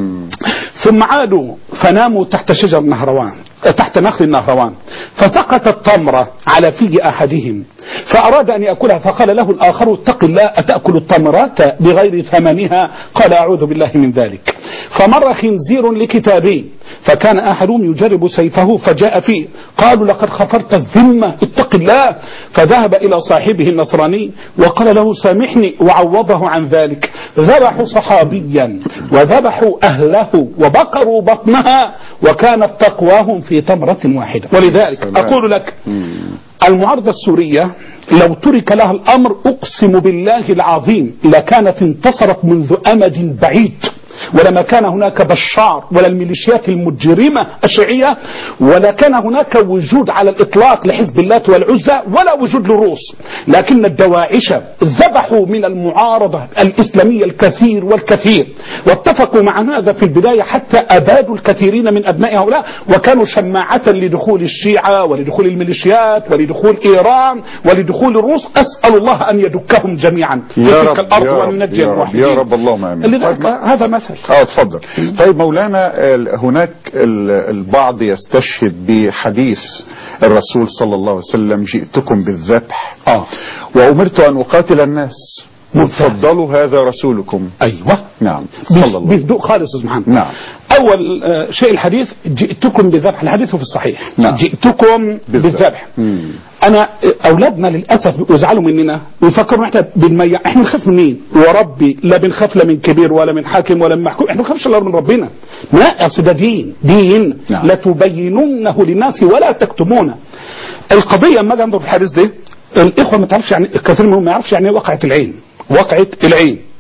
ثم عادوا فناموا تحت شجر النهروان، تحت نخل النهروان، فسقطت تمرة على فيج أحدهم فأراد أن يأكلها، فقال له الآخر اتق الله أتأكل التمرات بغير ثمنها؟ قال أعوذ بالله من ذلك. فمر خنزير لكتابي فكان أحدهم يجرب سيفه فجاء فيه، قالوا لقد خفرت الذمة اتق الله، فذهب إلى صاحبه النصراني وقال له سامحني وعوضه عن ذلك. ذبحوا صحابيا وذبحوا أهله وبقروا بطنها وكانت تقواهم في تمرة واحدة. ولذلك أقول لك المعارضة السورية لو ترك لها الأمر أقسم بالله العظيم لكانت انتصرت منذ أمد بعيد، ولما كان هناك بشار ولا الميليشيات المجرمة الشيعية، ولا كان هناك وجود على الإطلاق لحزب الله والعزة ولا وجود للروس. لكن الدواعش ذبحوا من المعارضة الإسلامية الكثير والكثير، واتفقوا مع هذا في البداية حتى أبادوا الكثيرين من أبناء هؤلاء، وكانوا شماعة لدخول الشيعة ولدخول الميليشيات ولدخول إيران ولدخول الروس. أسأل الله أن يدكهم جميعا في تلك الأرض وأن ينجي الموحدين يا رب اللهم آمين. هذا مثل. اه اتفضل. طيب مولانا هناك البعض يستشهد بحديث الرسول صلى الله عليه وسلم جئتكم بالذبح اه وأمرت أن أقاتل الناس، تفضلوا هذا رسولكم. أيوة نعم صلى الله بهدوء خالص سبحانه. نعم. أول شيء الحديث جئتكم بالذبح، الحديث في الصحيح. نعم. جئتكم بالذبح. أنا أولادنا للأسف يزعلوا مننا ويفكروا إحنا بالمية، إحنا نخاف من مين؟ وربي لا بنخاف لا من كبير ولا من حاكم ولا من محكوم، إحنا نخافش إلا من ربنا. لا أصل ده دين دين. نعم. لا تبينونه للناس ولا تكتمونه. القضية أما أجي أنظر في الحديث ده الإخوة ما تعرفش يعني، كثير منهم ما يعرفش يعني وقعة العين. وقعة العين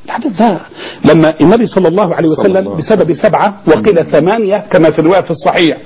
الحدث ده لما النبي صلى الله عليه وسلم بسبب سبعة وقيل ثمانية كما في الرواية في الصحيح،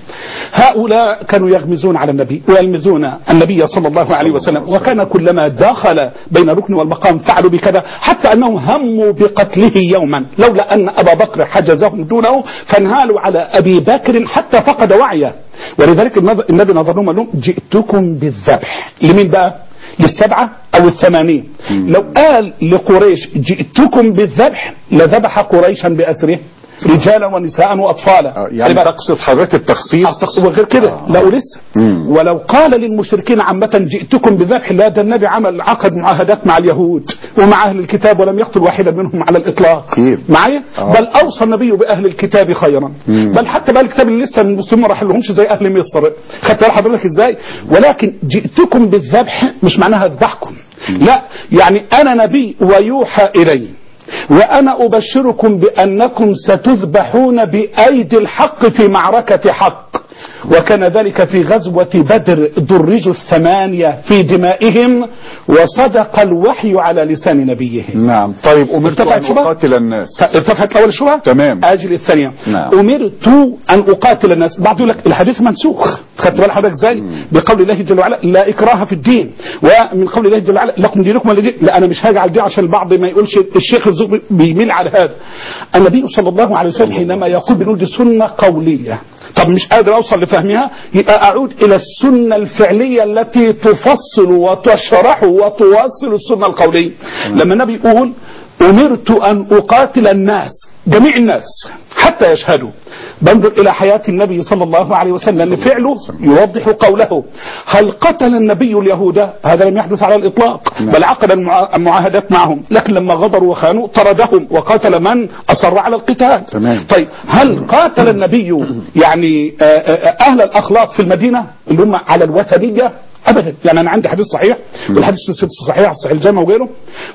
هؤلاء كانوا يغمزون على النبي ويلمزون النبي صلى الله عليه وسلم، وكان كلما دخل بين الركن والمقام فعلوا بكذا، حتى أنهم هموا بقتله يوما لولا أن أبا بكر حجزهم دونه، فانهالوا على أبي بكر حتى فقد وعيه. ولذلك النبي نظر لهم لهم جئتكم بالذبح. لمين بقى؟ للسبعة أو الثمانين. لو قال لقريش جئتكم بالذبح لذبح قريشا بأسره رجالا ونساء وأطفالا. يعني تقصد حضرتك التخصيص وغير كده آه. لا لسه. ولو قال للمشركين عامة جئتكم بالذبح لا، ده النبي عمل عقد معاهدات مع اليهود ومع أهل الكتاب ولم يقتل واحدا منهم على الإطلاق معايا. آه. بل أوصى النبي بأهل الكتاب خيرا. مم. بل حتى بأهل الكتاب اللي لسه المسلمين ما راحلهمش زي أهل مصر. خدت بالك حضرتك إزاي؟ ولكن جئتكم بالذبح مش معناها اذبحكم، لا، يعني أنا نبي ويوحى إلي وأنا أبشركم بأنكم ستذبحون بأيدي الحق في معركة حق. وكان ذلك في غزوة بدر، درجوا الثمانية في دمائهم وصدق الوحي على لسان نبيهم. نعم. طيب أمرت أن أقاتل الناس. ارتفعت الأول الشبهة؟ تمام. أجل الثانية. نعم. أمرت أن أقاتل الناس. بعض يقول لك الحديث منسوخ. خدت بال حضرتك ازاي؟ بقول الله جل وعلا لا إكراه في الدين، ومن قول الله جل وعلا لكم دينكم ولي دين. لا، أنا مش هاجي دي عشان البعض ما يقولش الشيخ الزغبي بيميل على هذا. النبي صلى الله عليه وسلم حينما يقول بنقول دي سنة قولية، طب مش قادر أوصل لفهمها، يبقى أعود إلى السنة الفعلية التي تفصل وتشرح وتواصل السنة القولية. لما النبي يقول أمرت أن أقاتل الناس، جميع الناس حتى يشهدوا، بنظر إلى حياة النبي صلى الله عليه وسلم أن فعله يوضح قوله. هل قتل النبي اليهود؟ هذا لم يحدث على الإطلاق، بل عقد المعاهدات معهم، لكن لما غدروا وخانوا طردهم وقاتل من أصر على القتال. تمام. طيب هل قاتل النبي يعني أهل الأخلاق في المدينة اللي هم على الوثنية؟ أبدا. يعني أنا عندي حديث صحيح والحديث الصحيح صحيح الجامع وغيره،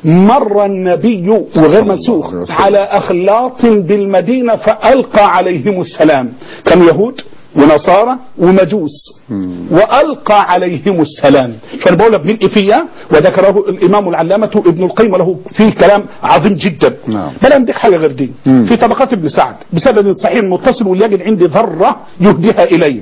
مر النبي وغير منسوخ على أخلاط بالمدينة فألقى عليهم السلام، كانوا يهود ونصارى ومجوس وألقى عليهم السلام. فأنا بقول لك من فيها، وذكره الإمام العلامة ابن القيم وله فيه كلام عظيم جدا. بل عندك حاجة غير دي في طبقات ابن سعد بسبب صحيح متصل وليجد عندي ذرة يهديها إلي.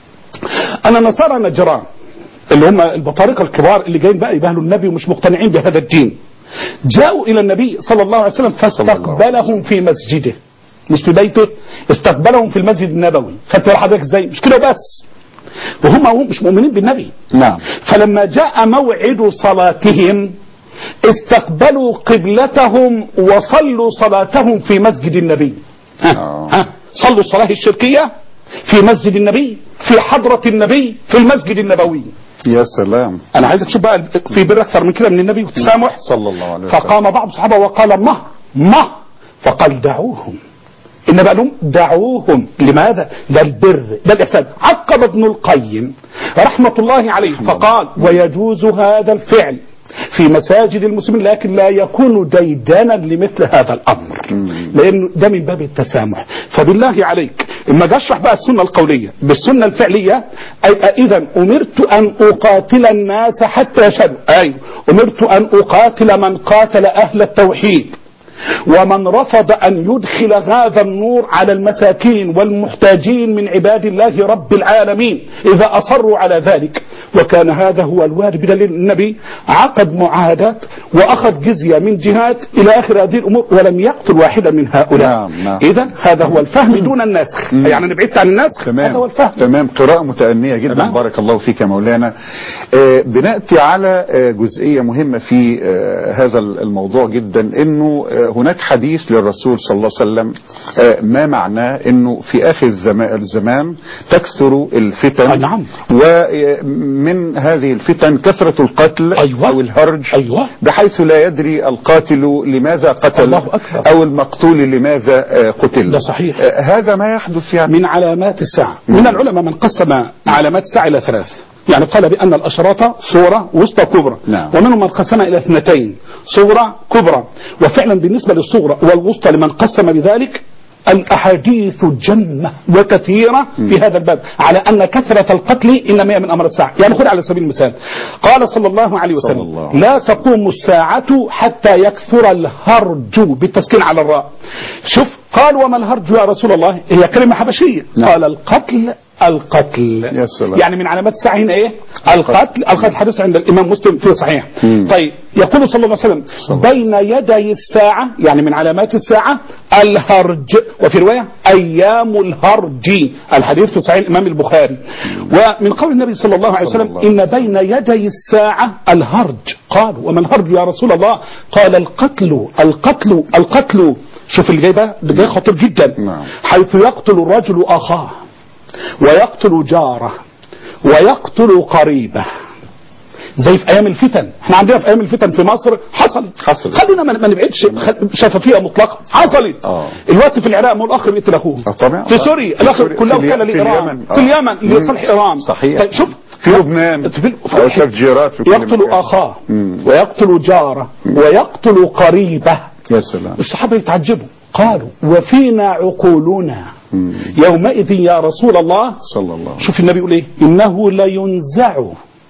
أنا نصارى نجران اللي هم البطارقة الكبار اللي جايين بقى يبهلوا النبي ومش مقتنعين بهذا الدين، جاءوا إلى النبي صلى الله عليه وسلم فاستقبلهم في مسجده، مش في بيته، استقبلهم في المسجد النبوي. خدت حضرتك ازاي؟ مش كده بس، وهم هم مش مؤمنين بالنبي. نعم. فلما جاء موعد صلاتهم استقبلوا قبلتهم وصلوا صلاتهم في مسجد النبي. ها, ها. صلوا الصلاة الشركية في مسجد النبي، في حضرة النبي، في المسجد النبوي. يا سلام. انا عايزك تشوف بقى في بر اكثر من كده من النبي والتسامح صلى الله عليه وسلم. فقام بعض الصحابه وقال ما ما فقال دعوهم، ان بقى لهم دعوهم. لماذا؟ ده البر، ده الاحسان. عقب ابن القيم رحمه الله عليه فقال ويجوز هذا الفعل في مساجد المسلمين، لكن لا يكون ديدانا لمثل هذا الامر، لانه ده من باب التسامح. فبالله عليك اما جاي اشرح بقى السنه القوليه بالسنه الفعليه، اي اذا امرت ان اقاتل الناس حتى يشهدوا، اي امرت ان اقاتل من قاتل اهل التوحيد ومن رفض أن يدخل هذا النور على المساكين والمحتاجين من عباد الله رب العالمين إذا أصروا على ذلك. وكان هذا هو الوارد بدليل النبي عقد معاهدات وأخذ جزية من جهات إلى آخر هذه الأمور ولم يقتل واحدا من هؤلاء. نعم نعم. إذا هذا هو الفهم دون النسخ. مم. يعني نبعدت عن النسخ. تمام. هذا هو الفهم. تمام. قراءة متأنية جدا. تمام. بارك الله فيك يا مولانا. آه بنأتي على آه جزئية مهمة في آه هذا الموضوع جدا، إنه آه هناك حديث للرسول صلى الله عليه وسلم آه ما معناه إنه في آخر الزمان تكثر الفتن. نعم. ومن هذه الفتن كثرة القتل. أيوة. أو الهرج. أيوة. بحيث لا يدري القاتل لماذا قتل. الله أكبر. أو المقتول لماذا آه قتل. ده صحيح. آه هذا ما يحدث يعني من علامات الساعة. من العلماء من قسم علامات الساعة إلى ثلاث، يعني قال بأن الأشراط صورة وسطى كبرى. نعم. ومنهم من قسم إلى اثنتين، صورة كبرى. وفعلا بالنسبة للصغرى والوسطى لمن قسم بذلك الأحاديث جمة وكثيرة في هذا الباب على أن كثرة القتل إنما هي من أمر الساعة. يعني خذ على سبيل المثال قال صلى الله عليه وسلم الله. لا تقوم الساعة حتى يكثر الهرج بالتسكين على الراء. شوف قال وما الهرج يا رسول الله؟ هي كلمة حبشية. نعم. قال القتل القتل يعني من علامات الساعة هنا ايه؟ القتل. القتل الحديث عند الامام مسلم في صحيح. مم. طيب يقول صلى الله عليه وسلم بين يدي الساعة يعني من علامات الساعة الهرج، وفي رواية ايام الهرج. الحديث في صحيح الامام البخاري. ومن قول النبي صلى الله عليه وسلم ان بين يدي الساعة الهرج. قالوا وما الهرج يا رسول الله؟ قال القتل القتل القتل. شوف اللي جاي بقى ده جاي خطير جدا. نعم. حيث يقتل الرجل اخاه ويقتل جاره ويقتل قريبه زي في ايام الفتن. احنا عندنا في ايام الفتن في مصر حصلت حصل. خلينا ما نبعدش شفافيه مطلقه حصلت. اه الوقت في العراق مو الاخ بيقتل اخوه. طبعا في سوريا الاخ كله كان لايران في اليمن لصالح ايران. صحيح. طيب شوف في لبنان تفجيرات يقتل اخاه ويقتل جاره ويقتل قريبه. يا سلام. الصحابه يتعجبوا قالوا وفينا عقولنا مم. يومئذ يا رسول الله صلى الله. شوف النبي يقول ايه؟ انه لينزع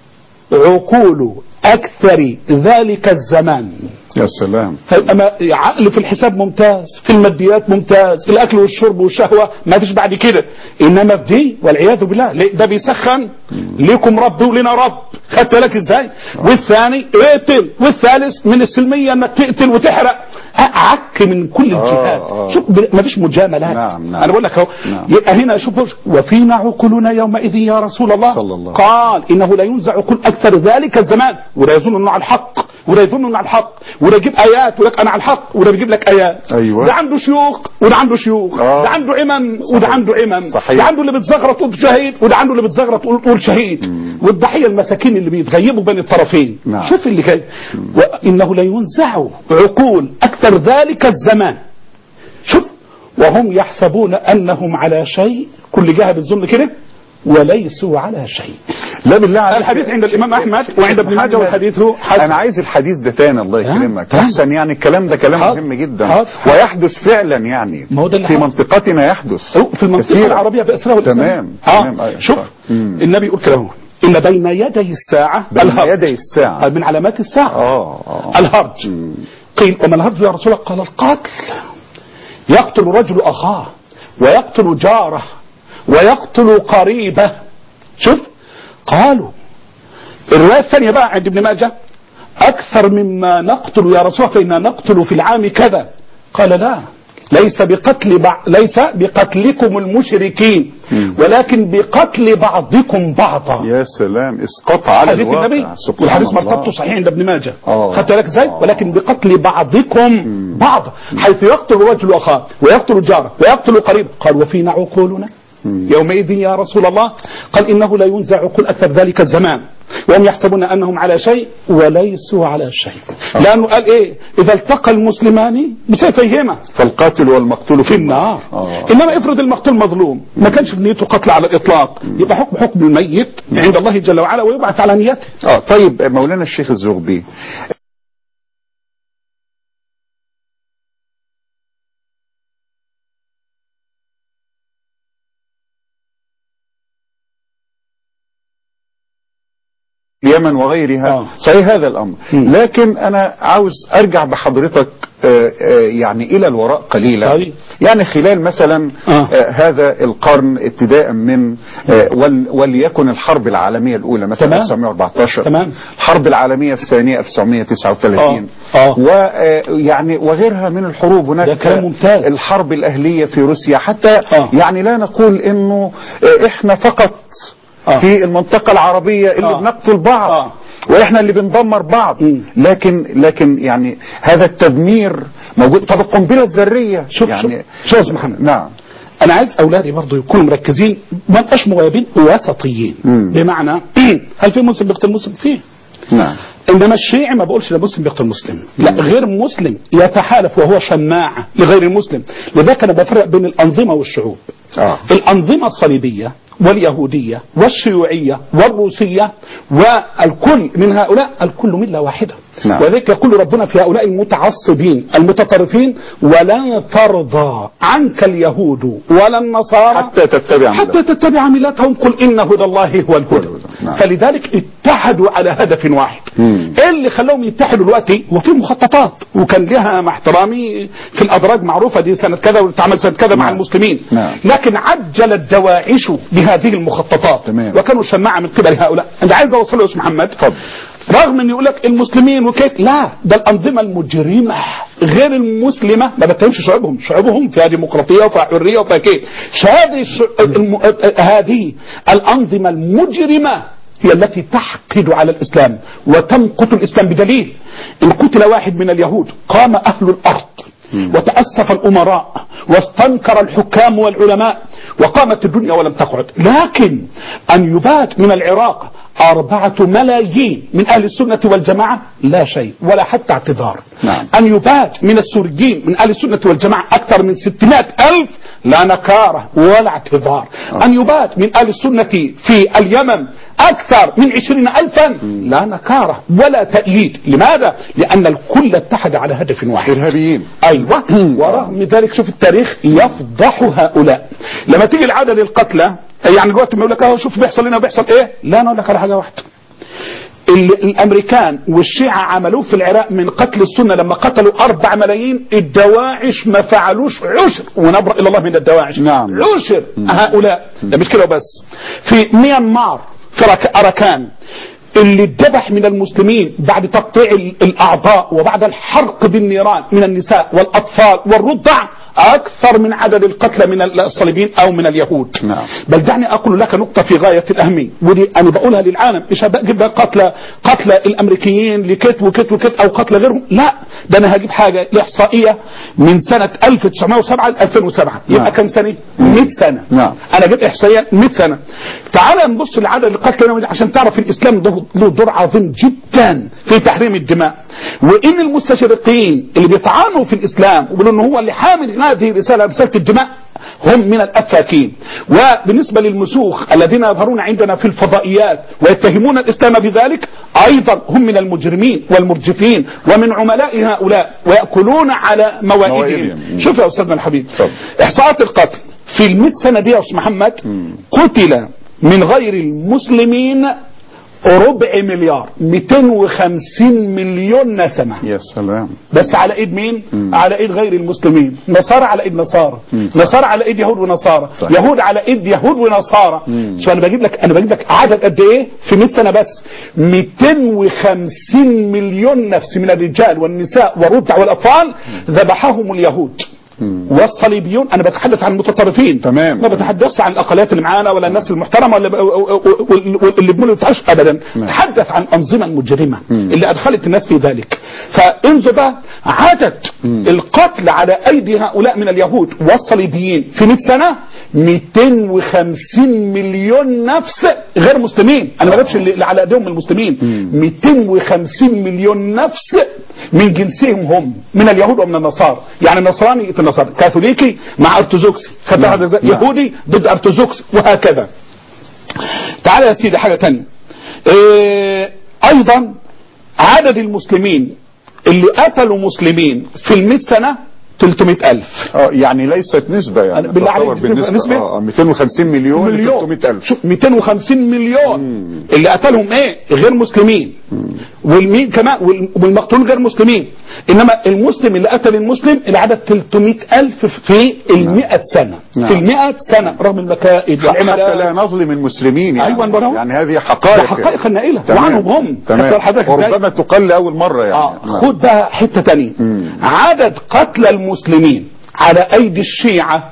عقول اكثر ذلك الزمان. يا سلام. عقل في الحساب ممتاز، في الماديات ممتاز، في الاكل والشرب والشهوه ما فيش بعد كده، انما في دي والعياذ بالله ده بيسخن ليكم رب ولنا رب. خدت بالك ازاي؟ والثاني اقتل، والثالث من السلميه انك تقتل وتحرق. عك من كل الجهات. آه آه. شوف ما فيش مجاملات. نعم نعم. انا بقول لك اهو. نعم. يبقى هنا شوف وفينا عقولنا يومئذ يا رسول الله. صلى الله. قال انه لا ينزع عقول اكثر ذلك الزمان، ولا يظن انه على الحق، ولا يظن انه على الحق، ولا يجيب ايات ويقول لك انا على الحق، ولا بيجيب لك ايات. ايوه. ده عنده شيوخ وده عنده شيوخ، آه. ده عنده امم وده عنده امم، ده عنده اللي بتزغرط تقول شهيد وده عنده اللي بتزغرط تقول شهيد، مم. والضحيه المساكين اللي بيتغيبوا بين الطرفين. نعم. شوف اللي جاي وانه لا ينزع عقول اكثر ذلك الزمان. شوف وهم يحسبون انهم على شيء، كل جهه بتظن كده وليسوا على شيء. لا بالله عليك. الحديث عند الامام احمد وعند ابن ماجه والحديث هو حسن. انا عايز الحديث ده تاني الله يكرمك احسن. يعني الكلام ده كلام حاضر. مهم جدا حاضر. ويحدث فعلا يعني في منطقتنا يحدث في المنطقه كثيرا. العربيه باسرها والاسلام. تمام تمام. آه. شوف مم. النبي يقول كده ان بين يدي الساعه بين الهرج. يدي الساعه من علامات الساعه اه اه الهرج. مم. قيل وما الهرج يا رسول الله؟ قال القتل. يقتل الرجل اخاه ويقتل جاره ويقتل قريبه. شوف قالوا الروايه الثانيه بقى عند ابن ماجه اكثر مما نقتل يا رسول الله فإنا نقتل في العام كذا. قال لا ليس بقتل بع... ليس بقتلكم المشركين ولكن بقتل بعضكم بعضا. يا سلام اسقط على حديث النبي والحديث مرتبطه صحيح عند ابن ماجه. خدت بالك ازاي؟ ولكن بقتل بعضكم بعضا حيث يقتل الرجل اخاه ويقتل جاره ويقتل قريبه. قال وفينا عقولنا يومئذ يا رسول الله؟ قال انه لا ينزع عقول اكثر ذلك الزمان وهم يحسبون انهم على شيء وليسوا على شيء. لانه قال ايه؟ اذا التقى المسلمان بسيفيهما فالقاتل والمقتول في النار. آه. انما افرض المقتول مظلوم ما كانش في نيته قتل على الاطلاق، يبقى حكم حكم الميت عند الله جل وعلا ويبعث على نيته. اه طيب مولانا الشيخ الزغبي، اليمن وغيرها. آه. صحيح هذا الأمر. م. لكن أنا عاوز أرجع بحضرتك آآ آآ يعني إلى الوراء قليلا. طيب. يعني خلال مثلا آه. هذا القرن ابتداء من وليكن الحرب العالمية الأولى مثلا ألف وتسعمائة وأربعة عشر. تمام. الحرب العالمية الثانية ألف وتسعمائة وتسعة وثلاثين. آه. آه. ويعني وغيرها من الحروب. هناك الحرب الأهلية في روسيا حتى. آه. يعني لا نقول إنه إحنا فقط آه. في المنطقة العربية اللي آه. بنقتل بعض آه. واحنا اللي بندمر بعض. م. لكن لكن يعني هذا التدمير موجود. طب القنبلة الذرية شوف يعني شوف شوف محمد. نعم انا عايز اولادي برضه يكونوا مركزين ما نبقاش مغيبين وسطيين. بمعنى هل في مسلم بيقتل مسلم؟ فيه. نعم. انما الشيعي ما بقولش ده مسلم بيقتل مسلم، لا غير مسلم يتحالف وهو شماعة لغير المسلم. لذلك انا بفرق بين الانظمة والشعوب. آه. الانظمة الصليبية واليهودية والشيوعية والروسية والكل من هؤلاء الكل ملة واحدة. نعم. وذلك يقول ربنا في هؤلاء المتعصبين المتطرفين: ولا ترضى عنك اليهود ولا النصارى حتى تتبع حتى تتبع ملتهم قل إن هدى الله هو الهدى. نعم. فلذلك اتحدوا على هدف واحد. مم. ايه اللي خلاهم يتحدوا دلوقتي؟ وفي مخططات، وكان لها مع احترامي في الادراج معروفه دي سنه كذا وتعمل سنه كذا. نعم. مع المسلمين. نعم. لكن عجل الدواعش بهذه المخططات. تمام. وكانوا شماعه من قبل هؤلاء. انا عايز اوصله يا استاذ محمد. اتفضل. رغم ان يقول لك المسلمين وكيت، لا، ده الانظمه المجرمه غير المسلمه، ما بتهمش شعوبهم، شعوبهم فيها ديمقراطيه وفيها حريه وفيها كيت. هذه الم... هذه الانظمه المجرمه هي التي تحقد على الاسلام وتمقت الاسلام، بدليل ان قتل واحد من اليهود قام اهل الارض وتأسف الأمراء واستنكر الحكام والعلماء وقامت الدنيا ولم تقعد. لكن أن يبات من العراق أربعة ملايين من أهل السنة والجماعة لا شيء ولا حتى اعتذار. نعم. أن يبات من السوريين من أهل السنة والجماعة أكثر من ستمائة ألف لا نكارة ولا اعتذار. أوه. أن يبات من أهل السنة في اليمن أكثر من عشرين ألفا لا نكارة ولا تأييد. لماذا؟ لأن الكل اتحد على هدف واحد، إرهابيين. أيوة. ورغم ذلك شوف التاريخ يفضح هؤلاء. لما تيجي العدد القتلى، يعني دلوقتي ما يقول لك اهو شوف بيحصل لنا وبيحصل ايه، لا انا اقول لك على حاجه واحده. الامريكان والشيعة عملوه في العراق من قتل السنة لما قتلوا أربع ملايين، الدواعش ما فعلوش عشر، ونبرأ الى الله من الدواعش. نعم. عشر هؤلاء. ده مش كده بس، في ميانمار في أراكان اللي اتذبح من المسلمين بعد تقطيع الاعضاء وبعد الحرق بالنيران من النساء والاطفال والرضع اكثر من عدد القتلى من الصليبيين او من اليهود. نعم. بل دعني اقول لك نقطه في غايه الاهميه، ودي انا بقولها للعالم، مش هجيب قتلى قتلى الامريكيين لكت وكت وكت او قتلى غيرهم، لا، ده انا هجيب حاجه احصائيه من سنه ألف وتسعمائة وسبعة ل ألفين وسبعة. نعم. يبقى كم سنه؟ مئة سنه. نعم. انا جبت احصائيه مئة سنه. تعال نبص لعدد القتلى عشان تعرف الاسلام له دور عظيم جدا في تحريم الدماء، وان المستشرقين اللي بيطعنوا في الاسلام وبيقولوا ان هو اللي حامل هذه الرساله رساله الدماء هم من الافاكين. وبالنسبه للمسوخ الذين يظهرون عندنا في الفضائيات ويتهمون الاسلام بذلك ايضا هم من المجرمين والمرجفين ومن عملاء هؤلاء ويأكلون على موائدهم. شوف يا استاذنا الحبيب، احصاءات القتل في المئة سنه دي يا استاذ محمد، قتل من غير المسلمين ربع مليار مئتين وخمسين مليون نسمة. يا سلام. بس على ايد مين؟ مم. على ايد غير المسلمين. نصارى على ايد نصارى، نصارى على ايد يهود ونصارى، صح. يهود على ايد يهود ونصارى. شو انا بجيب لك انا بجيب لك عدد قد ايه في مئة سنة بس؟ مئتين وخمسين مليون نفس من الرجال والنساء والرضع والاطفال ذبحهم اليهود. مم. والصليبيون. انا بتحدث عن المتطرفين، تمام، ما بتحدثش عن الاقليات اللي معانا ولا الناس المحترمه ولا اللي بنقول بتعيش ابدا. بتحدث عن انظمه مجرمه مم. اللي ادخلت الناس في ذلك. فانظر بقى عدد مم. القتل على ايدي هؤلاء من اليهود والصليبيين في مئة سنه مئتين وخمسين مليون نفس غير مسلمين. انا ما بجيبش اللي على ايديهم المسلمين. مئتين وخمسين مليون نفس من جنسهم هم من اليهود ومن النصارى. يعني النصراني النصارى كاثوليكي مع ارثوذكسي، نعم. يهودي ضد ارثوذكسي وهكذا. تعال يا سيدي حاجه ثانيه، إيه ايضا عدد المسلمين اللي قتلوا مسلمين في المئة سنه ثلاثمائة ألف. اه يعني ليست نسبة، يعني بالله عليك بالنسبة اه مئتين وخمسين مليون ل ثلاثمائة ألف. شوف مئتين وخمسين مليون مم. اللي قتلهم ايه؟ غير مسلمين. والمين كمان والمقتولين غير مسلمين. انما المسلم اللي قتل المسلم العدد ثلاثمائة ألف في المئة سنة. نعم. في المئة سنة رغم المكائد والعملاء. حتى لا نظلم المسلمين يعني. ايوه يعني هذه حقائق حقائق نائلة وعنهم هم. وربما تقل اول مرة يعني. آه. نعم. خد بقى حتة ثانيه، عدد قتلى المسلمين على ايدي الشيعة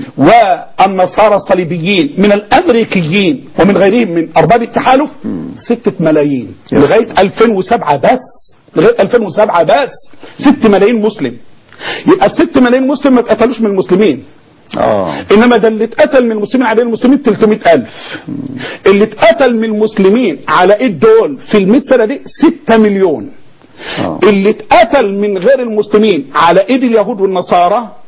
والنصارى الصليبيين من الامريكيين ومن غيرهم من ارباب التحالف ستة ملايين لغاية ألفين وسبعة بس، لغاية ألفين وسبعة بس ستة ملايين مسلم. يبقى الست ملايين مسلم ما اتقتلوش من المسلمين. اه انما ده اللي اتقتل من المسلمين على المسلمين ثلاثمائة ألف. اللي اتقتل من المسلمين على ايد دول في المئة سنة دي ستة مليون. أوه. اللي اتقتل من غير المسلمين على ايد اليهود والنصارى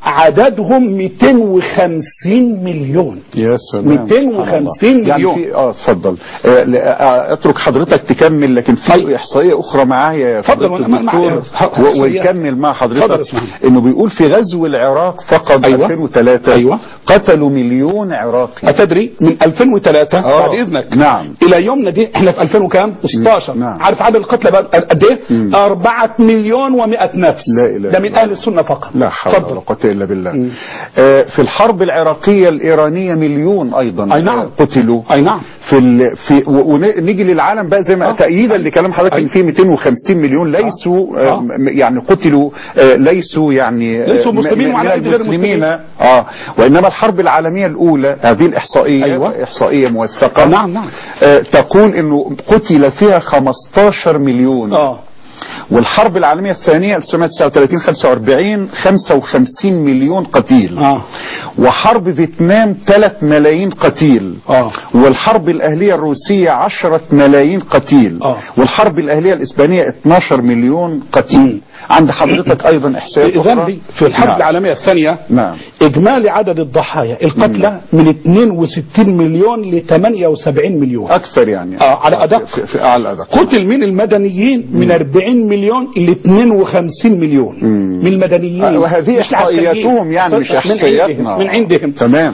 عددهم مئتين وخمسين مليون. يا سلام، مئتين وخمسين مليون. يعني في اه اتفضل آه آه اترك حضرتك تكمل، لكن في طيب. احصائيه اخرى معايا يا فضيله الدكتور ويكمل مع حضرتك انه بيقول في غزو العراق فقط أيوة. ألفين وثلاثة أيوة. قتلوا مليون عراقي. أتدري من ألفين وثلاثة آه. بعد اذنك نعم الى يومنا دي احنا في ألفين وكام وستاشر نعم. عارف عدد القتلى قد ايه؟ أربعة مليون ومئة نفس. لا إله ده من اهل السنه فقط. لا حول ولا قوه الا بالله. آه في الحرب العراقيه الايرانيه مليون ايضا أي نعم. قتلوا. اي نعم. في ال... في ونيجي للعالم بقى زي ما آه. تأييدا لكلام حضرتك ان في مئتين وخمسين مليون ليسوا آه. آه. يعني قتلوا آه ليسوا يعني ليسوا مسلمين وعلى ايدي غير مسلمين اه وانما الحرب العالميه الاولى هذه الاحصائيه أيوة. احصائيه موثقه آه. نعم نعم آه تقول انه قتل فيها خمستاشر مليون اه والحرب العالمية الثانية ألف وتسعمائة وتسعة وثلاثين خمسة وأربعين خمسة وخمسين مليون قتيل آه. وحرب فيتنام ثلاثة ملايين قتيل آه. والحرب الأهلية الروسية عشرة ملايين قتيل آه. والحرب الأهلية الإسبانية اثناشر مليون قتيل. عند حضرتك أيضا إحصائيات أخرى في الحرب نعم. العالمية الثانية نعم. إجمالي عدد الضحايا القتلى من اثنين وستين مليون ل ثمانية وسبعين مليون أكثر يعني آه على أدق في, في أعلى أدق. قتل من المدنيين من أربعين مليون ل اثنين وخمسين مليون مم. من المدنيين آه وهذه إحصائياتهم يعني مش إحصائياتنا من عندهم تمام.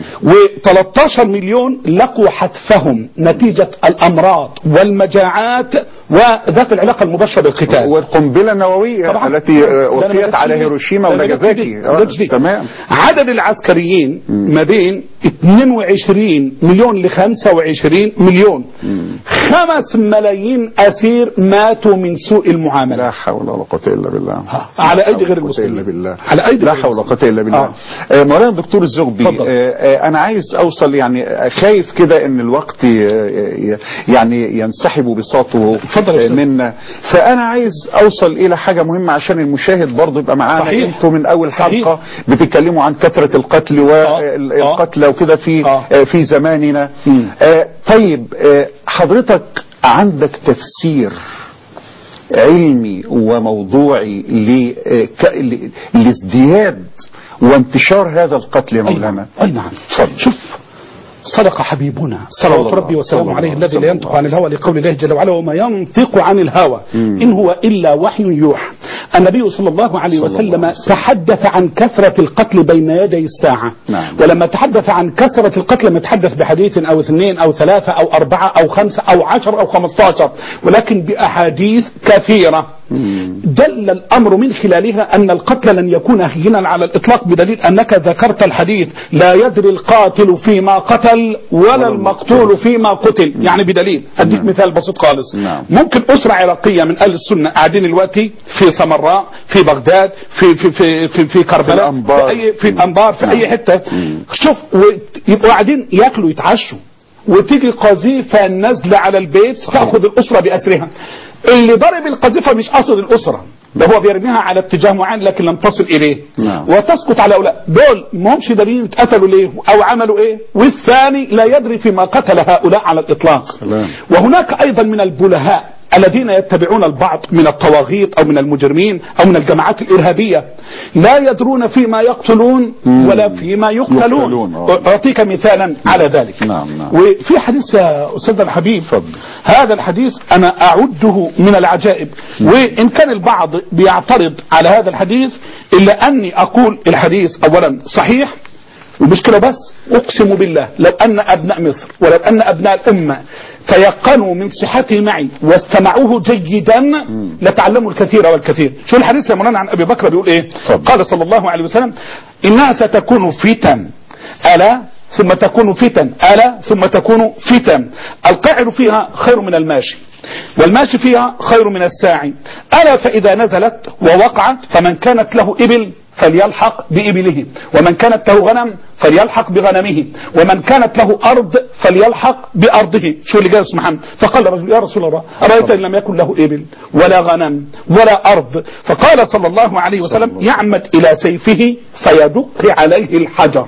و13 مليون لقوا حتفهم نتيجة الأمراض والمجاعات وذات العلاقة المباشرة بالقتال والقنبلة النووية طبعا. التي ألقيت على هيروشيما وناجازاكي آه. تمام. عدد العسكريين مم. ما بين اثنين وعشرين مليون ل خمسة وعشرين مليون مم. خمس ملايين أسير ماتوا من سوء المعاملة. لا حول ولا قوة إلا بالله. على أيدي غير المسلمين. بالله. على أيدي لا حول ولا قوة إلا بالله. آه. آه مولانا الدكتور الزغبي آه آه أنا عايز أوصل يعني خايف كده إن الوقت يعني ينسحب بساطه منا فأنا عايز أوصل إلى حاجة مهمة عشان المشاهد برضه يبقى معانا. أنتوا من أول حلقة بتتكلموا عن كثرة القتل والقتلى وكده في آه. آه في زماننا. آه طيب آه حضرتك عندك تفسير علمي وموضوعي لازدياد وانتشار هذا القتل يا مولانا؟ أي نعم. شوف صدق حبيبنا صلوات ربي وسلامه عليه الذي لا ينطق عن الهوى لقول الله جل وعلا وما ينطق عن الهوى مم. إن هو إلا وحي يوحى. النبي صلى الله عليه صلى وسلم الله تحدث عن كثرة القتل بين يدي الساعة نعم. ولما تحدث عن كثرة القتل لم يتحدث بحديث أو اثنين أو ثلاثة أو أربعة أو خمسة أو عشر أو خمستاشر ولكن بأحاديث كثيرة مم. دل الأمر من خلالها أن القتل لن يكون هينا على الإطلاق بدليل أنك ذكرت الحديث لا يدري القاتل فيما قتل ولا المقتول فيما قتل مم. يعني بدليل أديك مم. مثال بسيط خالص نعم. ممكن أسرة عراقية من أهل السنة قاعدين دلوقتي في سمراء في بغداد في في في في, في كربلاء في الأنبار في, أي في الأنبار في نعم. أي حتة مم. شوف يبقوا قاعدين ياكلوا يتعشوا وتيجي قذيفة نازلة على البيت تأخذ الأسرة بأسرها. اللي ضرب القذيفة مش قصد الأسرة ده هو بيرميها على اتجاه معين لكن لم تصل إليه نعم. وتسقط على هؤلاء دول ما همش دليل اتقتلوا ليه أو عملوا إيه والثاني لا يدري فيما قتل هؤلاء على الإطلاق سلام. وهناك أيضا من البلهاء الذين يتبعون البعض من الطواغيت أو من المجرمين أو من الجماعات الإرهابية لا يدرون فيما يقتلون ولا فيما يقتلون. أعطيك مثالا على ذلك. نعم نعم. وفي حديث يا أستاذ الحبيب فضل. هذا الحديث أنا أعده من العجائب مم. وإن كان البعض بيعترض على هذا الحديث إلا أني أقول الحديث أولا صحيح ومشكلة بس أقسم بالله لو أن أبناء مصر ولو أن أبناء الأمة تيقنوا من صحته معي واستمعوه جيدا لتعلموا الكثير والكثير. شو الحديث يا مولانا عن أبي بكر بيقول إيه؟ فضل. قال صلى الله عليه وسلم إنها ستكون فتن ألا ثم تكون فتن ألا ثم تكون فتن القاعد فيها خير من الماشي والماشي فيها خير من الساعي ألا فإذا نزلت ووقعت فمن كانت له إبل فليلحق بإبله ومن كانت له غنم فليلحق بغنمه ومن كانت له أرض فليلحق بأرضه. شو اللي قال محمد فقال رجل يا رسول الله أرأيت إن لم يكن له إبل ولا غنم ولا أرض فقال صلى الله عليه وسلم يعمد إلى سيفه فيدق عليه الحجر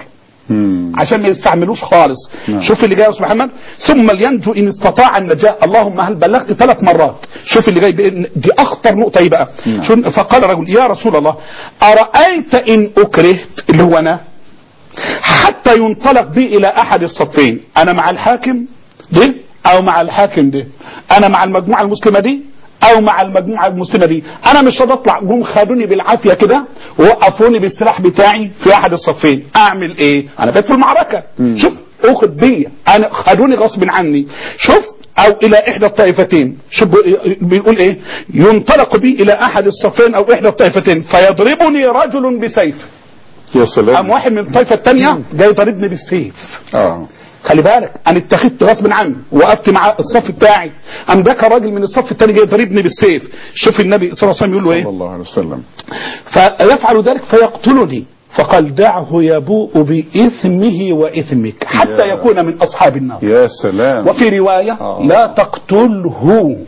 مم. عشان ما يستعملوش خالص. نعم. شوف اللي جاي يا استاذ محمد، ثم لينجو ان استطاع النجاة. اللهم هل بلغت ثلاث مرات. شوف اللي جاي بإن دي اخطر نقطه ايه بقى. نعم. شو فقال رجل يا رسول الله ارايت ان اكرهت، اللي هو انا، حتى ينطلق بي الى احد الصفين، انا مع الحاكم ده او مع الحاكم ده، انا مع المجموعه المسلمه دي او مع المجموعه المسلمه دي، انا مش هطلع. جم خدوني بالعافيه كده ووقفوني بالسلاح بتاعي في احد الصفين، اعمل ايه؟ انا بقيت في المعركه. مم. شوف اخد بيا، انا خدوني غصب عني. شوف او الى احدى الطائفتين، شوف بيقول ايه؟ ينطلق بي الى احد الصفين او احدى الطائفتين فيضربني رجل بسيف. يا سلام. قام واحد من الطائفه الثانيه جاي ضربني بالسيف. اه خلي بالك انا اتخذت غصب عني، وقفت مع الصف بتاعي، قام جاك راجل من الصف الثاني جاي ضربني بالسيف. شوف النبي صلى الله عليه وسلم يقول له ايه؟ صلى الله عليه وسلم. فيفعل ذلك فيقتلني، فقال دعه يبوء بإثمه وإثمك حتى يكون من أصحاب النار. يا سلام. وفي رواية آه. لا تقتله،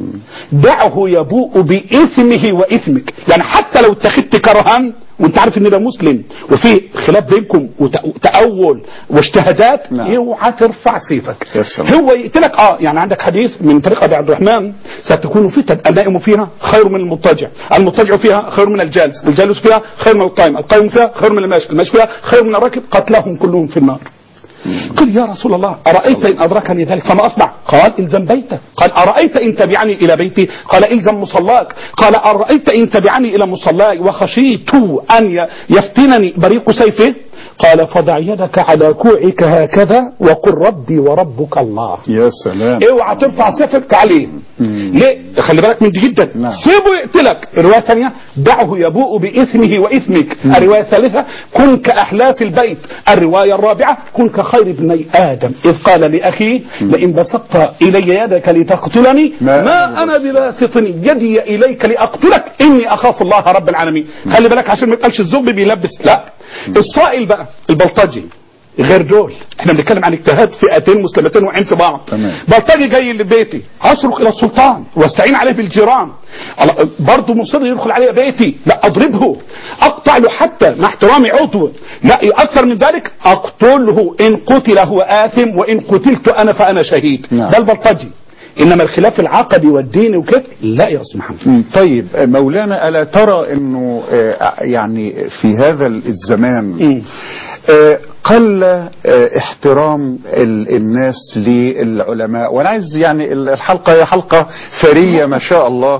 دعه يبوء بإثمه وإثمك، يعني حتى لو اتخذت كرها وانت عارف ان ده مسلم وفي خلاف بينكم وتأول واجتهادات، نعم. اوعى ترفع سيفك. هو يقتلك. اه يعني عندك حديث من طريق ابي عبد الرحمن ستكون فتن النائم فيها خير من المضطجع، المضطجع فيها خير من الجالس، الجالس فيها خير من القائم، القائم فيها خير من الماشي، الماشي فيها خير من الراكب، قتلهم كلهم في النار. قل يا رسول الله أرأيت إن أدركني ذلك فما أصنع؟ قال إلزم بيتك. قال أرأيت إن تبعني إلى بيتي؟ قال إلزم مصلاك. قال أرأيت إن تبعني إلى مصلاي وخشيت أن يفتنني بريق سيفه؟ قال فضع يدك على كوعك هكذا وقل ربي وربك الله. يا سلام. اوعى ترفع سيفك عليه. ليه؟ خلي بالك من دي جدا. نعم. سيبه يقتلك. الروايه الثانيه دعه يبوء باثمه واثمك. مم. الروايه الثالثه كن كاحلاس البيت. الروايه الرابعه كن كخير ابني ادم اذ قال لاخيه لئن بسطت الي يدك لتقتلني ما, ما انا بباسط يدي اليك لاقتلك اني اخاف الله رب العالمين. مم. خلي بالك عشان ما يتقالش الزب بيلبس، لا. الصائل بقى البلطجي غير دول، احنا بنتكلم عن اجتهاد فئتين مسلمتين وعين في بعض. تمام. بلطجي جاي لبيتي اصرخ الى السلطان واستعين عليه بالجيران، برضه مصر يدخل علي بيتي، لا اضربه اقطع له حتى مع احترامي عضو، لا اكثر من ذلك اقتله ان قتل هو آثم وان قتلت انا فانا شهيد. نعم. ده البلطجي. انما الخلاف العقدي والديني وكده لا يا استاذ محمد. طيب مولانا الا ترى انه يعني في هذا الزمان قل احترام الناس للعلماء، وانا عايز يعني الحلقه هي حلقه ثريه ما شاء الله،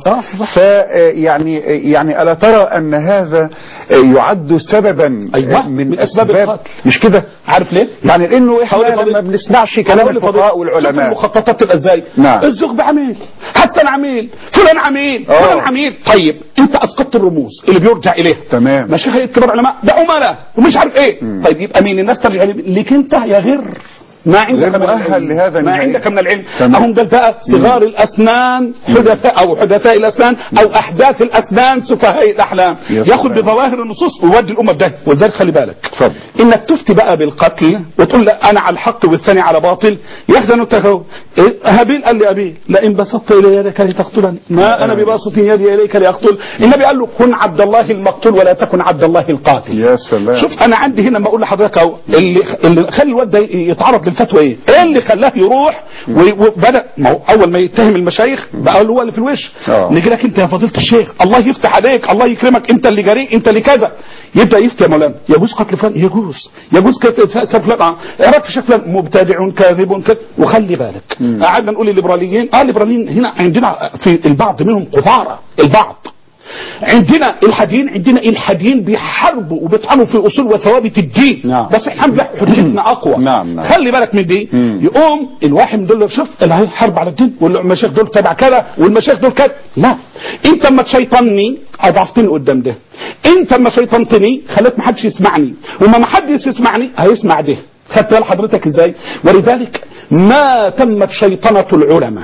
فيعني يعني الا ترى ان هذا يعد سببا أيوة من, من اسباب القتل؟ مش كده؟ عارف ليه؟ يعني لانه احنا لما بنسمعش كلام الفقهاء والعلماء المخططات تبقى ازاي؟ نعم. الزغب عميل، حسن عميل، فلان عميل، فلان عميل. طيب انت اسقطت الرموز اللي بيرجع اليها. تمام. مشايخ الكبار علماء ده عملاء ومش عارف ايه. مم. طيب يبقى مين الناس ترجع ليك انت يا غر ما عندك من العلم، لهذا ما عندك من العلم. تمام. هم دول بقى صغار مم. الاسنان حدثاء او حدثاء الاسنان او احداث الاسنان سفهاء الاحلام، ياخذ بظواهر النصوص ويودي الامه بده. ولذلك خلي بالك اتفضل انك تفتي بقى بالقتل وتقول لا انا على الحق والثاني على باطل، يحزن التخو. إيه؟ هابيل قال لابيه لئن بسطت الي يدك لتقتلني ما انا بباسط يدي اليك لاقتل. النبي قال له كن عبد الله المقتول ولا تكن عبد الله القاتل. يا سلام. شوف انا عندي هنا ما اقول لحضرتك اهو اللي اللي خلى الواد ده يتعرض للفتوى ايه؟ ايه اللي خلاه يروح وبدا؟ ما هو اول ما يتهم المشايخ بقى هو اللي في الوش. نيجي لك انت يا فضيله الشيخ الله يفتح عليك الله يكرمك انت اللي جريء انت اللي كذا، يبدا يفتي يا مولانا يجوز قتل فلان يجوز يجوز قتل فلان ايه رايك في شيخ فلان مبتدع كاذب كذب. وخلي بالك قعدنا نقول الليبراليين اه الليبراليين هنا عندنا في البعض منهم قذاره، البعض عندنا الحاديين عندنا الحاديين بيحاربوا وبيطعنوا في اصول وثوابت الدين. نعم. بس احنا حجتنا اقوى. نعم. نعم. خلي بالك من دي. مم. يقوم الواحد من دول شوف اللي هيحارب على الدين والمشايخ دول تبع كذا والمشايخ دول كذا، لا انت اما تشيطني اضعفتني قدام ده، انت اما شيطنتني خليت ما حدش يسمعني وما ما حدش يسمعني هيسمع ده. خدت بال حضرتك ازاي؟ ولذلك ما تمت شيطنه العلماء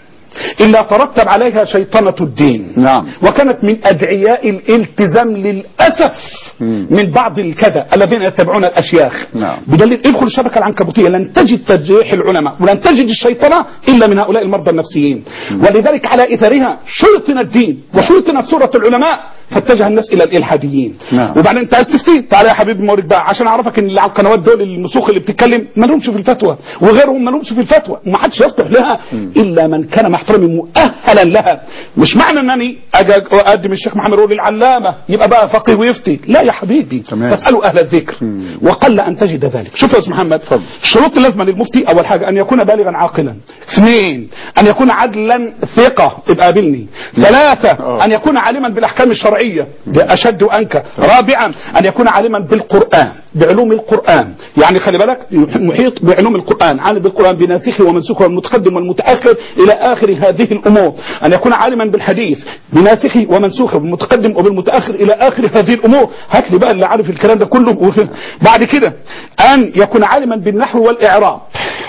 إلا ترتب عليها شيطنة الدين. نعم. وكانت من أدعياء الالتزام للأسف مم. من بعض الكذا الذين يتبعون الأشياخ. نعم. بدليل ادخل الشبكة العنكبوتية لن تجد ترجيح العلماء ولن تجد الشيطنة إلا من هؤلاء المرضى النفسيين. مم. ولذلك على إثرها شيطن الدين وشيطنت سورة العلماء فاتجه الناس الى الالحاديين. نعم. وبعدين انت عايز تفتي، تعالى يا حبيبي مورك بقى عشان اعرفك ان اللي على القنوات دول المسوخ اللي بتتكلم ما لهمش في الفتوى، وغيرهم ما لهمش في الفتوى، وما حدش يصلح لها الا من كان محترما مؤهلا لها. مش معنى انني اجي اقدم الشيخ محمد رول العلامه يبقى بقى فقيه ويفتي، لا يا حبيبي، فاسالوا اهل الذكر. وقل ان تجد ذلك. شوف يا استاذ محمد، الشروط اللازمه للمفتي اول حاجه ان يكون بالغا عاقلا، اثنين ان يكون عدلا ثقه ابقى قابلني، ثلاثه ان يكون عالما بالاحكام الشرعيه، ده اشد وانكى، رابعا ان يكون عالما بالقران بعلوم القرآن، يعني خلي بالك محيط بعلوم القرآن، عالم بالقرآن بناسخه ومنسوخه والمتقدم والمتأخر إلى آخر هذه الأمور. أن يكون عالما بالحديث بناسخه ومنسوخه وبالمتقدم وبالمتأخر إلى آخر هذه الأمور. هات لي بقى اللي عارف الكلام ده كله. بعد كده أن يكون عالما بالنحو والإعراب،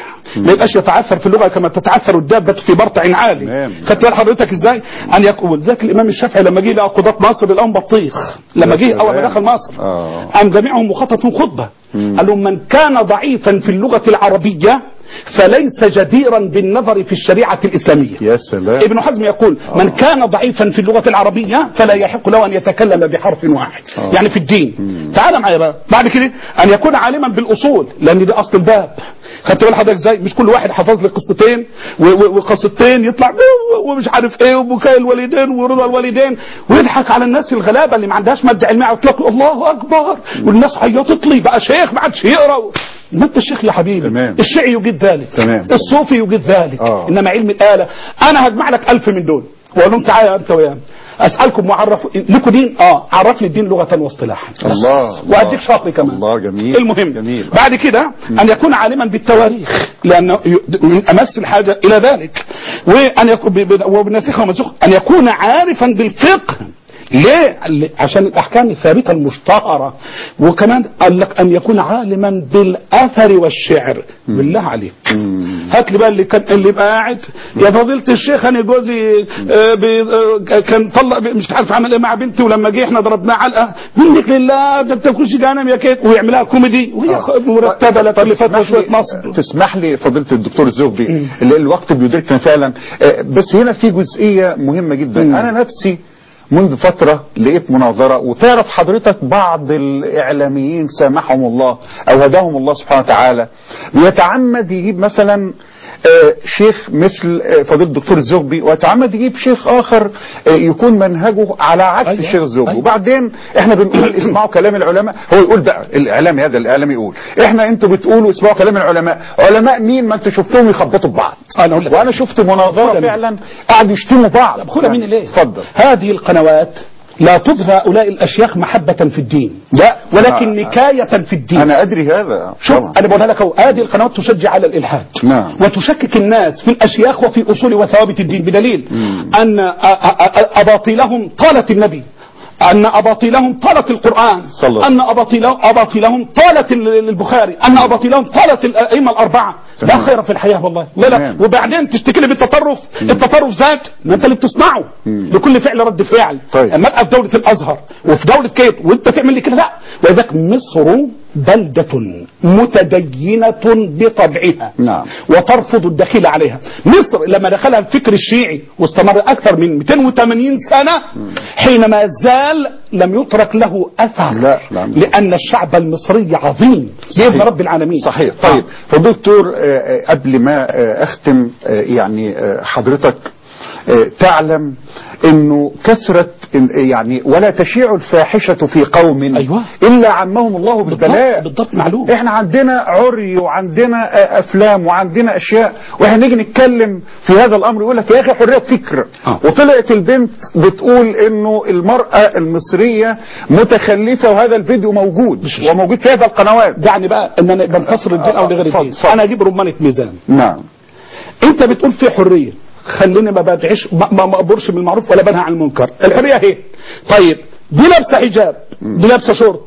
ما يبقاش يتعثر في اللغه كما تتعثر الدابه في برطع عالي. خدت بال حضرتك ازاي؟ ان يكون ذاك الامام الشافعي لما جه لقى قضاة مصر لقاهم بطيخ، لما جه اول ما دخل مصر قام جميعهم مخطط خطبه، قال لهم من كان ضعيفا في اللغه العربيه فليس جديرا بالنظر في الشريعة الإسلامية. يا سلام. ابن حزم يقول أوه. من كان ضعيفا في اللغة العربية فلا يحق له أن يتكلم بحرف واحد. أوه. يعني في الدين. مم. تعال معايا بقى بعد كده أن يكون عالما بالأصول، لأن ده أصل الباب. خدت بال حضرتك ازاي؟ مش كل واحد حفظ لي قصتين وقصتين يطلع ومش عارف ايه وبكاء الوالدين ورضا الوالدين ويضحك على الناس الغلابه اللي ما عندهاش ماده علميه وتلاقي الله اكبر والناس عيطت لي بقى شيخ ما عادش يقرا. ما انت الشيخ يا حبيبي. تمام. الشيعي يجيد ذلك. تمام. الصوفي يجيد ذلك. آه. انما علم الاله انا هجمع لك ألف من دول واقول لهم تعالى انت وياه اسالكم معرف لكم دين اه عرفني الدين لغه واصطلاحا. الله. واديك شهر كمان. الله جميل. المهم جميل. بعد كده ان يكون عالما بالتواريخ لانه من امس الحاجه الى ذلك، وان يكون وبالناسخه ومنسوخه ان يكون عارفا بالفقه. ليه؟ عشان الاحكام الثابته المشتهره. وكمان قال لك ان يكون عالما بالاثر والشعر. مم. بالله عليك هات لي بقى اللي كان اللي يبقى قاعد يا فضيله الشيخ انا جوزي آه آه كان طلق مش عارف عمل ايه مع بنتي ولما جه احنا ضربناه علقه منك لله ده انت تخش جهنم يا كيت ويعملها كوميدي وهي آه. مرتبه لا تلفتها شويه نصب. تسمح لي فضيله الدكتور الزغبي الوقت بيدركنا فعلا، آه بس هنا في جزئيه مهمه جدا. مم. انا نفسي منذ فترة لقيت مناظرة، وتعرف حضرتك بعض الإعلاميين سامحهم الله أو هداهم الله سبحانه وتعالى بيتعمد يجيب مثلا شيخ مثل فضيلة الدكتور الزغبي ويتعمد يجيب شيخ آخر يكون منهجه على عكس أيوة. الشيخ الزغبي. أيوة. وبعدين احنا بنقول اسمعوا كلام العلماء، هو يقول بقى الإعلامي هذا الإعلامي يقول احنا انتوا بتقولوا اسمعوا كلام العلماء. علماء مين؟ ما انتوا شفتوهم يخبطوا ببعض. أنا أقول لك وأنا شفت مناظرة فعلا قاعد يشتموا بعض. خدها مين ليه؟ اتفضل. هذه القنوات لا تظهر هؤلاء الأشياخ محبة في الدين، لا ولكن نكاية في الدين. أنا أدري هذا. شوف طبعا. أنا بقولها لك هذه القنوات تشجع على الإلحاد. نعم. وتشكك الناس في الأشياخ وفي أصول وثوابت الدين بدليل مم. أن أباطيلهم طالت النبي، أن أباطيلهم طالت القرآن، أن أباطيلهم أباطيلهم طالت البخاري، أن أباطيلهم طالت الأئمة الأربعة. لا خير في الحياة والله. لا لا. وبعدين تشتكي لي بالتطرف. مم. التطرف ذات ما أنت اللي بتصنعه. مم. لكل فعل رد فعل. طيب. أما أبقى في دولة الأزهر وفي دولة كيت وأنت تعمل لي كده لا. وذاك مصر بلدة متدينة بطبعها. نعم. وترفض الدخيل عليها. مصر لما دخلها الفكر الشيعي واستمر أكثر من مئتين وثمانين سنة مم. حينما زال لم يترك له أثر. لا. لا. لأن الشعب المصري عظيم بإذن رب العالمين. صحيح. طيب فدكتور قبل ما أختم يعني حضرتك تعلم انه كثرة يعني ولا تشيع الفاحشة في قوم أيوة. الا عمهم الله بالبلاء. بالضبط معلوم. احنا عندنا عري وعندنا افلام وعندنا اشياء واحنا نيجي نتكلم في هذا الامر يقول لك يا اخي حرية فكر. آه. وطلعت البنت بتقول انه المرأة المصرية متخلفة وهذا الفيديو موجود مش وموجود في هذا القنوات. دعني بقى ان انا بنتصر الدين او لغير الدين. انا اجيب رمانة ميزان. نعم. انت بتقول في حرية، خليني ما بدعش ما مقبرش بالمعروف ولا بنهى عن المنكر. الحريه اهي. طيب دي لابسه حجاب، دي لابسه شورت،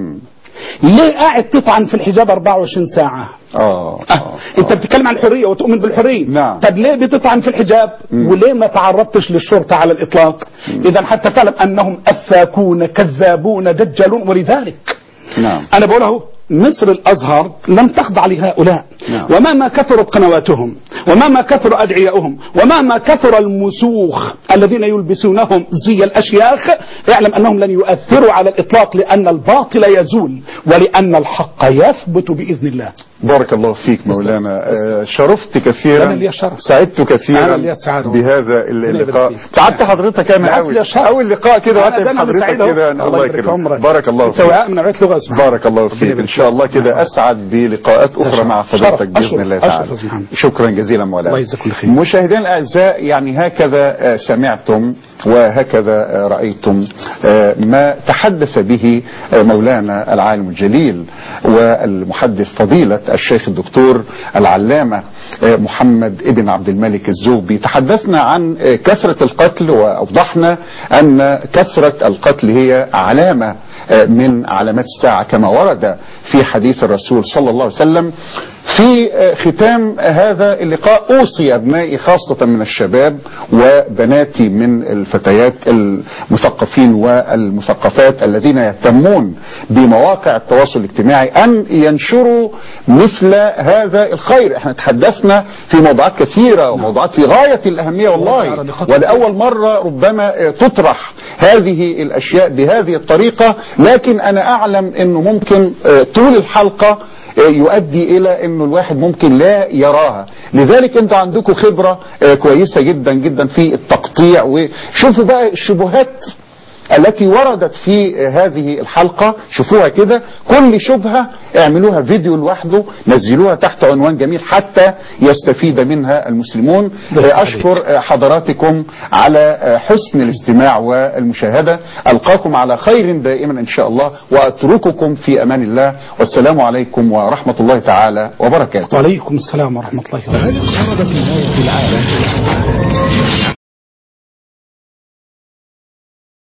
ليه قاعد تطعن في الحجاب أربعة وعشرين ساعة؟ اه, آه. انت بتتكلم عن الحريه وتؤمن بالحريه. نعم. طب ليه بتطعن في الحجاب؟ مم. وليه ما تعرضتش للشرطه على الاطلاق؟ اذا حتى تعلم انهم افاكون كذابون دجالون. ولذلك نعم. انا بقول اهو مصر الازهر لم تخضع لهؤلاء. نعم. ومهما كثرت قنواتهم ومهما كثر أدعياؤهم ومهما كثر المسوخ الذين يلبسونهم زي الأشياخ، اعلم أنهم لن يؤثروا على الإطلاق، لأن الباطل يزول ولأن الحق يثبت بإذن الله. بارك الله فيك مولانا. آه شرفت كثيرا، أنا لي الشرف، سعدت كثيرا أنا لي السعادة بهذا اللقاء. تعبت حضرتك انا اول اول لقاء كده وقت حضرتك كده. الله يكرمك، بارك الله فيك. من عيد لغة بارك الله فيك. ان شاء الله كده اسعد بلقاءات اخرى مع فضيلتك باذن الله تعالى. شكرا جزيلا مولانا. الله يجزاكم خير. مشاهدينا الاعزاء، يعني هكذا سمعتم وهكذا رأيتم ما تحدث به مولانا العالم الجليل والمحدث فضيلة الشيخ الدكتور العلامة محمد ابن عبد الملك الزغبي. تحدثنا عن كثرة القتل وأوضحنا أن كثرة القتل هي علامة من علامات الساعة كما ورد في حديث الرسول صلى الله عليه وسلم. في ختام هذا اللقاء أوصي أبنائي خاصة من الشباب وبناتي من الفتيات المثقفين والمثقفات الذين يهتمون بمواقع التواصل الاجتماعي أن ينشروا مثل هذا الخير. احنا تحدثنا في موضوعات كثيرة وموضوعات في غاية الأهمية والله، ولأول مرة ربما تطرح هذه الأشياء بهذه الطريقة، لكن أنا أعلم أنه ممكن طول الحلقة يؤدي الى انه الواحد ممكن لا يراها. لذلك انتوا عندكم خبرة كويسة جدا جدا في التقطيع. وشوفوا بقى الشبهات التي وردت في هذه الحلقة، شوفوها كده، كل شبهة اعملوها فيديو لوحده، نزلوها تحت عنوان جميل حتى يستفيد منها المسلمون. أشكر حضراتكم على حسن الاستماع والمشاهدة. ألقاكم على خير دائما إن شاء الله، وأترككم في أمان الله، والسلام عليكم ورحمة الله تعالى وبركاته. وعليكم السلام ورحمة الله وبركاته.